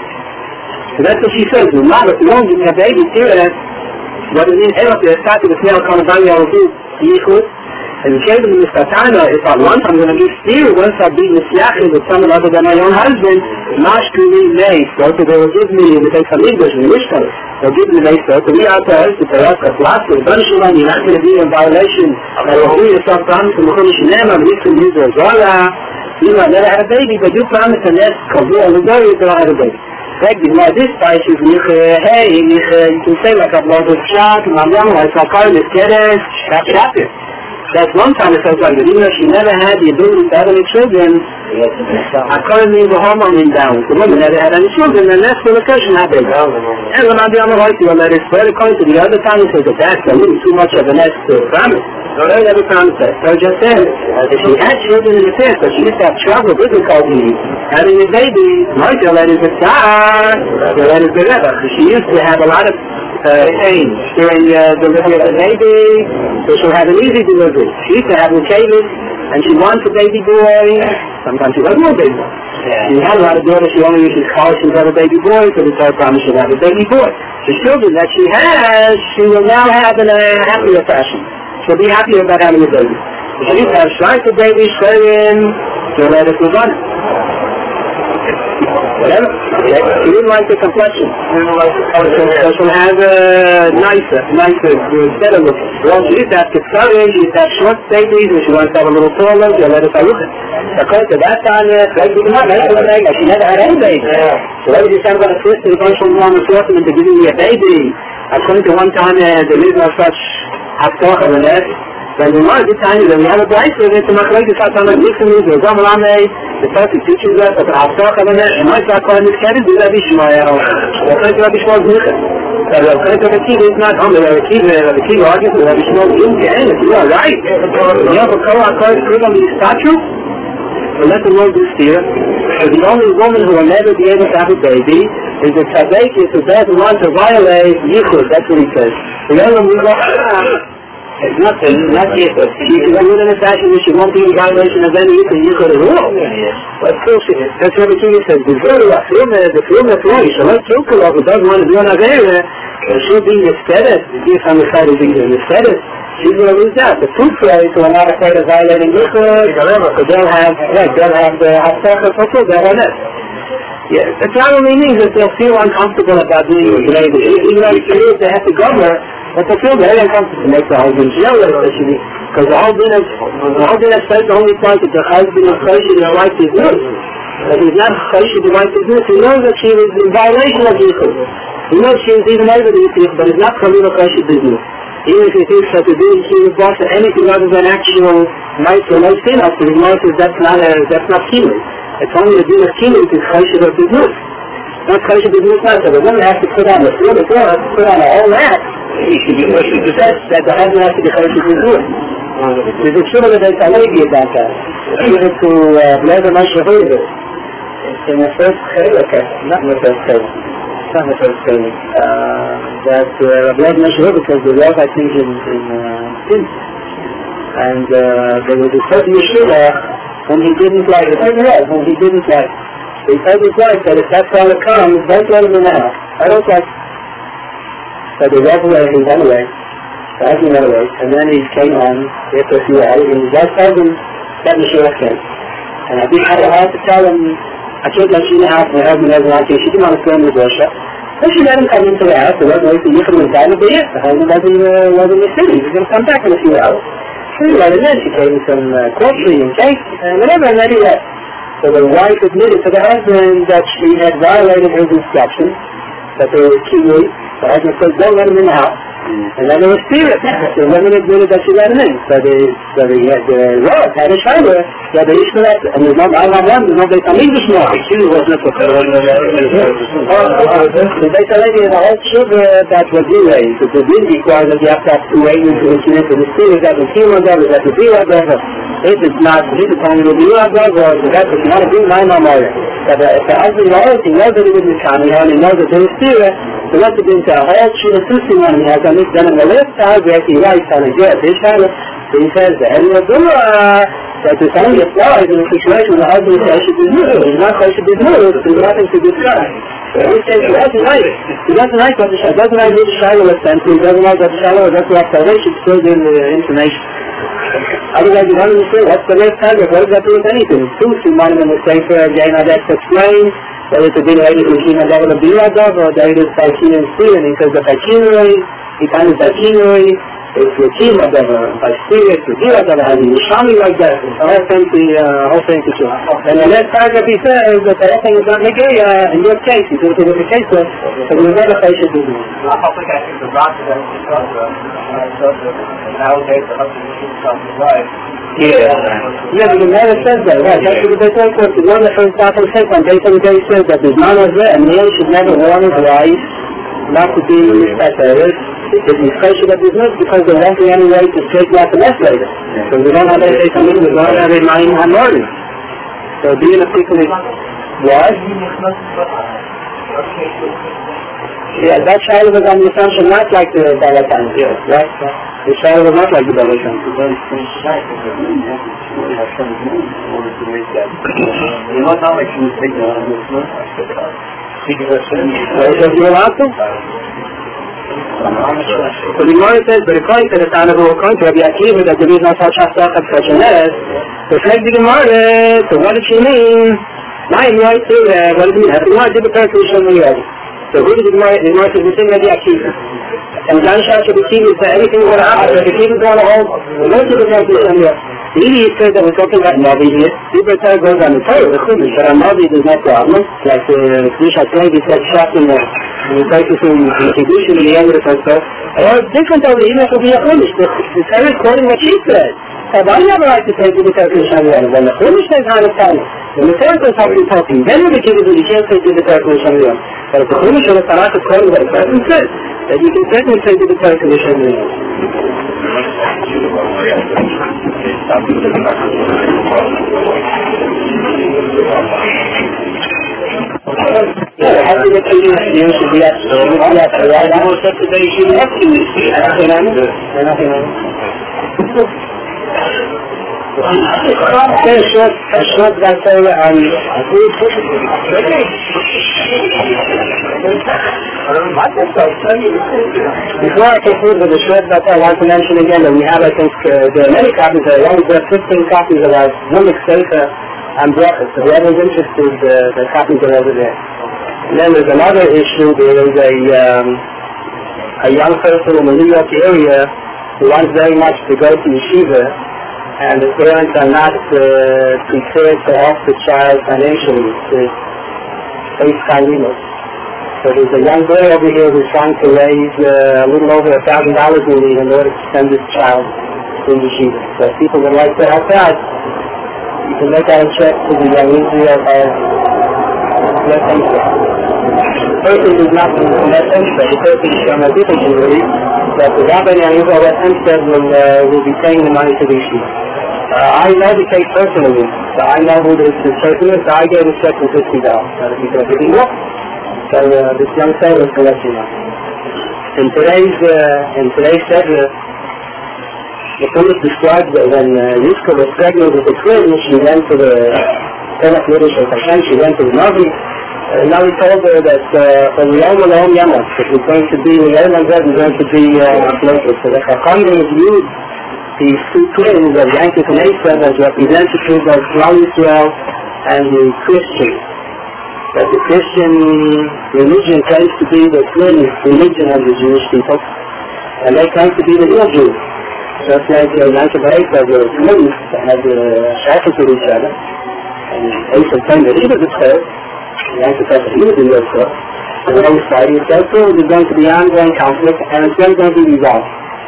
So that's what she says. The mother, the only thing that baby here, what it means, Eilach, the Estate, the Snell, Kanadanya, or who, yichud. And the Shem of Mister Tana, if I want, I'm going to give stira once I be Messiachim with someone other than my own husband, Mashkuli May, so they will give me the Beit HaMikdash in the Mishkan. They'll give me the May, so we out there, to pay us a class, the Banishullah, you're not going to be in violation, and will do yourself promise to Mechon Shinema, and we can use the Zola. You know, I never had a baby, but you promised and that's Kavua, and the Zola, you don't have a baby. Like, you know, this price is mich, hey, mich, you can say like a blood of shot, and I'm young, like a car, let's get it, stop it up here. That's one time it sounds like that. Even though she never had the ability to have any children, I currently the hormone imbalance. The woman never had any children, and that's the location I big. And when I'm the other right, you'll let it spread according to the other time, he says that that's a little too much of an extra promise. So they never promised that. So just said, if she had children in the past, but she used to have trouble, difficulty having a baby, might you let it be star, you let it be better. She used to have a lot of uh, pain during uh, the delivery of the baby, so she'll have an easy delivery. She used to have a Caleb, and she wants a baby boy, Sometimes she doesn't want a baby boy. Yeah. She had a lot of daughters, she only uses college, she'll have a baby boy, so the Torah promised she'll have a baby boy. The children that she has, she will now have in a happier fashion. She'll be happier about having a baby. She used to have strike the baby, straight in, she'll let it move on. Whatever. Okay. She didn't like the complexion. So she'll have a nicer, nicer, better looking. Well, she used to have Kitzari, she used to have short babies, and she wants to have a little taller, she'll let it have it. Because at that time, she never had any baby. So what did you say about a twist and a bunch of long assortment to giving me a baby? According to one time, uh, there is no such haftorah in it. When we want to tell you that we have a place where it's a machlekes hatanah dixonis or zamalame, the person teaches us that the haftorah in it, and my zakon is carried to Rabbi Shmuel. The place Rabbi Shmuel's nichah. So the place of Rabbi Kiva is not only Rabbi Kiva, Rabbi Kiva argues with Rabbi Shmuel's nichah, and if you are right, you have a kolah akar to on the statue, so let the Lord do steer. So the only woman who will never be able to have a baby is a tzaddik who doesn't want to violate yichud. That's what he says. The other one it's not it's not yichud. She can do it in a fashion that she won't be in violation of any yichud yichud at all. But still she is. That's what the king says. The film of life, so let's talk about who doesn't want to do an avera, she'll be instead if on the side of being instead she's going to lose that. The food fairies who are not afraid of violating yichud, so they'll have, right, they'll have the haftarah fulfilled that on it. Yeah, the problem means that they'll feel uncomfortable about doing it today. Even though it's they have to go there, but they feel very uncomfortable to make the husband jealous, especially because the whole dinner, the whole dinner says the only point that the husband is chayshid is right to do. But he's not chayshid to right to do. He knows that she is in violation of yichud. He knows she is even over the yichud, but it's not chalila chayshid business. Even if he thinks that the doing she was bought for anything other than actual might or no sin up to the motive, that's not a, that's not kilo. It's only a din of kilo to chayshid of business. Not chayshid business, not so the woman has to put on the food as well, has to put on a whole mat. She should be chayshid business. That the husband has to be chayshid business. There's a shul that I lady about that. She went to Blazer Mashrahoyah. In the first case, okay, not in the first case. Not in the first case. Uh, that Blazer Mashrahoyah, because there was, I think, in in Sin. And uh, there was a certain yeshiva when he didn't like it. When he didn't like it. He told his wife that if that fellow comes, don't let him in the house. I don't like it. So they walked away, he went away. So I went away. And then he came home after a few hours, and his wife told him that Mashiach came. And I didn't have a heart to tell him, I can't let you in the house, my husband doesn't like you. She didn't want to stand with Russia. So she let him come into the house, the wasn't wait for Yichud was down to be it. The husband wasn't, uh, wasn't in the city. He was going to come back in a few hours. So he let him in. She gave him some uh, coffee and cake and whatever, and then he left. So the wife admitted to the husband that she had violated his instructions, that they were kiwi. The husband said, don't let him in the house. And then there was spirit. The women admitted that she let him in. So they, so they had the Rosh, had a shower, that they used to let, and there's no Baal HaOlam, there's no Beit HaMikdash more. She wasn't a the Beit HaLevi is a whole sugar that was delayed. Because the din requires that you have to have two angels to listen into the spirit, that the kilo there, that the deal there. If it's not, if it's only the deal there, or if that's what you want to do, nine no more. But if the husband knows, he knows that he was in Kami, and he knows that there is spirit, so what's it into a whole shoot of sushi when he has on this, then on the left side, he writes on a good, this side, so he says, the head of the door, that there's only a slide in a situation where the husband says, should be new, he's not supposed to be new, there's nothing to discuss. So he says, he doesn't like it. He doesn't like what the Shiloh, doesn't like what the Shiloh was sent to, he doesn't like what the Shiloh was, that's what salvation filled in the information. Otherwise, you don't understand, what's the left side, what does that do with anything? It's two, two money in the Sefer, again, that's explained. Whether it's a bit later to Kina Dava Biladov or the Eidus Taikina and Steven, because the Taikinoi, he kind of Taikinoi, it's the Kina Dava, by Spirit, the Biladov, has a Yishami like that, it's a whole thing to, uh, whole thing to do. And the next paragraph he says that the whole thing is not Negaya, in your case, he says it was a case of, so we never face it with you. I think I think the rock that we discussed, nowadays the husband is his wife. Yeah, yeah, but the Gemara says that, right? That's what the Beit HaMikdash says. The one that first part of the second, Beit HaMikdash says that there's none of it, and man should never warn his wife not to be respected. If he's chayshid of business, because there won't be any way to straighten out the mess later. So we don't have a Beit HaMikdash, we don't have a Mayim HaMordim. So being a particularly, what? Yeah, that child was on the assumption not like the Baal HaTanya, right? Israel was not like the Babel country. But it's been shot in the room, you have to in order to make that. You know, not like she was taking on this one. Speaking of sin, so you allowed to? So the Gemara says, but according to the sound of the according to Rabbi Akiva, that the reason I thought Shastach had such a nest, so reflect the Gemara, so what did she mean? My right to uh, what did it mean? The Gemara did the person who showed me already. So who did the Gemara, the Gemara says the same Rabbi Akiva. And John Shach should be seen that anything going to happen, if the Akiva is going to hold, most of the time to show me already. The idiot said that we're talking about Navi here. Super Torah goes on the Torah, the Chumash, but on Navi there's no problem. Like the Kiddush HaTorah, he said shot in the places in the Kiddush in the end of the Torah. Well, it's different over even if it will be a Chumash. The Torah is quoting what she said. So I have a right to take the Torah Kiddush HaTorah. When the Chumash says how to tell it, when the Torah goes how to talking, then when the Kiddush you can't take the Torah Kiddush HaTorah. But if the Chumash or the Tanakh is quoting what the person said, then you can certainly take the Torah Kiddush HaTorah. Yeah, how do you think you should be at the right now? What's up today? You should be up to me. Nothing on it? Nothing on it. Okay, a short, a short answer on food. Before I conclude with the short that I want to mention again that we have, I think, uh, there are many copies. There are only fifteen copies of our Zumik Sefer and Brachas. So whoever's interested, uh, the copies are over there. And then there's another issue. There is a um, a young person in the New York area who wants very much to go to yeshiva, and the parents are not uh, prepared to help the child financially to face Kailimos. So there's a young boy over here who's trying to raise uh, a little over a thousand dollars in order to send this child to yeshiva. So if people would like to help out, you can make out a check to the young Israel of Less Hemseh. The person who's not from Less Hemseh, the person is from a different community, that the Rabbi and Israel Less Hemseh will, uh, will be paying the money to the yeshiva. Uh, I know the case personally, so I know who this, this person is, so I gave a check for fifty dollars. So if you can pick it up, so uh, this young fellow is going to let you know. In today's, uh, in today's segment, the police described that when uh, Yisra was pregnant with the twins, she went to the Tenach Yiddish of Hashem, she went to the Navi, and now he told her that from the Yom Alom Yamot, it was going to be, the Yom Alom was going to be floated. So the Chachamim used these two twins of Yankov and Esav as representatives of Klal Yisrael and the Christians. That the Christian religion claims to be the twin religion of the Jewish people, and they claim to be the real Jews. Just like uh, Yankov and Esav were twins that had a shackles with each other, and Esav claimed that he was a third, Yankov said that he was a real third, and they were fighting. So there's going to be ongoing conflict, and it's going to be resolved.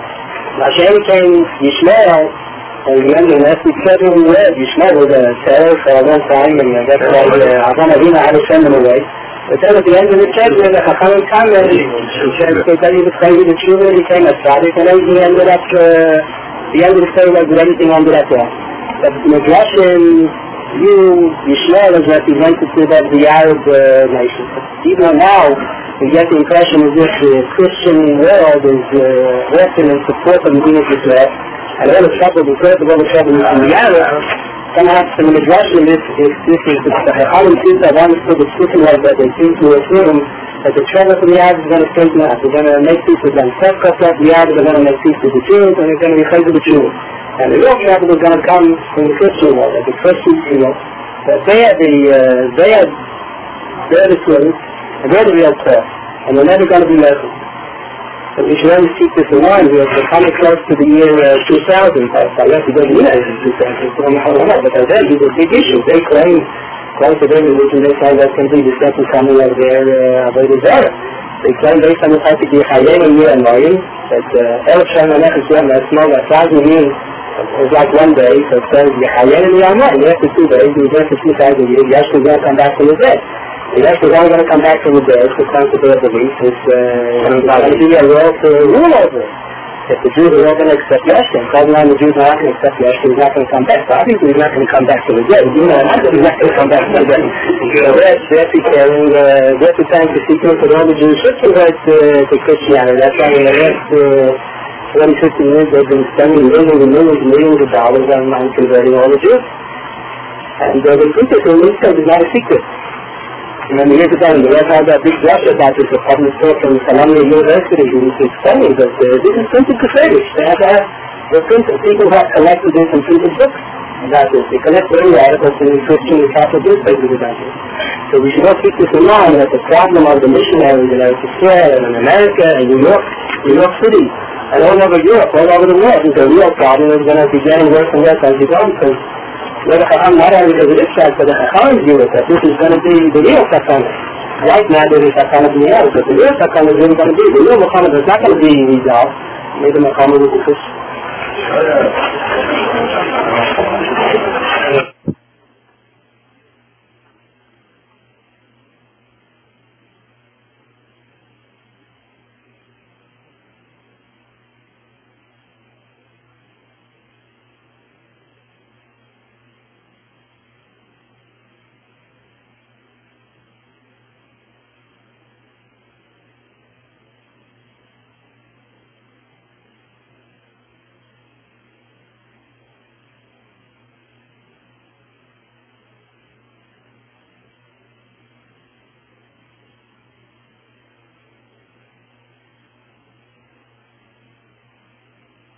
Hashem came Yishmael, and remember, as we said when we read, Yishmael was a terror for a long time, and that's why Avram Avinu had to send him away. But then at the end of the chapter, the Chachamim commented, he said, they tell you the story of the children, he came as Tzaddik, and then he ended up, uh, the end of the story was that everything ended up there. But Midrashim view Yishmael as representative of the Arab uh, nation. Even now, we get the impression as if the Christian world is uh, working in support of the Medina Israel, and all the trouble, because of all the trouble in the Arab, somehow from the Midrashim, if, if this is the Chachamim seems to have understood the Sufim was that they seem to assume that the trouble for the Arabs is going to straighten out. They're going to make peace with them. First cut off the Arabs are going to make peace with the Jews, and they're going to be friends with the Jews. And the real trouble is going to come from the Christian world, like the Christians, you know, that they are the, uh, they are, they're the twins, and they're the real core, and they're never going to be left. But we should always keep this in mind. We're coming close to the year uh, two thousand. I guess it doesn't mean anything two thousand. But then these are big issues. They claim, according to their religion, they claim that's going to be the second coming of their Avodah Zarah. They claim based on the fact that you're Hayem and you're Amoyim, that Elef Shem Hanech Yom, that's small, that thousand years, it's like one day, so it says you're Hayem and you're Amoyim. After two days, you're going to two thousand years, you're actually going to come back from the dead. You're actually only going to come back from the dead, according to their belief. It's going to be a world to rule over. If the Jews are all going to accept Yeshua, calling on the Jews are not going to accept Yeshua, he's not going to come back. So obviously he's not going to come back to the dead. You know, he's not going to come back to the dead. So they're, they're preparing, uh, they're preparing to seek with all the Jews should convert uh, to Christianity. That's why in the last uh, forty, fifty years they've been spending millions and millions and millions of dollars on, on converting all the Jews. And uh, the truth is, it's not a secret. And then years ago, we read how that big rush about this, a public talk from Columbia University, who was explaining that uh, this is printed Kufarish. They have to have, they're printed, people have collected this and printed books about this. They collect early articles in the Christian and Catholic newspapers about this. So we should all keep this in mind, that the problem of the missionaries in Israel and in America and New York, New York City, and all over Europe, all over the world, is a real problem. It's going to be getting worse and worse as we go, because the Chacham, not only does it extract, but the Chacham view it, that this is going to be the real Sakana. Right now there is Sakana in the air, but the real Sakana is really going to be, the real Muhammad is not going to be resolved. Maybe Muhammad will be pushed.